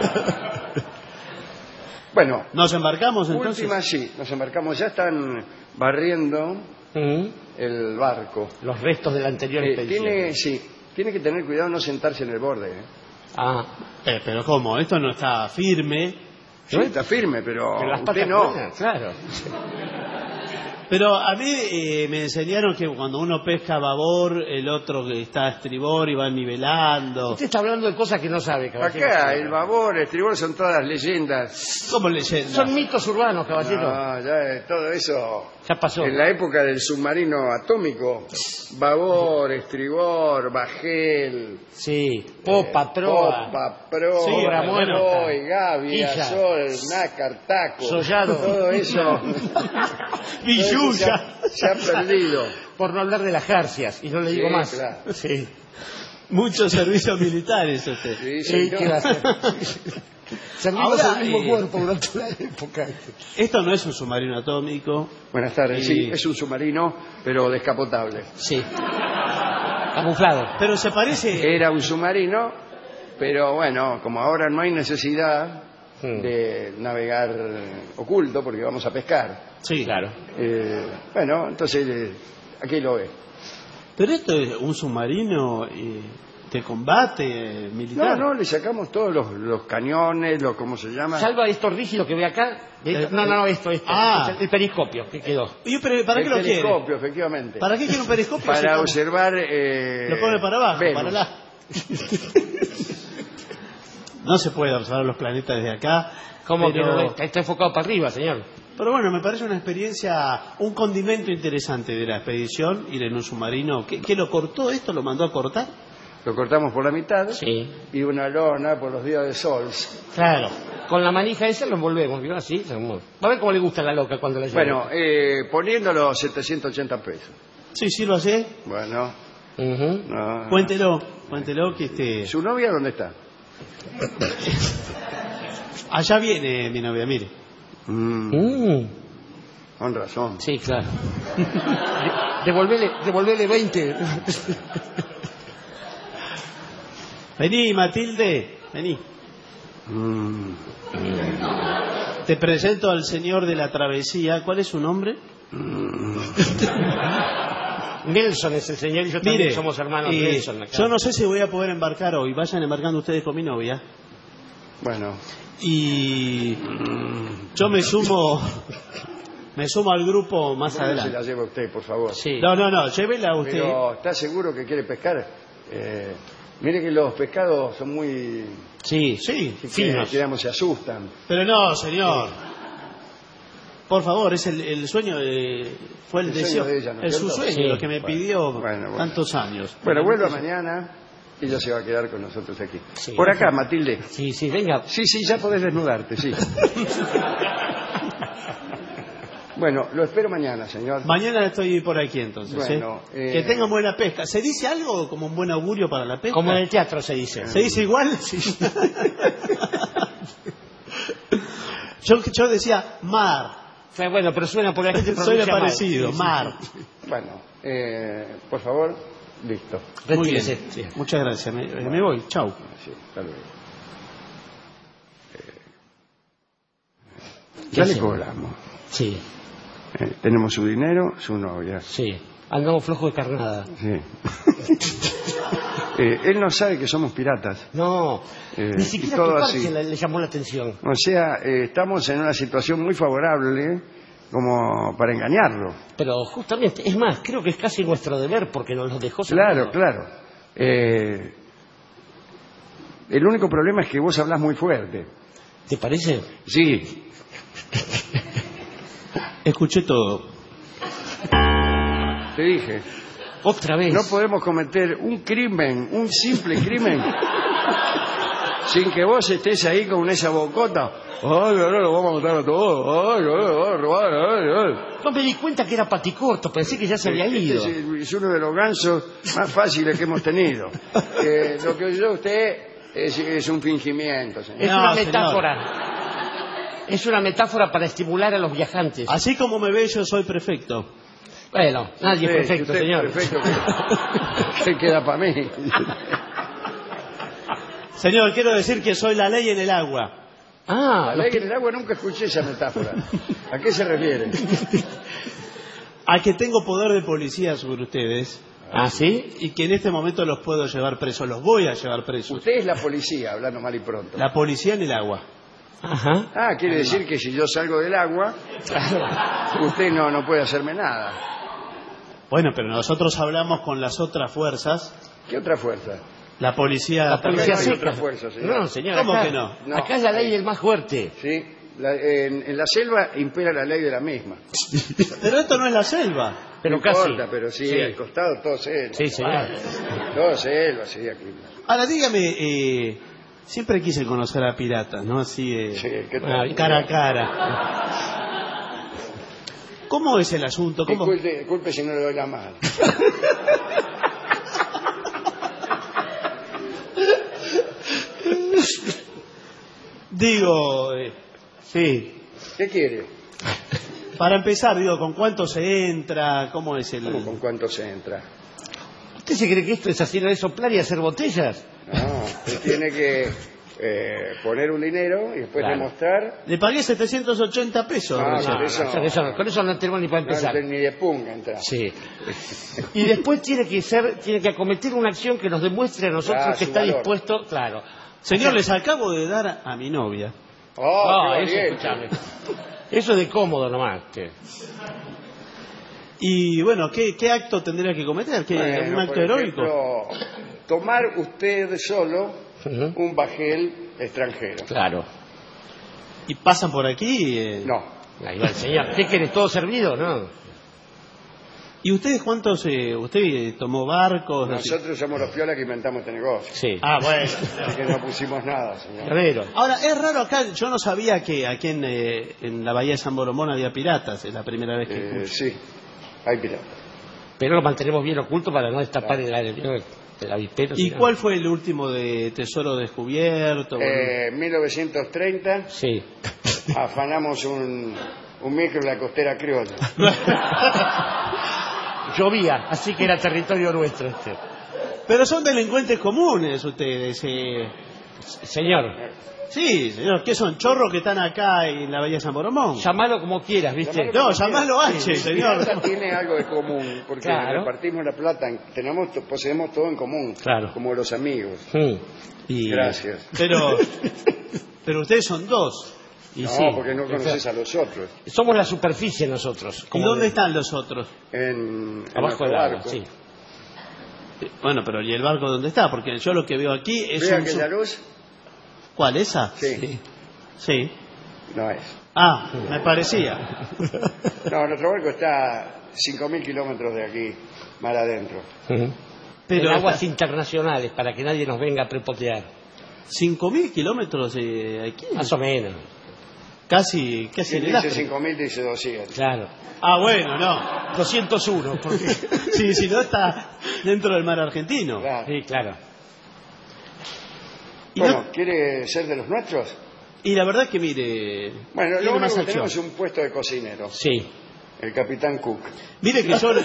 Speaker 3: Bueno,
Speaker 4: ¿Nos embarcamos entonces?
Speaker 3: última sí, nos embarcamos. Ya están barriendo
Speaker 12: Mm.
Speaker 3: el barco.
Speaker 12: Los restos de la anterior
Speaker 3: Eh,
Speaker 12: expedición.
Speaker 3: tiene, sí, tiene que tener cuidado no sentarse en el borde. ¿eh?
Speaker 12: Ah.
Speaker 4: Eh, pero ¿cómo? Esto no está firme.
Speaker 3: Sí, está firme, pero,
Speaker 12: Pero las
Speaker 3: usted
Speaker 12: patas
Speaker 3: no.
Speaker 12: buenas, claro.
Speaker 4: Pero a mí eh, me enseñaron que cuando uno pesca a babor, el otro que está a estribor y va nivelando.
Speaker 12: Usted está hablando de cosas que no sabe, caballero.
Speaker 3: Acá, el babor, el estribor son todas leyendas.
Speaker 4: ¿Cómo leyenda?
Speaker 12: Son mitos urbanos, caballero.
Speaker 3: No, ya eh, todo eso.
Speaker 12: Ya pasó.
Speaker 3: En la época del submarino atómico, babor, estribor, bajel,
Speaker 12: Sí. Popa, proa.
Speaker 3: popa, proa,
Speaker 4: Sí,
Speaker 12: obra
Speaker 3: boy,
Speaker 12: muerta.
Speaker 3: gavia,
Speaker 12: Quilla.
Speaker 3: sol, nácar, taco.
Speaker 12: Sollado.
Speaker 3: Todo eso.
Speaker 4: Villuya.
Speaker 3: Se ha perdido.
Speaker 12: Por no hablar de las jarcias, y no le digo
Speaker 3: Sí,
Speaker 12: más.
Speaker 3: claro.
Speaker 12: Sí.
Speaker 4: Muchos servicios militares usted.
Speaker 3: Sí,
Speaker 12: Sí,
Speaker 3: señor.
Speaker 12: ¿qué va a hacer? Servimos
Speaker 4: Ahora,
Speaker 12: al mismo
Speaker 4: eh,
Speaker 12: cuerpo durante la época.
Speaker 4: Esto no es un submarino atómico.
Speaker 3: Buenas tardes.
Speaker 4: Sí.
Speaker 3: Sí, es un submarino, pero descapotable.
Speaker 12: Sí. Camuflado.
Speaker 4: Pero se parece...
Speaker 3: Era un submarino, pero bueno, como ahora no hay necesidad
Speaker 12: Hmm.
Speaker 3: de navegar oculto porque vamos a pescar.
Speaker 4: Sí, claro.
Speaker 3: Eh, bueno, entonces eh, aquí lo ve.
Speaker 4: Pero esto es un submarino eh, de combate eh,
Speaker 3: No,
Speaker 4: militar.
Speaker 3: no, le sacamos todos los, los cañones, los, ¿cómo se llama?
Speaker 12: Salva esto rígido que ve acá. Esto- no, no, no, esto, esto.
Speaker 4: Ah.
Speaker 12: El periscopio que quedó.
Speaker 4: Y yo, pero ¿para
Speaker 3: el
Speaker 4: qué lo quiere?
Speaker 3: periscopio, efectivamente.
Speaker 4: ¿Para qué quiere un periscopio?
Speaker 3: Para
Speaker 4: Si no-
Speaker 3: observar... Eh,
Speaker 4: Lo pone para abajo,
Speaker 3: Venus.
Speaker 4: para la... No se puede observar los planetas desde acá.
Speaker 12: ¿Cómo
Speaker 4: pero...
Speaker 12: que no? Está, está enfocado para arriba, señor.
Speaker 4: Pero bueno, me parece una experiencia, un condimento interesante de la expedición, ir en un submarino. ¿Qué, qué lo cortó esto? ¿Lo mandó a cortar?
Speaker 3: Lo cortamos por la mitad
Speaker 12: Sí.
Speaker 3: y una lona por los días de sol.
Speaker 12: Claro. Con la manija esa lo envolvemos, ¿vio? Así. se envuelve. Va a ver cómo le gusta la loca cuando la lleva.
Speaker 3: Bueno, eh, poniéndolo setecientos ochenta pesos.
Speaker 4: Sí, sí lo hace.
Speaker 3: Bueno,
Speaker 12: Ujú.
Speaker 3: no.
Speaker 4: Cuéntelo, cuéntelo que este...
Speaker 3: ¿Su novia dónde está?
Speaker 4: Allá viene mi novia, mire.
Speaker 3: Mm.
Speaker 12: Mm.
Speaker 3: Con razón.
Speaker 12: Sí, claro. Devolvele, devolvele veinte.
Speaker 4: Vení, Matilde, vení.
Speaker 3: Mm.
Speaker 4: Te presento al señor de la travesía. ¿Cuál es su nombre?
Speaker 3: Mm.
Speaker 12: Nelson es el señor y yo también
Speaker 4: Mire,
Speaker 12: somos hermanos
Speaker 4: eh,
Speaker 12: Nelson. Acá.
Speaker 4: yo no sé si voy a poder embarcar hoy. Vayan embarcando ustedes con mi novia.
Speaker 3: Bueno.
Speaker 4: Y yo me sumo me sumo al grupo más
Speaker 3: ¿Cómo
Speaker 4: adelante.
Speaker 3: se la lleva usted, por favor?
Speaker 12: Sí.
Speaker 4: No, no, no, llévela usted.
Speaker 3: Pero, ¿está seguro que quiere pescar? Eh, mire que los pescados son muy...
Speaker 12: Sí,
Speaker 3: sí,
Speaker 12: finos.
Speaker 3: Que, digamos, se asustan.
Speaker 4: Pero no, señor. Por favor, es el, el sueño de... Fue el,
Speaker 3: El
Speaker 4: deseo.
Speaker 3: sueño de ella, ¿no es
Speaker 4: es su
Speaker 3: cierto?
Speaker 4: sueño,
Speaker 3: Sí.
Speaker 4: lo que me
Speaker 3: Bueno,
Speaker 4: pidió
Speaker 3: bueno, bueno.
Speaker 4: tantos años.
Speaker 3: Bueno,
Speaker 4: Pero
Speaker 3: vuelva
Speaker 4: entonces-
Speaker 3: mañana y ella se va a quedar con nosotros aquí.
Speaker 12: Sí.
Speaker 3: Por acá, Matilde.
Speaker 12: Sí, sí, venga.
Speaker 3: Sí, sí, ya podés desnudarte, sí. Bueno, lo espero mañana, señor.
Speaker 4: Mañana estoy por aquí entonces.
Speaker 3: Bueno,
Speaker 4: ¿eh?
Speaker 3: eh,
Speaker 4: Que tengan buena pesca. ¿Se dice algo como un buen augurio para la pesca?
Speaker 12: Como en el teatro se dice.
Speaker 4: ¿Se dice igual? Sí. yo, yo decía mar.
Speaker 12: Fue bueno, pero suena porque la gente
Speaker 4: Suena
Speaker 12: pronuncia mal.
Speaker 4: parecido,
Speaker 12: Sí, sí.
Speaker 4: mar.
Speaker 3: Bueno, eh, por favor, listo.
Speaker 4: Muy bien.
Speaker 12: Retírese. Sí.
Speaker 4: Muchas gracias. Me, me voy. Chau.
Speaker 3: Sí, hasta luego. Eh,
Speaker 12: ¿Qué
Speaker 3: ya le
Speaker 12: hacemos?
Speaker 3: cobramos.
Speaker 12: Sí,
Speaker 3: Eh, tenemos su dinero, su novia.
Speaker 12: sí. Andamos flojo de carnada.
Speaker 3: Sí. Eh, él no sabe que somos piratas.
Speaker 12: No,
Speaker 3: Eh,
Speaker 12: ni
Speaker 3: y
Speaker 12: siquiera
Speaker 3: todo
Speaker 12: tu
Speaker 3: así.
Speaker 12: parte le, le llamó la atención.
Speaker 3: O sea, eh, estamos en una situación muy favorable como para engañarlo.
Speaker 12: Pero justamente, es más, creo que es casi nuestro deber porque nos lo dejó
Speaker 3: Claro,
Speaker 12: seguro.
Speaker 3: claro. Eh, el único problema es que vos hablás muy fuerte.
Speaker 12: ¿Te parece?
Speaker 3: Sí.
Speaker 4: Escuché todo.
Speaker 3: Te dije.
Speaker 12: Otra vez.
Speaker 3: No podemos cometer un crimen, un simple crimen, sin que vos estés ahí con esa bocota. Ay, ahora lo vamos a matar a todos. Ay, ay, ay, robar, ay, ay.
Speaker 12: No me di cuenta que era paticorto, pensé que ya se había
Speaker 3: Este
Speaker 12: ido.
Speaker 3: es, el- es uno de los gansos más fáciles que hemos tenido. Eh, lo que oyó usted es, es un fingimiento, señor.
Speaker 12: Es
Speaker 4: No,
Speaker 12: una
Speaker 4: señor.
Speaker 12: metáfora. Es una metáfora para estimular a los viajantes.
Speaker 4: Así como me ve, yo soy prefecto.
Speaker 12: Bueno, nadie
Speaker 3: Usted-
Speaker 12: es perfecto,
Speaker 3: usted
Speaker 12: señor.
Speaker 3: Perfecto. Que, que queda para mí.
Speaker 4: Señor, quiero decir que soy la ley en el agua.
Speaker 12: Ah,
Speaker 3: La
Speaker 12: los
Speaker 3: ley
Speaker 12: que-
Speaker 3: en el agua nunca escuché esa metáfora. ¿A qué se refiere?
Speaker 4: A que tengo poder de policía sobre ustedes.
Speaker 12: ¿Ah, sí?
Speaker 4: Y que en este momento los puedo llevar presos. Los voy a llevar presos.
Speaker 3: Usted es la policía, hablando mal y pronto.
Speaker 4: La policía en el agua.
Speaker 12: Ajá.
Speaker 3: Ah, quiere decir que si yo salgo del agua, usted no, no puede hacerme nada.
Speaker 4: Bueno, pero nosotros hablamos con las otras fuerzas.
Speaker 3: ¿Qué otra fuerza?
Speaker 4: La policía...
Speaker 12: La policía
Speaker 3: no hay
Speaker 12: seca.
Speaker 3: otra fuerza, señor.
Speaker 12: No, señor.
Speaker 4: ¿Cómo
Speaker 12: acá-
Speaker 4: que no?
Speaker 3: No.
Speaker 12: Acá es la ley del más fuerte.
Speaker 3: Sí, la- en, en la selva impera la ley de la misma.
Speaker 4: Pero esto no es la selva.
Speaker 12: Pero
Speaker 3: no
Speaker 12: casi.
Speaker 3: importa, pero sí,
Speaker 12: Sí.
Speaker 3: al costado todo selva.
Speaker 12: Sí, señor.
Speaker 3: Todo selva, sí, aquí.
Speaker 4: Ahora dígame, eh, siempre quise conocer a piratas, ¿no? Así, eh,
Speaker 3: Sí, ¿qué
Speaker 12: Ah,
Speaker 3: tal?
Speaker 4: cara a cara. ¿Cómo es el asunto? ¿Cómo?
Speaker 3: Disculpe, disculpe si no le doy la mano.
Speaker 4: Digo, eh, sí.
Speaker 3: ¿Qué quiere?
Speaker 4: Para empezar, digo, ¿con cuánto se entra? ¿Cómo es el...?
Speaker 3: ¿Cómo con cuánto se entra?
Speaker 12: ¿Usted se cree que esto es así de soplar y hacer botellas?
Speaker 3: No, usted tiene que eh, poner un dinero y después
Speaker 12: Claro.
Speaker 3: demostrar.
Speaker 4: Le pagué setecientos ochenta pesos.
Speaker 3: No,
Speaker 4: recién.
Speaker 3: no, eso
Speaker 12: o sea, que eso no- con eso no tenemos ni para
Speaker 3: No,
Speaker 12: empezar.
Speaker 3: ni de punga entrar.
Speaker 12: Sí. Y después tiene que ser, tiene que acometer una acción que nos demuestre a nosotros
Speaker 3: Ah,
Speaker 12: que
Speaker 3: su
Speaker 12: está
Speaker 3: valor.
Speaker 12: dispuesto, claro.
Speaker 4: Señor, les acabo de dar a mi novia.
Speaker 3: Oh,
Speaker 12: Ah,
Speaker 3: qué
Speaker 12: eso,
Speaker 3: valiente.
Speaker 12: escuchame. Eso es de cómodo nomás. che.
Speaker 4: Y bueno, ¿qué, qué acto tendría que cometer? ¿Qué,
Speaker 3: Bueno,
Speaker 4: ¿Un acto
Speaker 3: por
Speaker 4: heroico?
Speaker 3: ejemplo, tomar usted solo
Speaker 12: Ujú.
Speaker 3: un bajel extranjero.
Speaker 12: Claro.
Speaker 4: ¿Y pasan por aquí? eh?
Speaker 3: No.
Speaker 12: Ahí va el señor. ¿Qué quiere? ¿Todo servido? No.
Speaker 4: ¿Y ustedes cuántos? Eh, ¿Usted eh, tomó barcos?
Speaker 3: Nosotros somos los piolas que inventamos este negocio.
Speaker 12: Sí.
Speaker 4: Ah, bueno.
Speaker 3: Así que no pusimos nada, señor.
Speaker 12: Guerrero.
Speaker 4: Ahora, es raro acá, yo no sabía que aquí en, eh, en la bahía de San Boromón había piratas, es la primera vez que
Speaker 3: Eh,
Speaker 4: escucho.
Speaker 3: sí, hay piratas.
Speaker 12: Pero lo mantenemos bien oculto para no destapar el aire. El avispero.
Speaker 4: ¿Y
Speaker 12: será.
Speaker 4: cuál fue el último de tesoro descubierto?
Speaker 3: Eh, mil novecientos treinta.
Speaker 12: Sí.
Speaker 3: Afanamos un, un micro en la costera criolla.
Speaker 12: Llovía, así que era territorio nuestro este.
Speaker 4: Pero son delincuentes comunes ustedes. Eh.
Speaker 12: Señor.
Speaker 4: Sí, señor. ¿Qué son? ¿Chorros que están acá en la Bahía San Boromón?
Speaker 12: Llamalo como quieras, ¿viste?
Speaker 4: No, llamalo H,
Speaker 3: Sí,
Speaker 4: señor.
Speaker 3: Pirata tiene algo de común, porque
Speaker 12: Claro.
Speaker 3: repartimos la plata, tenemos, poseemos todo en común,
Speaker 12: Claro.
Speaker 3: como los amigos.
Speaker 12: Sí.
Speaker 4: Y-
Speaker 3: Gracias.
Speaker 4: Pero, pero ustedes son dos.
Speaker 12: Y
Speaker 3: no,
Speaker 12: sí.
Speaker 3: porque no conoces a los otros.
Speaker 12: Somos la superficie nosotros.
Speaker 4: ¿Y
Speaker 12: como
Speaker 4: dónde
Speaker 12: de-
Speaker 4: están los otros?
Speaker 3: En, en
Speaker 12: Abajo
Speaker 3: el
Speaker 12: del agua,
Speaker 3: barco.
Speaker 12: sí.
Speaker 4: Bueno, pero ¿y el barco dónde está? Porque yo lo que veo aquí es
Speaker 3: ¿Ve
Speaker 4: un...
Speaker 3: aquella luz?
Speaker 4: ¿Cuál, esa?
Speaker 3: Sí.
Speaker 4: Sí.
Speaker 3: No es.
Speaker 4: Ah, me parecía.
Speaker 3: No, nuestro barco está cinco mil kilómetros de aquí, mar adentro.
Speaker 12: Pero
Speaker 4: Pero
Speaker 12: en aguas
Speaker 4: está-
Speaker 12: internacionales, para que nadie nos venga a prepotear.
Speaker 4: ¿Cinco mil kilómetros de aquí?
Speaker 12: Más o menos.
Speaker 4: Casi, casi
Speaker 3: Si
Speaker 4: en el
Speaker 3: dice
Speaker 4: África.
Speaker 3: cinco mil, dice doscientos.
Speaker 12: Claro.
Speaker 4: Ah, bueno, no.
Speaker 12: doscientos uno, porque...
Speaker 4: Sí, si no está dentro del mar argentino.
Speaker 3: Claro.
Speaker 12: Sí, claro.
Speaker 4: Y,
Speaker 3: Bueno,
Speaker 4: no-
Speaker 3: ¿quiere ser de los nuestros?
Speaker 4: y la verdad que mire...
Speaker 3: Bueno,
Speaker 4: tiene
Speaker 3: lo único
Speaker 4: más
Speaker 3: que
Speaker 4: acción.
Speaker 3: tenemos es un puesto de cocinero.
Speaker 12: Sí.
Speaker 3: El capitán Cook.
Speaker 4: Mire que yo...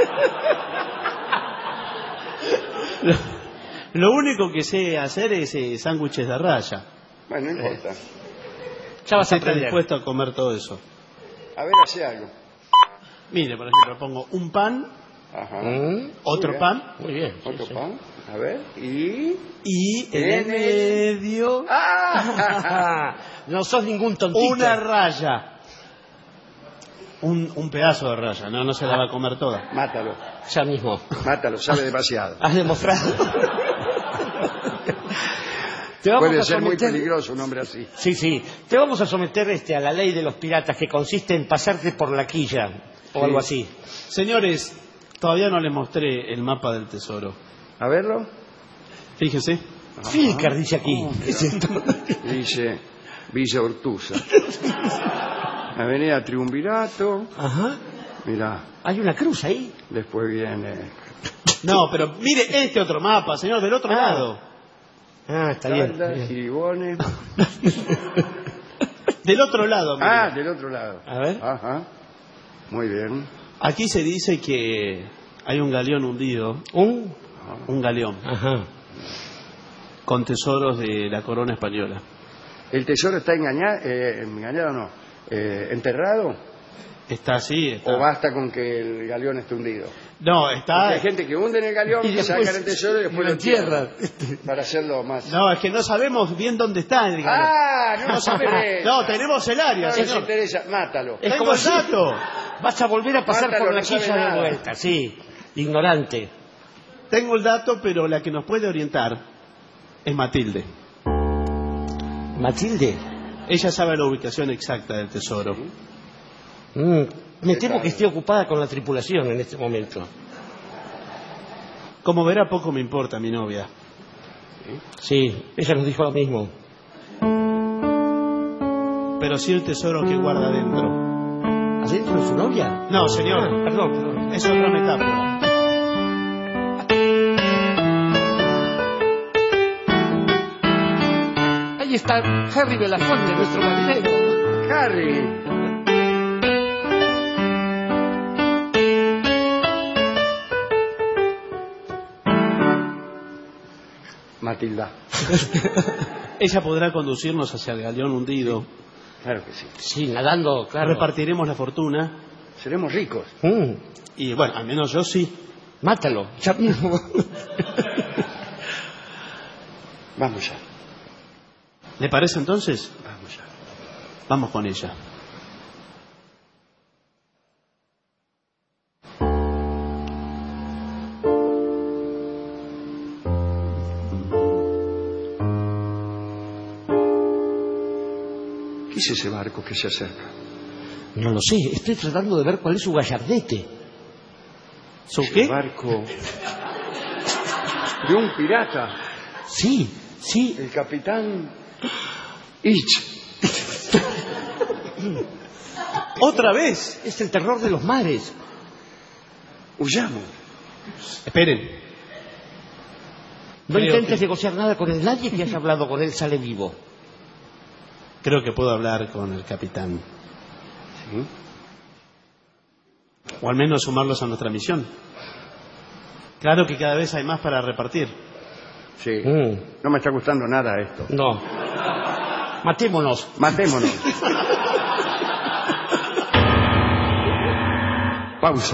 Speaker 4: lo, lo único que sé hacer es eh, sándwiches de raya.
Speaker 3: Bueno, no importa.
Speaker 12: Ya vas a
Speaker 4: ¿Usted está
Speaker 12: aprender.
Speaker 4: dispuesto a comer todo eso?
Speaker 3: A ver, hace algo.
Speaker 4: Mire, por ejemplo, pongo un pan,
Speaker 3: Ajá.
Speaker 12: Mm,
Speaker 4: otro
Speaker 3: Muy bien.
Speaker 4: pan,
Speaker 12: Muy bien. sí,
Speaker 3: Otro
Speaker 12: sí.
Speaker 3: pan. A ver. Y...
Speaker 4: y en
Speaker 3: En
Speaker 4: el medio
Speaker 3: ¡Ah!
Speaker 12: No sos ningún tontito.
Speaker 4: una raya. Un, un pedazo de raya, no, no se la va a comer toda.
Speaker 3: Mátalo.
Speaker 12: Ya mismo.
Speaker 3: Mátalo, sabe demasiado.
Speaker 12: Has demostrado. Te vamos
Speaker 3: Puede
Speaker 12: a
Speaker 3: ser muy
Speaker 12: someter-
Speaker 3: peligroso un hombre así.
Speaker 12: Sí, sí. Te vamos a someter este, a la ley de los piratas, que consiste en pasarte por la quilla o
Speaker 3: Sí.
Speaker 12: algo así.
Speaker 4: Señores, todavía no les mostré el mapa del tesoro.
Speaker 3: A verlo.
Speaker 4: Fíjese.
Speaker 12: Filcar dice aquí. ¿Qué es esto?
Speaker 3: Dice Villa Ortuza. Avenida Triunvirato.
Speaker 12: Ajá.
Speaker 3: Mirá,
Speaker 12: Hay una cruz ahí.
Speaker 3: después viene...
Speaker 4: No, pero mire este otro mapa, señor, del otro
Speaker 12: Ah.
Speaker 4: lado.
Speaker 12: Ah, está bien.
Speaker 3: Caldas,
Speaker 12: bien.
Speaker 3: Giribones.
Speaker 4: Del otro lado, mire.
Speaker 3: Ah, del otro lado.
Speaker 12: A ver.
Speaker 3: Ajá. Muy bien.
Speaker 4: Aquí se dice que hay un galeón hundido,
Speaker 12: Un.
Speaker 4: un galeón,
Speaker 12: Ajá.
Speaker 4: con tesoros de la corona española.
Speaker 3: ¿El tesoro está engañado? Eh, ¿Engañado no? Eh, ¿Enterrado?
Speaker 4: Está así, está.
Speaker 3: ¿O basta con que el galeón esté hundido?
Speaker 4: No,
Speaker 3: Porque
Speaker 4: está...
Speaker 3: hay gente que hunde en el galeón,
Speaker 12: Y después-
Speaker 3: sacan el tesoro y después
Speaker 12: y
Speaker 3: lo
Speaker 12: lo entierran.
Speaker 3: entierran. Para hacerlo más...
Speaker 4: No, es que no sabemos bien dónde está el galeón.
Speaker 3: ¡Ah! No,
Speaker 4: No sabemos.
Speaker 3: sabemos.
Speaker 4: No, tenemos el área,
Speaker 3: No nos
Speaker 4: señor.
Speaker 3: interesa, mátalo.
Speaker 12: Es
Speaker 4: Tengo
Speaker 12: como
Speaker 4: el
Speaker 12: si-
Speaker 4: dato.
Speaker 12: Vas a volver a pasar
Speaker 3: Mátalo,
Speaker 12: por la
Speaker 3: no sabe
Speaker 12: quilla de
Speaker 3: nada.
Speaker 12: vuelta. Sí. Ignorante.
Speaker 4: Tengo el dato, pero la que nos puede orientar es Matilde.
Speaker 12: Matilde.
Speaker 4: Ella sabe la ubicación exacta del tesoro.
Speaker 12: Mm, me
Speaker 3: ¿Qué
Speaker 12: temo
Speaker 3: tal?
Speaker 12: que esté ocupada con la tripulación en este momento.
Speaker 4: Como verá, poco me importa mi novia.
Speaker 12: Sí, ella nos dijo lo mismo.
Speaker 4: Pero sí el tesoro que guarda dentro.
Speaker 12: ¿Adentro de su novia?
Speaker 4: No, señor.
Speaker 12: Ah, perdón, perdón.
Speaker 4: Es otra metáfora.
Speaker 12: Ahí está Harry Belafonte, nuestro marinero.
Speaker 3: Harry. Matilda.
Speaker 4: Ella podrá conducirnos hacia el galeón hundido.
Speaker 3: Claro que sí.
Speaker 12: Sí, nadando, claro.
Speaker 4: Repartiremos la fortuna.
Speaker 3: Seremos ricos.
Speaker 12: Mm,
Speaker 4: Y bueno, al menos yo sí.
Speaker 12: mátalo, ya mismo.
Speaker 3: Vamos ya.
Speaker 4: ¿Le parece entonces?
Speaker 3: Vamos ya.
Speaker 4: Vamos con ella.
Speaker 3: ¿Qué es ese barco que se acerca?
Speaker 12: No lo sé, estoy tratando de ver cuál es su gallardete.
Speaker 4: ¿Su
Speaker 3: ¿Es
Speaker 4: qué?
Speaker 3: el barco de un pirata?
Speaker 12: Sí, sí.
Speaker 3: El capitán Ich.
Speaker 4: ¿Otra vez?
Speaker 12: Es el terror de los mares.
Speaker 3: Huyamos.
Speaker 4: Esperen.
Speaker 12: No
Speaker 4: Creo
Speaker 12: intentes
Speaker 4: que-
Speaker 12: negociar nada con él. Nadie que haya hablado con él sale vivo.
Speaker 4: Creo que puedo hablar con el capitán. ¿Sí? O al menos sumarlos a nuestra misión. Claro que cada vez hay más para repartir.
Speaker 3: Sí. No me está gustando nada esto.
Speaker 12: No. Matémonos.
Speaker 3: Matémonos. Pausa.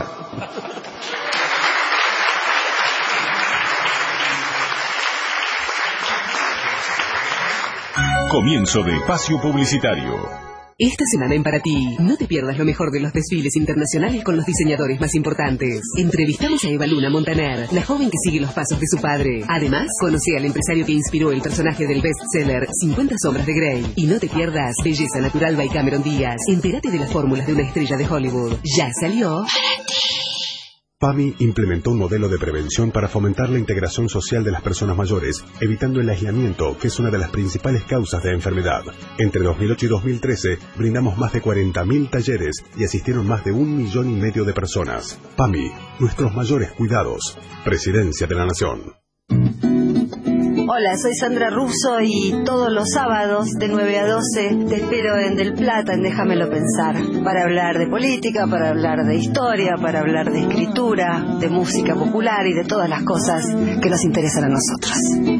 Speaker 1: Comienzo de espacio publicitario.
Speaker 8: Esta semana en Para Ti, no te pierdas lo mejor de los desfiles internacionales con los diseñadores más importantes. Entrevistamos a Eva Luna Montaner, la joven que sigue los pasos de su padre. Además, conocí al empresario que inspiró el personaje del bestseller cincuenta sombras de Grey. Y no te pierdas Belleza Natural by Cameron Díaz. Entérate de las fórmulas de una estrella de Hollywood. Ya salió Para Ti.
Speaker 11: PAMI implementó un modelo de prevención para fomentar la integración social de las personas mayores, evitando el aislamiento, que es una de las principales causas de enfermedad. Entre dos mil ocho y dos mil trece, brindamos más de cuarenta mil talleres y asistieron más de un millón y medio de personas. PAMI, nuestros mayores cuidados. Presidencia de la Nación.
Speaker 2: Hola, soy Sandra Russo y todos los sábados de nueve a doce te espero en Del Plata, en Déjamelo Pensar, para hablar de política, para hablar de historia, para hablar de escritura, de música popular y de todas las cosas que nos interesan a nosotros.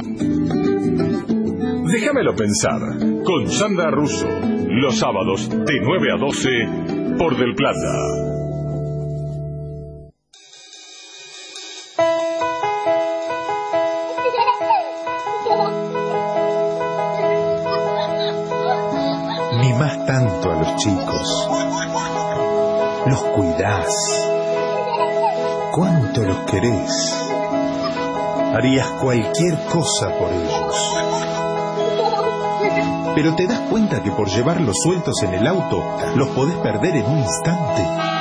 Speaker 1: Déjamelo pensar, con Sandra Russo, los sábados de nueve a doce por Del Plata.
Speaker 9: Mimás tanto a los chicos, los cuidás, cuánto los querés, harías cualquier cosa por ellos. Pero te das cuenta que por llevarlos sueltos en el auto, los podés perder en un instante.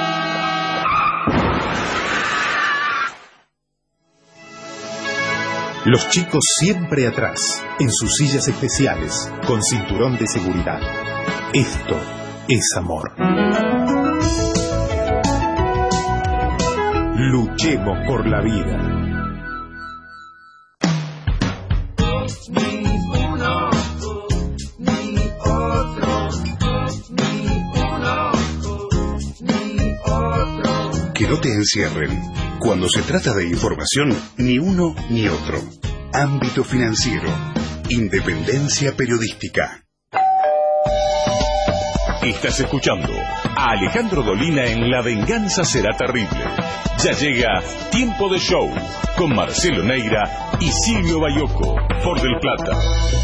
Speaker 9: Los chicos siempre atrás, en sus sillas especiales, con cinturón de seguridad. Esto es amor. Luchemos por la vida.
Speaker 13: Ni uno, ni otro, ni uno, ni otro.
Speaker 9: Que no te encierren. Cuando se trata de información, ni uno ni otro. Ámbito financiero. Independencia periodística.
Speaker 1: Estás escuchando a Alejandro Dolina en La Venganza Será Terrible. Ya llega Tiempo de Show con Marcelo Neira y Silvio Bayoco por Del Plata.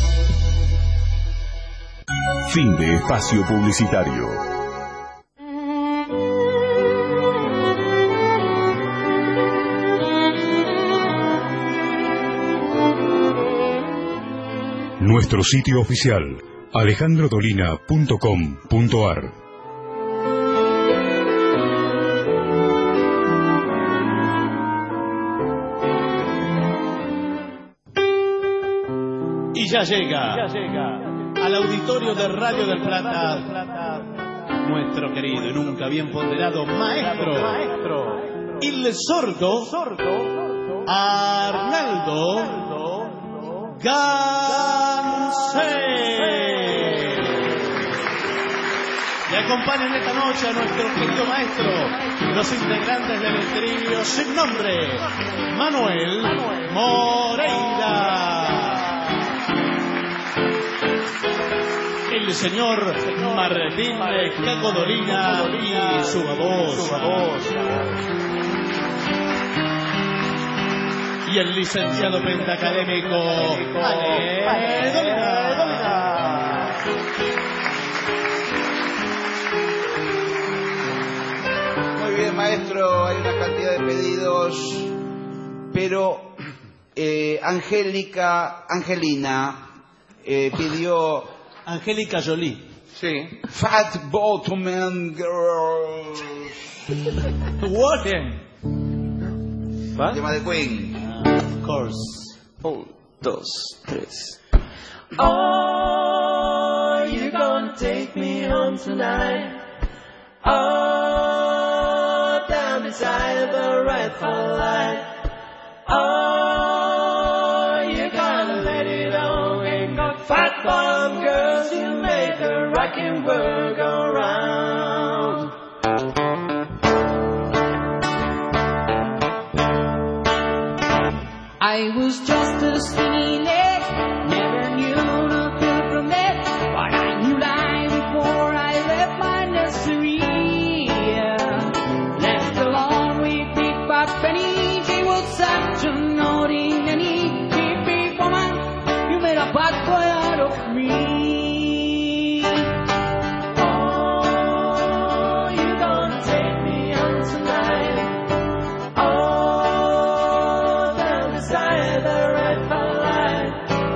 Speaker 1: Fin de espacio publicitario. Nuestro sitio oficial alejandro dolina punto com punto ar.
Speaker 4: Y ya llega, ya llega al auditorio de Radio del Plata nuestro querido y nunca bien ponderado maestro, maestro il sordo Arnaldo Gansé. Y acompañan esta noche a nuestro querido maestro, los integrantes del trío sin nombre, Manuel Moreira, el señor Martín Caco Dolina y su voz, y el licenciado pentacadémico Ale Dolina.
Speaker 5: Muy bien, maestro, hay una cantidad de pedidos, pero eh, Angélica, Angelina eh, pidió...
Speaker 4: Angélica Jolie.
Speaker 5: Sí. Fat Bottom and Girls.
Speaker 4: What?
Speaker 5: ¿Va? Tema de Queen.
Speaker 4: Of course.
Speaker 5: Un, dos, tres.
Speaker 13: Oh, you gonna take me home tonight. Oh, down beside the red light. Oh, you
Speaker 7: Fat bum girls, you make the rockin' world go round. I was just a skinny leg, never knew nothing from that, but I knew life before I left my nursery. Left alone with Big Bad Penny, she was such a naughty nanny. She big woman, you made a bad boy out of me. Oh, you gonna take me on tonight. Oh, down beside the red light.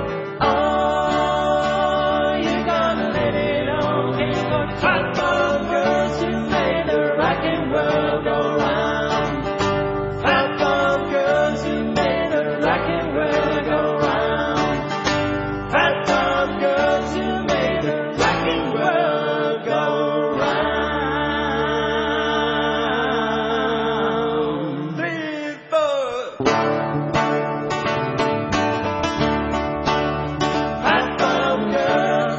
Speaker 7: Oh, you gonna let it on. It's gonna fat bum girls, you made the rockin' world go round. Fat bum girls, you made the rockin' world go round. Fat bum girls, you made the rockin' world go round. Three, four. Fat bum girls.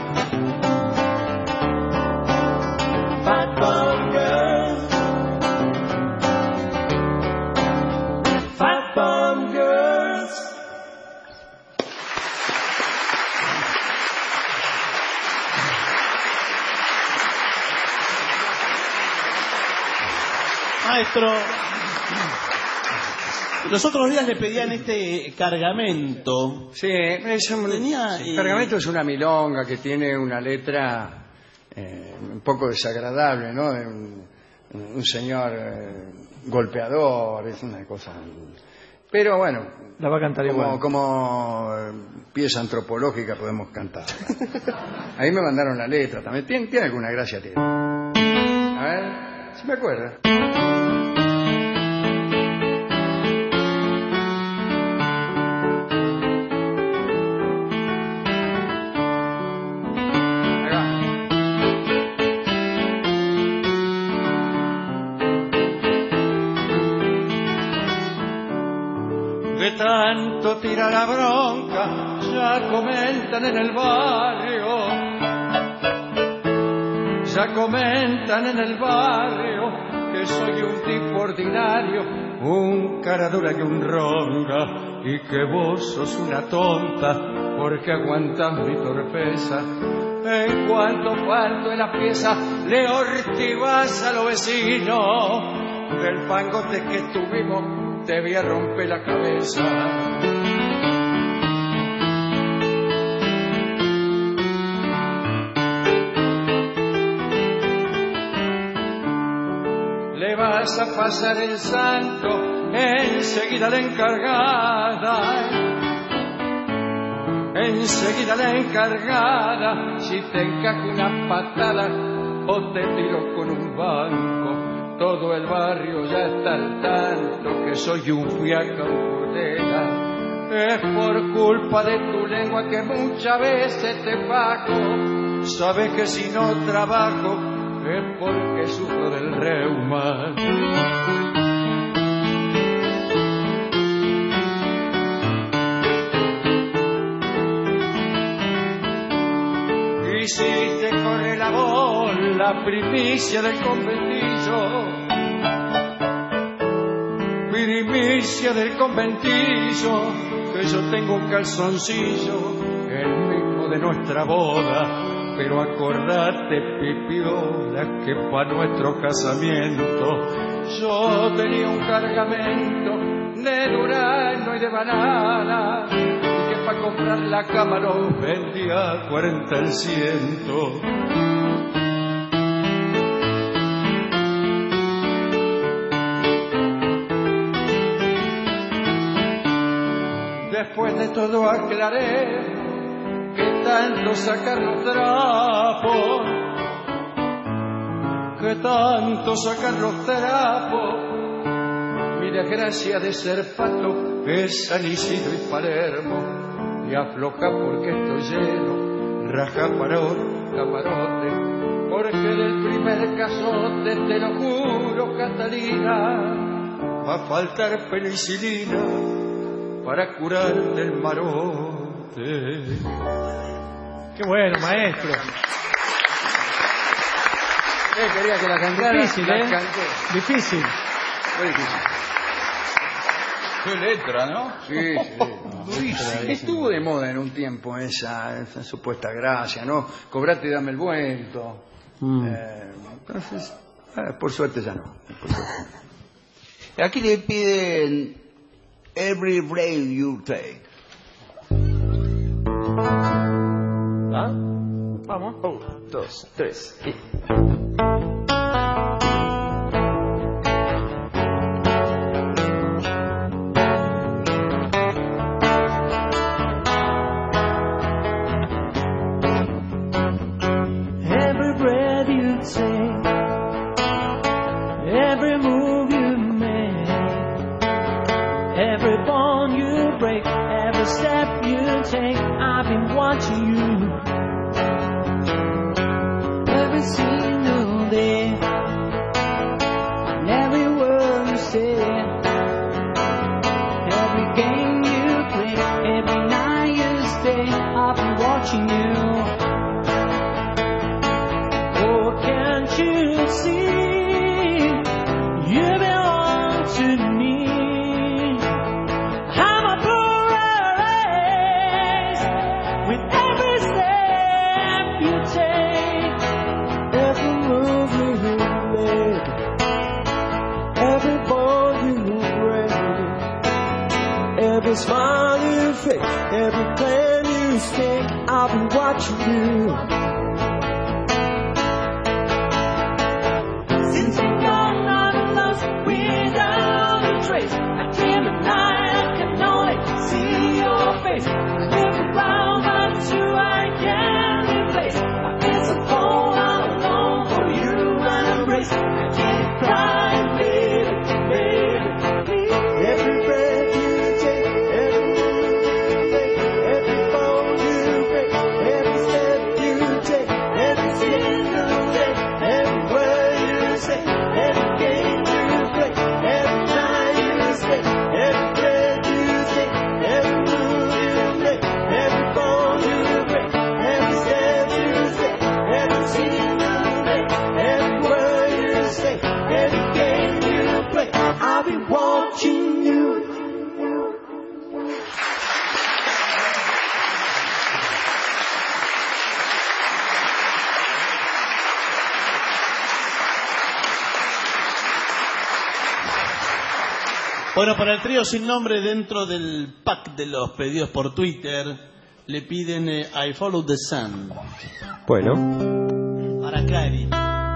Speaker 7: Fat bum girls. Fat bum girls.
Speaker 4: Maestro, los otros días le pedían este cargamento.
Speaker 3: Sí, es un,
Speaker 4: Tenía,
Speaker 3: el
Speaker 4: eh,
Speaker 3: cargamento es una milonga que tiene una letra eh, un poco desagradable, ¿no? De un, un señor eh, golpeador, es una cosa. Pero bueno,
Speaker 14: La va a cantar
Speaker 3: como,
Speaker 14: igual.
Speaker 3: como eh, pieza antropológica podemos cantar. Ahí me mandaron la letra también. Tiene, tiene alguna gracia, tiene. A ver, si me acuerdo.
Speaker 7: De tanto tirar la bronca, ya comentan en el barrio, ya comentan en el barrio que soy un tipo ordinario, un cara dura y un ronca, y que vos sos una tonta porque aguantas mi torpeza. En cuanto falto en la pieza, le ortivas a los vecinos del pangote que tuvimos. Te voy a romper la cabeza. Le vas a pasar el santo enseguida la encargada. Enseguida la encargada. Si te encaja una patada o te tiro con un banco. Todo el barrio ya está al tanto que soy un fiaca, un cordera. Es por culpa de tu lengua que muchas veces te pago. Sabes que si no trabajo es porque sufro del reuma. Y si te corre la bola, primicia del conventillo, primicia del conventillo, que yo tengo un calzoncillo, el mismo de nuestra boda, pero acordate, pipiola, que pa' nuestro casamiento yo tenía un cargamento de durazno y de banana, y que pa' comprar la cama los vendía cuarenta al ciento. Después de todo aclaré que tanto sacar los trapos, que tanto sacar los trapos, mi desgracia de ser pato es San Isidro y Palermo, y afloja porque estoy lleno, raja parón, camarote, porque del primer cazote te lo juro, Catalina, va a faltar penicilina para curarte el marote. Qué bueno, maestro.
Speaker 3: Eh, quería que la cantara.
Speaker 7: Difícil,
Speaker 3: la
Speaker 7: ¿eh?
Speaker 3: canté.
Speaker 7: Difícil.
Speaker 3: Muy difícil.
Speaker 5: Qué letra, ¿no?
Speaker 3: Sí, sí. Estuvo de moda en un tiempo esa, esa supuesta gracia, ¿no? Cobrate y dame el vuelto.
Speaker 4: Mm.
Speaker 3: Eh, entonces, eh, por suerte ya no. Por suerte.
Speaker 5: Aquí le piden Every Breath You Take.
Speaker 7: ¿Ah? Vamos.
Speaker 5: Un, dos, tres. Y...
Speaker 6: Every breath you take, every move you make, every bond you break, every step you take, I've been watching you. Every single day, and every word you say, every game you play, every night you stay, I've been watching you. Oh, can't you see, you belong to me. I'm a race with every step you take, every move you make, every ball you break, every smile you fake, every plan you stake, I'll be watching you. Since you're gone, I'm lost without a trace. I dream at night, I can only see your face. I look around, but you I can't replace. I've been so cold, I'm alone for you and embrace. I can't cry, baby, baby, please. Every breath you take, every move you make, every bone you break, every step you take, every single day, every word you say, every game you play, every time you stay, every breath you take, every move you make, every bone you break, every step you take, every single day, every word you say, every game you play, I'll be watching you.
Speaker 4: Bueno, para el trío sin nombre, dentro del pack de los pedidos por Twitter, le piden eh, I Follow the Sun.
Speaker 14: Bueno.
Speaker 4: Para Cari.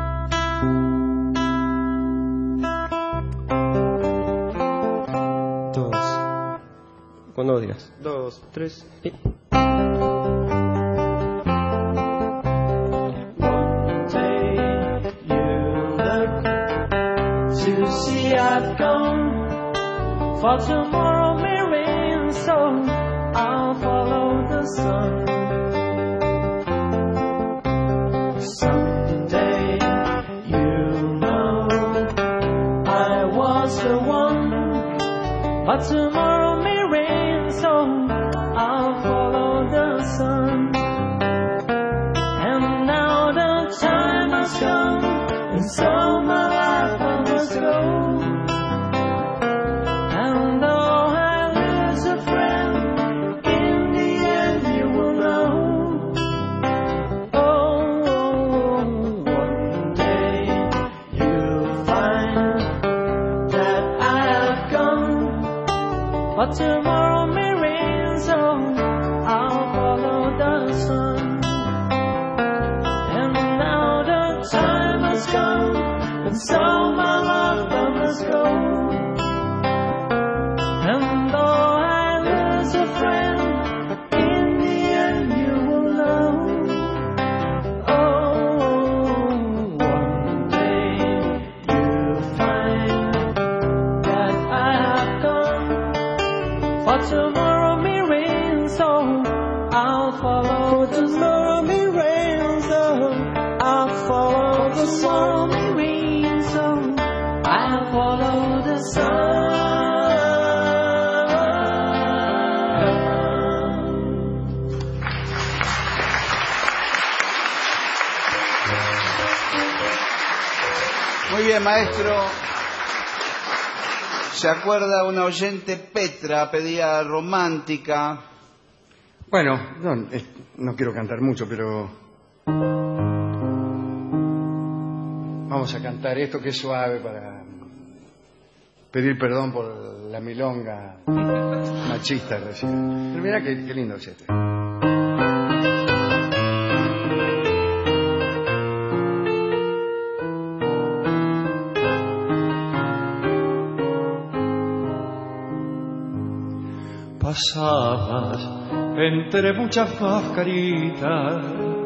Speaker 14: Dos. Cuando digas. Dos, tres. Y...
Speaker 6: To see I've gone, for tomorrow may rain, so I'll follow the sun. Someday you'll know I was the one, but tomorrow may rain, so I'll follow the sun. And now the time has come, and so my life I must go. And though I lose a friend, in the end you will know. Oh, one day you'll find that I have gone, but tomorrow may rain, so I'll follow the sun. And now the time has come, and so my love I must go. And though I lose a friend, in the end you will know. Oh, one day you'll find that I have gone, but tomorrow may rain, so I'll follow the sun. Tomorrow may rain, so I'll follow the sun. May rain, so I'll follow the sun.
Speaker 5: Muy bien, maestro. ¿Se acuerda una oyente? Petra pedía romántica.
Speaker 3: Bueno, no, es- no quiero cantar mucho, pero vamos a cantar esto que es suave para pedir perdón por la milonga machista recién. Pero mirá qué, qué lindo es este.
Speaker 7: Pasabas entre muchas mascaritas,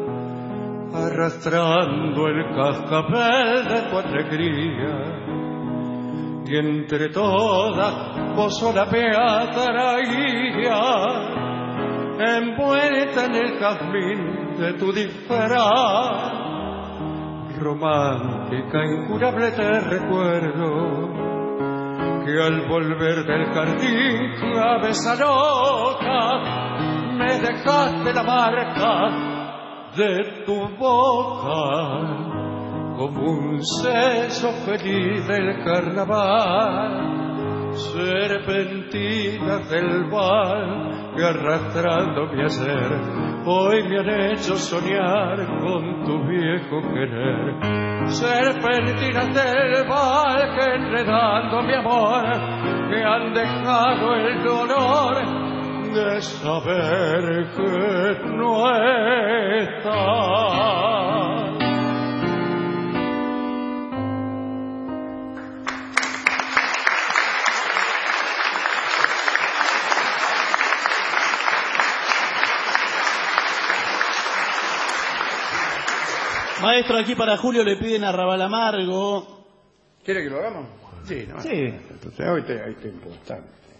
Speaker 7: arrastrando el cascabel de tu alegría, y entre todas vos sola me atraías, envuelta en el jazmín de tu disfraz, romántica, incurable te recuerdo, que al volver del jardín, cabeza loca, me dejaste la marca de tu boca, como un sello feliz del carnaval, serpentina del mal, que arrastrando mi ayer, hoy me han hecho soñar con tu viejo querer. Serpentinas del mal que enredando mi amor, que han dejado el dolor de saber que no estás.
Speaker 4: Maestro, aquí para Julio le piden arrabal amargo.
Speaker 3: ¿Quiere que lo hagamos? Sí, ¿no?
Speaker 4: Sí.
Speaker 3: Entonces hoy te, hay tiempo. Está.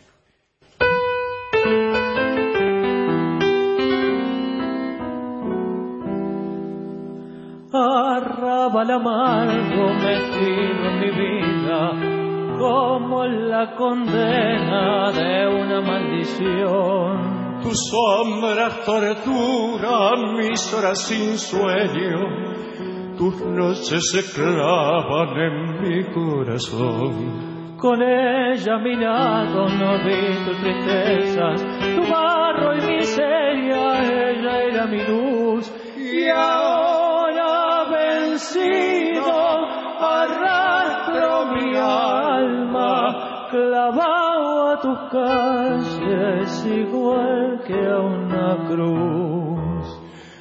Speaker 6: Arrabal amargo mezquino en mi vida, como la condena de una maldición.
Speaker 7: Tus sombras torturan mis horas sin sueño, tus noches se clavan en mi corazón.
Speaker 6: Con ella a mi lado no vi tus tristezas, tu barro y miseria, ella era mi luz. Y ahora vencido arrastro mi alma, clavado a tus calles igual que a una cruz.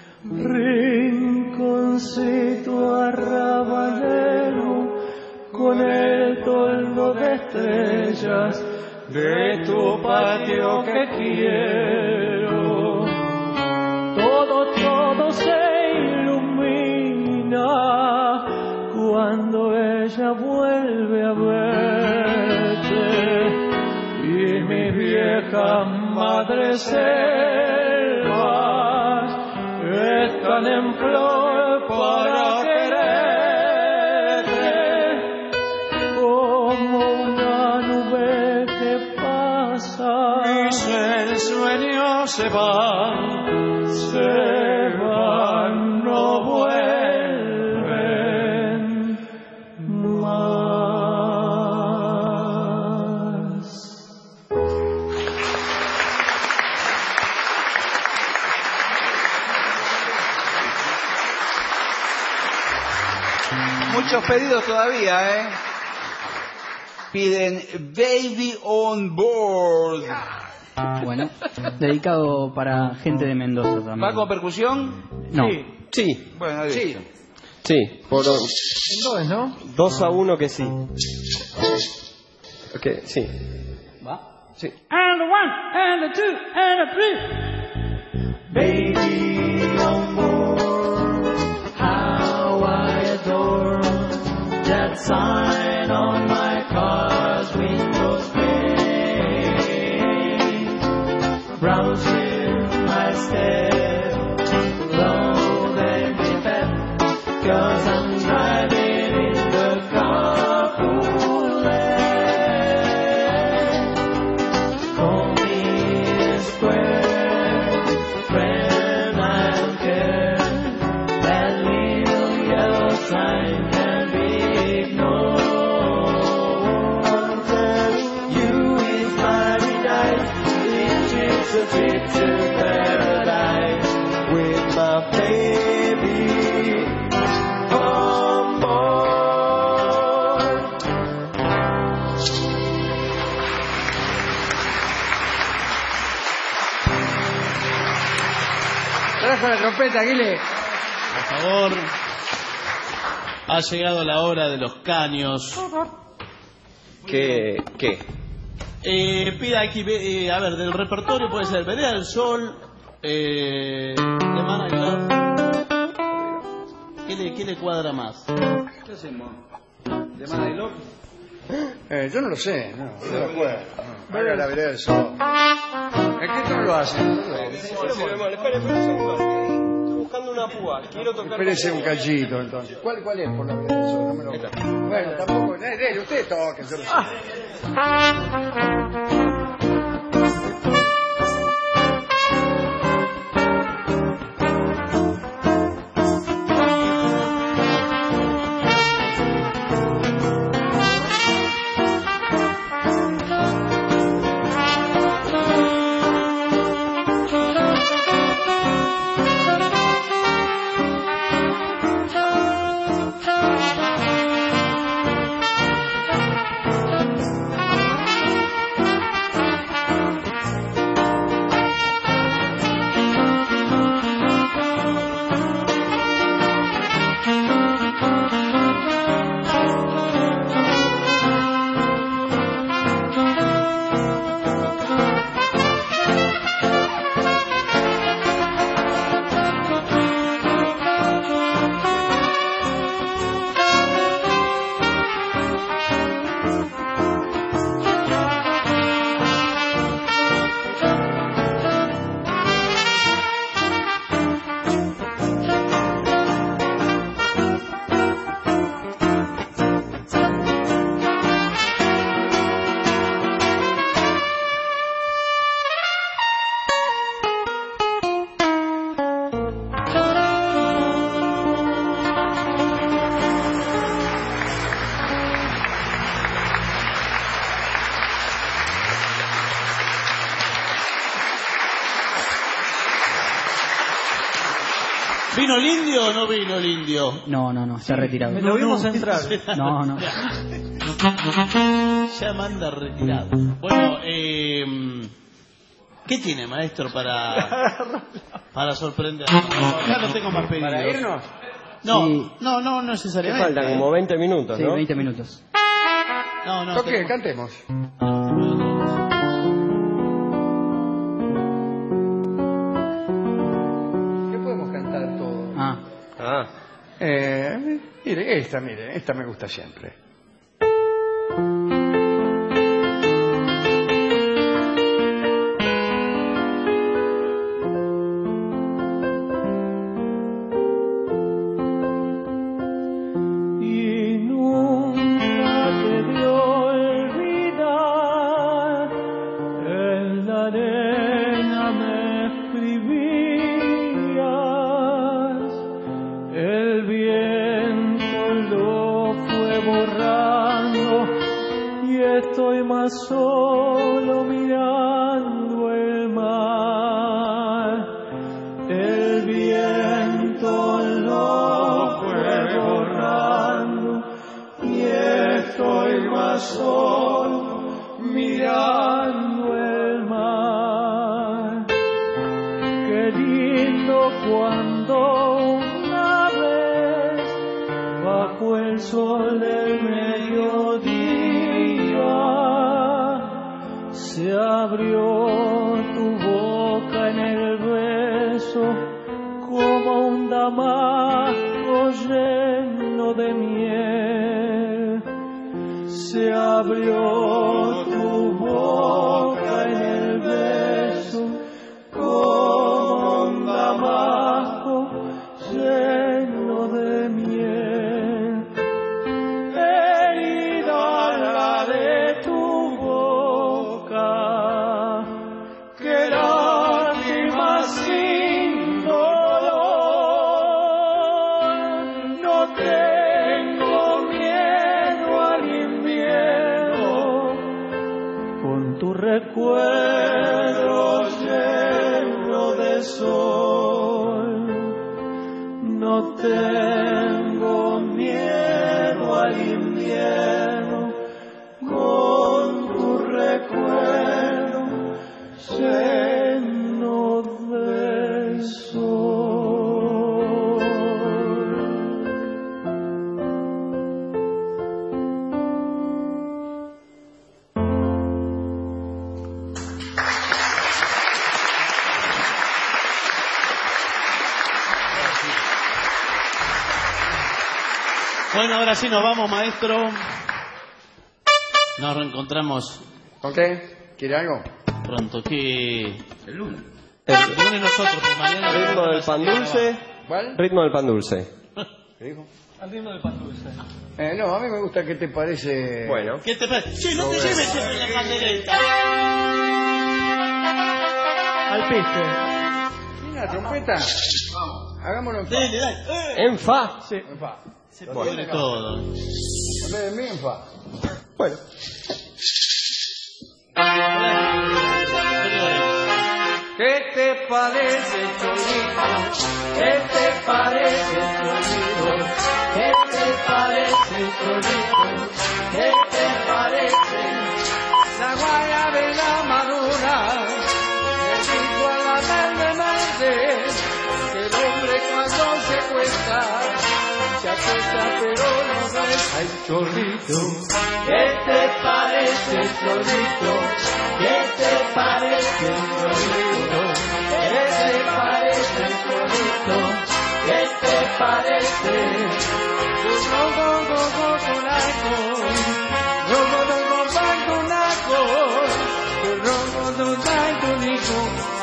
Speaker 6: Rinconcito arrabalero, con el toldo de estrellas de tu patio que quiero. Todo, todo se ilumina cuando ella vuelve a verte, y mi vieja madre selvas están en flor para quererte, como una nube que pasa.
Speaker 7: Mis ensueños se van, se van, no vuelven más.
Speaker 5: Muchos pedidos todavía, ¿eh? Piden Baby on Board.
Speaker 15: Bueno, dedicado para gente de Mendoza también.
Speaker 5: ¿Va con percusión?
Speaker 15: No.
Speaker 14: Sí. Sí.
Speaker 5: Bueno,
Speaker 14: Sí.
Speaker 5: listo.
Speaker 14: Sí. Por
Speaker 3: En dos, ¿no?
Speaker 14: dos a uno que sí. Ok, sí.
Speaker 15: ¿Va?
Speaker 14: Sí.
Speaker 6: And the one, and the two, and the three. Baby on board, how I adore that sign on my car's window pane. Browsing my step, low and pet, 'cause I'm driving in the carpool lane. Convenience Square, friend, I don't care. That little yellow sign can be ignored.
Speaker 3: trajo la trompeta, Aguile.
Speaker 4: Por favor. Ha llegado la hora de los caños.
Speaker 14: ¿Qué? ¿Qué?
Speaker 4: Eh, pida aquí, eh, a ver, del repertorio puede ser Vereda del Sol, eh, de Man I Love. ¿Qué le, ¿Qué le cuadra más?
Speaker 5: ¿Qué hacemos? ¿De Man I Love?
Speaker 3: Eh, yo no lo sé, no, no me acuerdo. No. Haga la Vereda del Sol. ¿En qué tono lo hacen?
Speaker 14: Espera, espera, un segundo. Estoy buscando una púa. Quiero tocar.
Speaker 3: Espérese un cachito, entonces. ¿Cuál, cuál es por la Vereda del Sol? No me lo acuerdo. Bueno, tampoco. Eh, dele, usted toque, yo lo sé.
Speaker 4: ¿Vino el indio o no vino el indio?
Speaker 15: No, no, no, se ha retirado.
Speaker 4: Lo vimos entrar.
Speaker 15: No, no.
Speaker 4: Ya manda retirado. Bueno, eh, ¿qué tiene, maestro, para para sorprender? Ya no tengo más pedidos.
Speaker 3: ¿Para irnos?
Speaker 4: No,
Speaker 15: Sí.
Speaker 4: no, no
Speaker 14: ¿Qué
Speaker 4: necesariamente.
Speaker 14: faltan? Como veinte minutos,
Speaker 15: Sí,
Speaker 14: ¿no?
Speaker 15: veinte minutos.
Speaker 4: No, no.
Speaker 3: Toque,
Speaker 4: tenemos-
Speaker 3: cantemos. ¿Qué podemos cantar todos?
Speaker 15: Ah.
Speaker 14: Ah.
Speaker 3: Eh, mire, esta, mire, esta me gusta siempre.
Speaker 6: Y nunca te dio olvidar, en la arena me escribías, el viento lo fue borrando y estoy más solo mirando el mar. El viento lo fue borrando y estoy más solo mirando el mar. Qué lindo cuando una vez bajo el sol del mediodía se abrió tu boca en el beso como un damasco lleno de miel. Se abrió tu boca en el beso como un damasco lleno de miel. Herida la de tu boca, que lástima sin dolor. No tengo miedo al invierno, con tu recuerdo lleno de sol. No tengo miedo al invierno, con tu recuerdo lleno de sol.
Speaker 4: Bueno, ahora sí nos vamos, maestro. Nos reencontramos.
Speaker 3: ¿Con qué? ¿Quiere algo?
Speaker 4: Pronto, ¿qué?
Speaker 18: El lunes.
Speaker 4: El lunes nosotros, pues mañana.
Speaker 14: Ritmo del pan dulce.
Speaker 3: ¿Cuál?
Speaker 14: Ritmo del pan dulce.
Speaker 3: ¿Qué dijo?
Speaker 14: Al ritmo del pan dulce.
Speaker 3: Eh, no, a mí me gusta. ¿Qué te parece?
Speaker 14: Bueno.
Speaker 4: ¿Qué te parece? Che, no te lleves siempre la pandereta.
Speaker 14: Al piste.
Speaker 3: ¿Una trompeta? Hagámoslo en fa.
Speaker 4: Dale, dale.
Speaker 14: En fa. Sí.
Speaker 3: En fa.
Speaker 4: Se pone todo.
Speaker 3: En vez de mí, en fa.
Speaker 14: Bueno.
Speaker 7: ¿Qué te parece, Cholito? ¿Qué te parece, Cholito? ¿Qué te parece, Cholito? ¿Qué te parece? La guayabera madura le dijo a la verde verde que el hombre cuando se acuesta, se acuesta pero no duerme. Ay, Cholito, ¿qué te parece, Cholito? ¿Qué te parece, Cholito? ¿Qué te parece, Cholito? ¿Qué te parece? Go, go, go, go, colaco. Go, go, go, go, banco, naco. Go, go, go, banco, nico.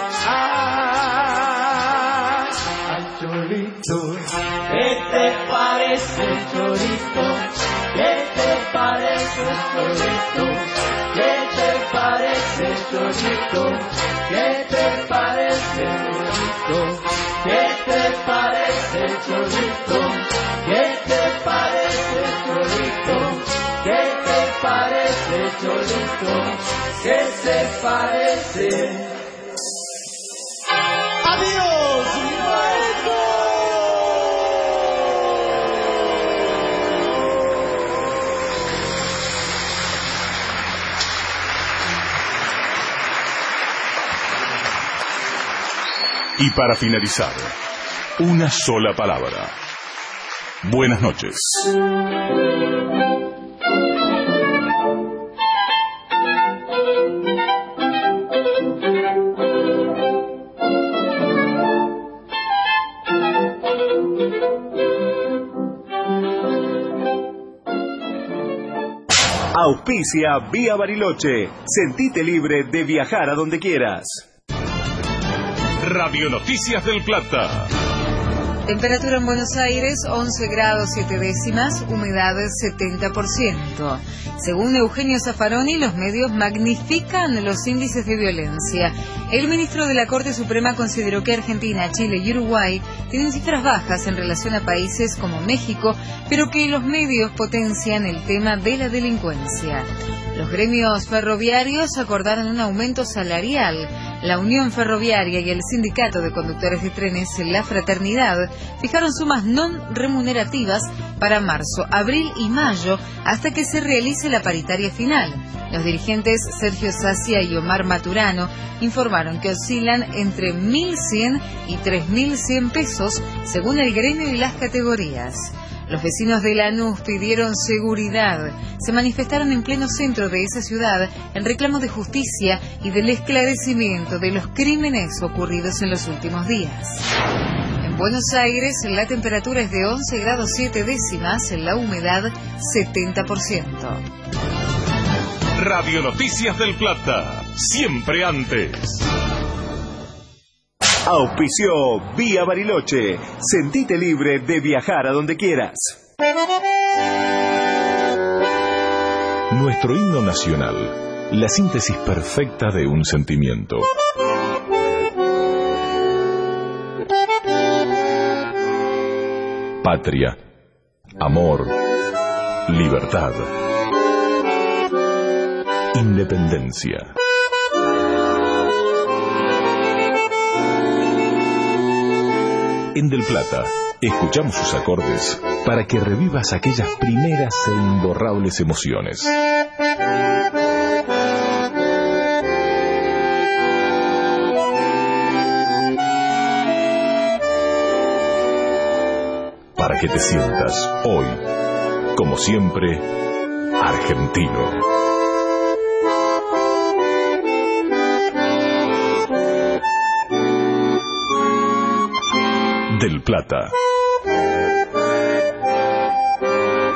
Speaker 7: Ah, ay, Cholito. ¿Qué te parece, Cholito? ¿Qué te parece, Cholito? ¿Qué te parece, Cholito? ¿Qué te parece, Cholito? ¿Qué te parece, Cholito? ¿Qué te parece, Cholito? ¿Qué te parece, Cholito? ¿Qué te parece? ¡Adiós, maestro!
Speaker 1: Y para finalizar, una sola palabra. Buenas noches.
Speaker 16: Auspicia Vía Bariloche. Sentite libre de viajar a donde quieras.
Speaker 1: Radio Noticias del Plata.
Speaker 17: Temperatura en Buenos Aires, once grados siete décimas, humedad setenta por ciento. Según Eugenio Zaffaroni, los medios magnifican los índices de violencia. El ministro de la Corte Suprema consideró que Argentina, Chile y Uruguay tienen cifras bajas en relación a países como México, pero que los medios potencian el tema de la delincuencia. Los gremios ferroviarios acordaron un aumento salarial. La Unión Ferroviaria y el Sindicato de Conductores de Trenes, La Fraternidad, fijaron sumas no remunerativas para marzo, abril y mayo hasta que se realice la paritaria final. Los dirigentes Sergio Sacia y Omar Maturano informaron que oscilan entre mil cien y tres mil cien pesos según el gremio y las categorías. Los vecinos de Lanús pidieron seguridad. Se manifestaron en pleno centro de esa ciudad en reclamo de justicia y del esclarecimiento de los crímenes ocurridos en los últimos días. En Buenos Aires la temperatura es de once grados siete décimas, la humedad setenta por ciento.
Speaker 1: Radio Noticias del Plata, siempre antes.
Speaker 16: Auspició Vía Bariloche. Sentite libre de viajar a donde quieras.
Speaker 1: Nuestro himno nacional, la síntesis perfecta de un sentimiento. Patria, amor, libertad, independencia. En Del Plata, escuchamos sus acordes para que revivas aquellas primeras e imborrables emociones. Para que te sientas hoy, como siempre, argentino. Del Plata.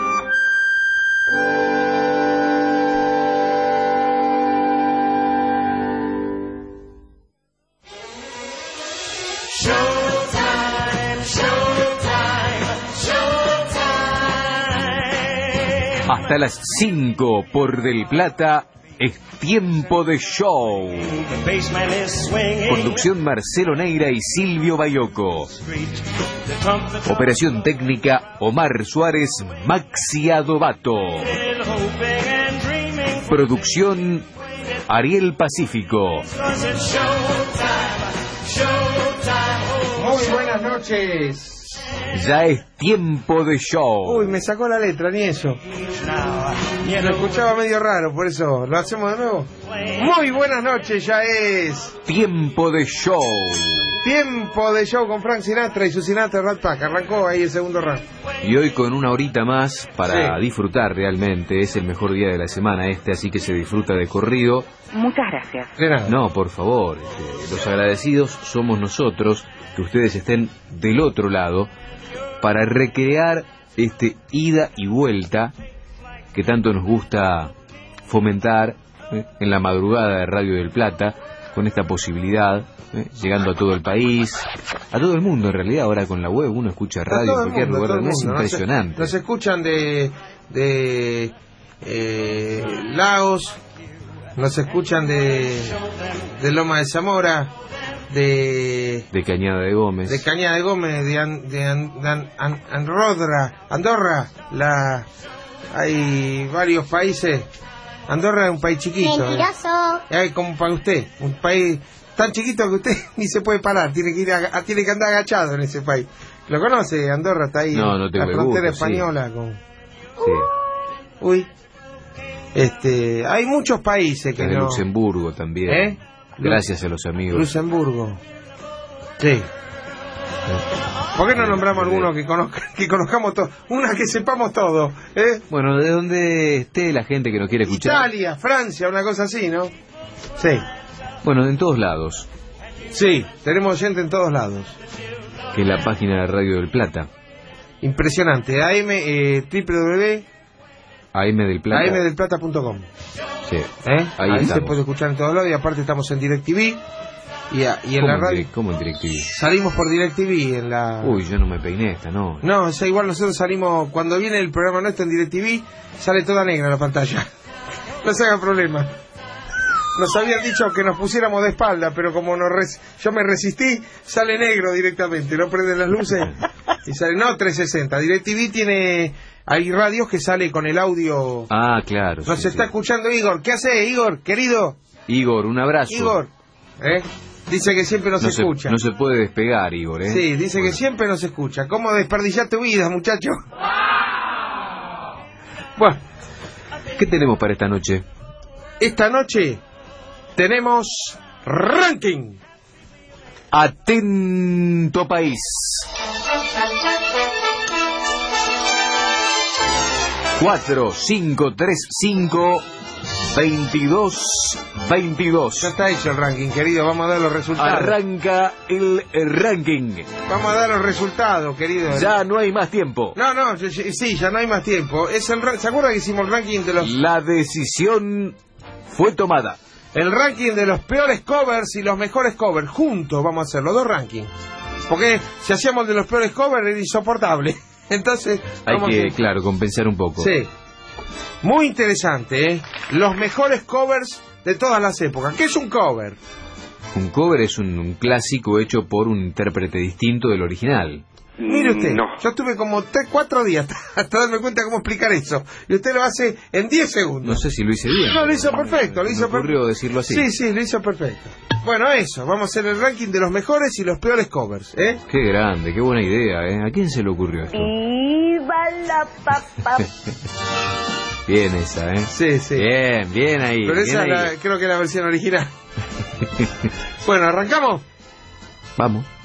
Speaker 19: Hasta las cinco por Del Plata es tiempo de show. Conducción Marcelo Neira y Silvio Bayoco. Operación técnica Omar Suárez, Maxi Adobato. Producción Ariel Pacífico.
Speaker 20: Muy buenas noches.
Speaker 19: Ya es tiempo de show.
Speaker 20: Uy, me sacó la letra, ni eso. Lo escuchaba medio raro, por eso. ¿Lo hacemos de nuevo? Muy buenas noches, ya es
Speaker 19: tiempo de show.
Speaker 20: Tiempo de show con Frank Sinatra y su Sinatra Rat Pack. Arrancó ahí el segundo round.
Speaker 19: Y hoy con una horita más para
Speaker 20: Sí.
Speaker 19: disfrutar realmente. Es el mejor día de la semana este, así que se disfruta de corrido.
Speaker 23: Muchas gracias.
Speaker 20: De nada.
Speaker 19: No, por favor. este, los agradecidos somos nosotros, que ustedes estén del otro lado, para recrear este ida y vuelta que tanto nos gusta fomentar ¿eh? en la madrugada de Radio del Plata, con esta posibilidad, ¿eh? llegando a todo el país, a todo el mundo en realidad. Ahora con la web uno escucha radio en cualquier
Speaker 20: mundo,
Speaker 19: lugar
Speaker 20: todo el
Speaker 19: del mundo, es
Speaker 20: mundo. Nos-
Speaker 19: impresionante.
Speaker 20: Nos, escuchan de, de eh, Laos, nos escuchan de, de Loma de Zamora, de,
Speaker 19: De Cañada de Gómez.
Speaker 20: de Cañada de Gómez, de, An- de, An- de An- An- Andorra, Andorra, la, hay varios países. Andorra es un país chiquito. ¿eh?
Speaker 24: Mentiroso.
Speaker 20: Es como para usted, un país tan chiquito que usted ni se puede parar, tiene que ir a- tiene que andar agachado en ese país. ¿Lo conoce? Andorra está ahí,
Speaker 19: No,
Speaker 20: en
Speaker 19: no tengo
Speaker 20: la
Speaker 19: el
Speaker 20: frontera
Speaker 19: gusto, sí.
Speaker 20: española con
Speaker 19: Sí.
Speaker 20: uy. Este, hay muchos países que
Speaker 19: Desde
Speaker 20: no.
Speaker 19: Luxemburgo también.
Speaker 20: ¿Eh?
Speaker 19: Gracias a los amigos.
Speaker 20: Luxemburgo. Sí. ¿Por qué no nombramos alguno que conozca, que conozcamos todo? Una que sepamos todo, ¿eh?
Speaker 19: Bueno, de donde esté la gente que nos quiere escuchar.
Speaker 20: Italia, Francia, una cosa así, ¿no? Sí.
Speaker 19: Bueno, en todos lados.
Speaker 20: Sí, tenemos gente en todos lados.
Speaker 19: Que es la página de Radio del Plata.
Speaker 20: Impresionante. A M, eh, www.
Speaker 19: A M del Plata.
Speaker 20: a m del plata punto com.
Speaker 19: Sí.
Speaker 20: ¿Eh?
Speaker 19: Ahí,
Speaker 20: Ahí se
Speaker 19: estamos.
Speaker 20: puede escuchar en todos lados y aparte estamos en DirecTV y, a- y en
Speaker 19: ¿Cómo
Speaker 20: la radio.
Speaker 19: direct- ¿Cómo en DirecTV?
Speaker 20: Salimos por DirecTV en la...
Speaker 19: Uy, yo no me peiné esta, no.
Speaker 20: No, o sea, igual nosotros salimos, cuando viene el programa nuestro en DirecTV, sale toda negra la pantalla. No se hagan problema. Nos habían dicho que nos pusiéramos de espalda, pero como nos res- yo me resistí, sale negro directamente, no prenden las luces y sale, no, trescientos sesenta. DirecTV tiene, hay radios que sale con el audio.
Speaker 19: Ah, claro.
Speaker 20: Nos
Speaker 19: sí,
Speaker 20: está
Speaker 19: sí.
Speaker 20: escuchando Igor. ¿Qué hace Igor, querido?
Speaker 19: Igor, un abrazo.
Speaker 20: Igor, ¿eh? Dice que siempre nos
Speaker 19: no se,
Speaker 20: escucha.
Speaker 19: no se puede despegar, Igor, ¿eh?
Speaker 20: Sí, dice que siempre nos escucha. ¿Cómo desperdiciar tu vida, muchacho? Bueno,
Speaker 19: ¿Qué tenemos para esta noche?
Speaker 20: esta noche tenemos ranking.
Speaker 19: Atento país. cuatro, cinco, tres, cinco, veintidós, veintidós.
Speaker 20: Ya está hecho el ranking, querido. Vamos a dar los resultados.
Speaker 19: Arranca el ranking.
Speaker 20: Vamos a dar los resultados, querido.
Speaker 19: Ya no hay más tiempo.
Speaker 20: No, no, yo- yo- sí, ya no hay más tiempo. Es el ra- ¿Se acuerda que hicimos el ranking de los...
Speaker 19: La decisión fue tomada.
Speaker 20: El ranking de los peores covers y los mejores covers. Juntos vamos a hacer los dos rankings. Porque si hacíamos el de los peores covers era insoportable. Entonces...
Speaker 19: Hay
Speaker 20: vamos
Speaker 19: que,
Speaker 20: a-
Speaker 19: claro, compensar un poco.
Speaker 20: Sí. Muy interesante, ¿eh? Los mejores covers de todas las épocas. ¿Qué es un cover?
Speaker 19: Un cover es un, un clásico hecho por un intérprete distinto del original.
Speaker 20: Mire usted, yo tuve como tres, cuatro días hasta darme cuenta cómo explicar eso. Y usted lo hace en diez segundos.
Speaker 19: No sé si lo hice bien.
Speaker 20: No, lo hizo perfecto, lo
Speaker 19: Me
Speaker 20: hizo
Speaker 19: ocurrió
Speaker 20: perfecto.
Speaker 19: decirlo así.
Speaker 20: Sí, sí, lo hizo perfecto. Bueno, eso, vamos a hacer el ranking de los mejores y los peores covers, ¿eh?
Speaker 19: Qué grande, qué buena idea, ¿eh? ¿A quién se le ocurrió esto?
Speaker 24: Viva la papa.
Speaker 19: Bien esa, ¿eh?
Speaker 20: Sí, sí.
Speaker 19: Bien, bien ahí.
Speaker 20: Pero
Speaker 19: bien
Speaker 20: esa
Speaker 19: ahí.
Speaker 20: la- creo que es la versión original. Bueno, ¿arrancamos?
Speaker 19: Vamos.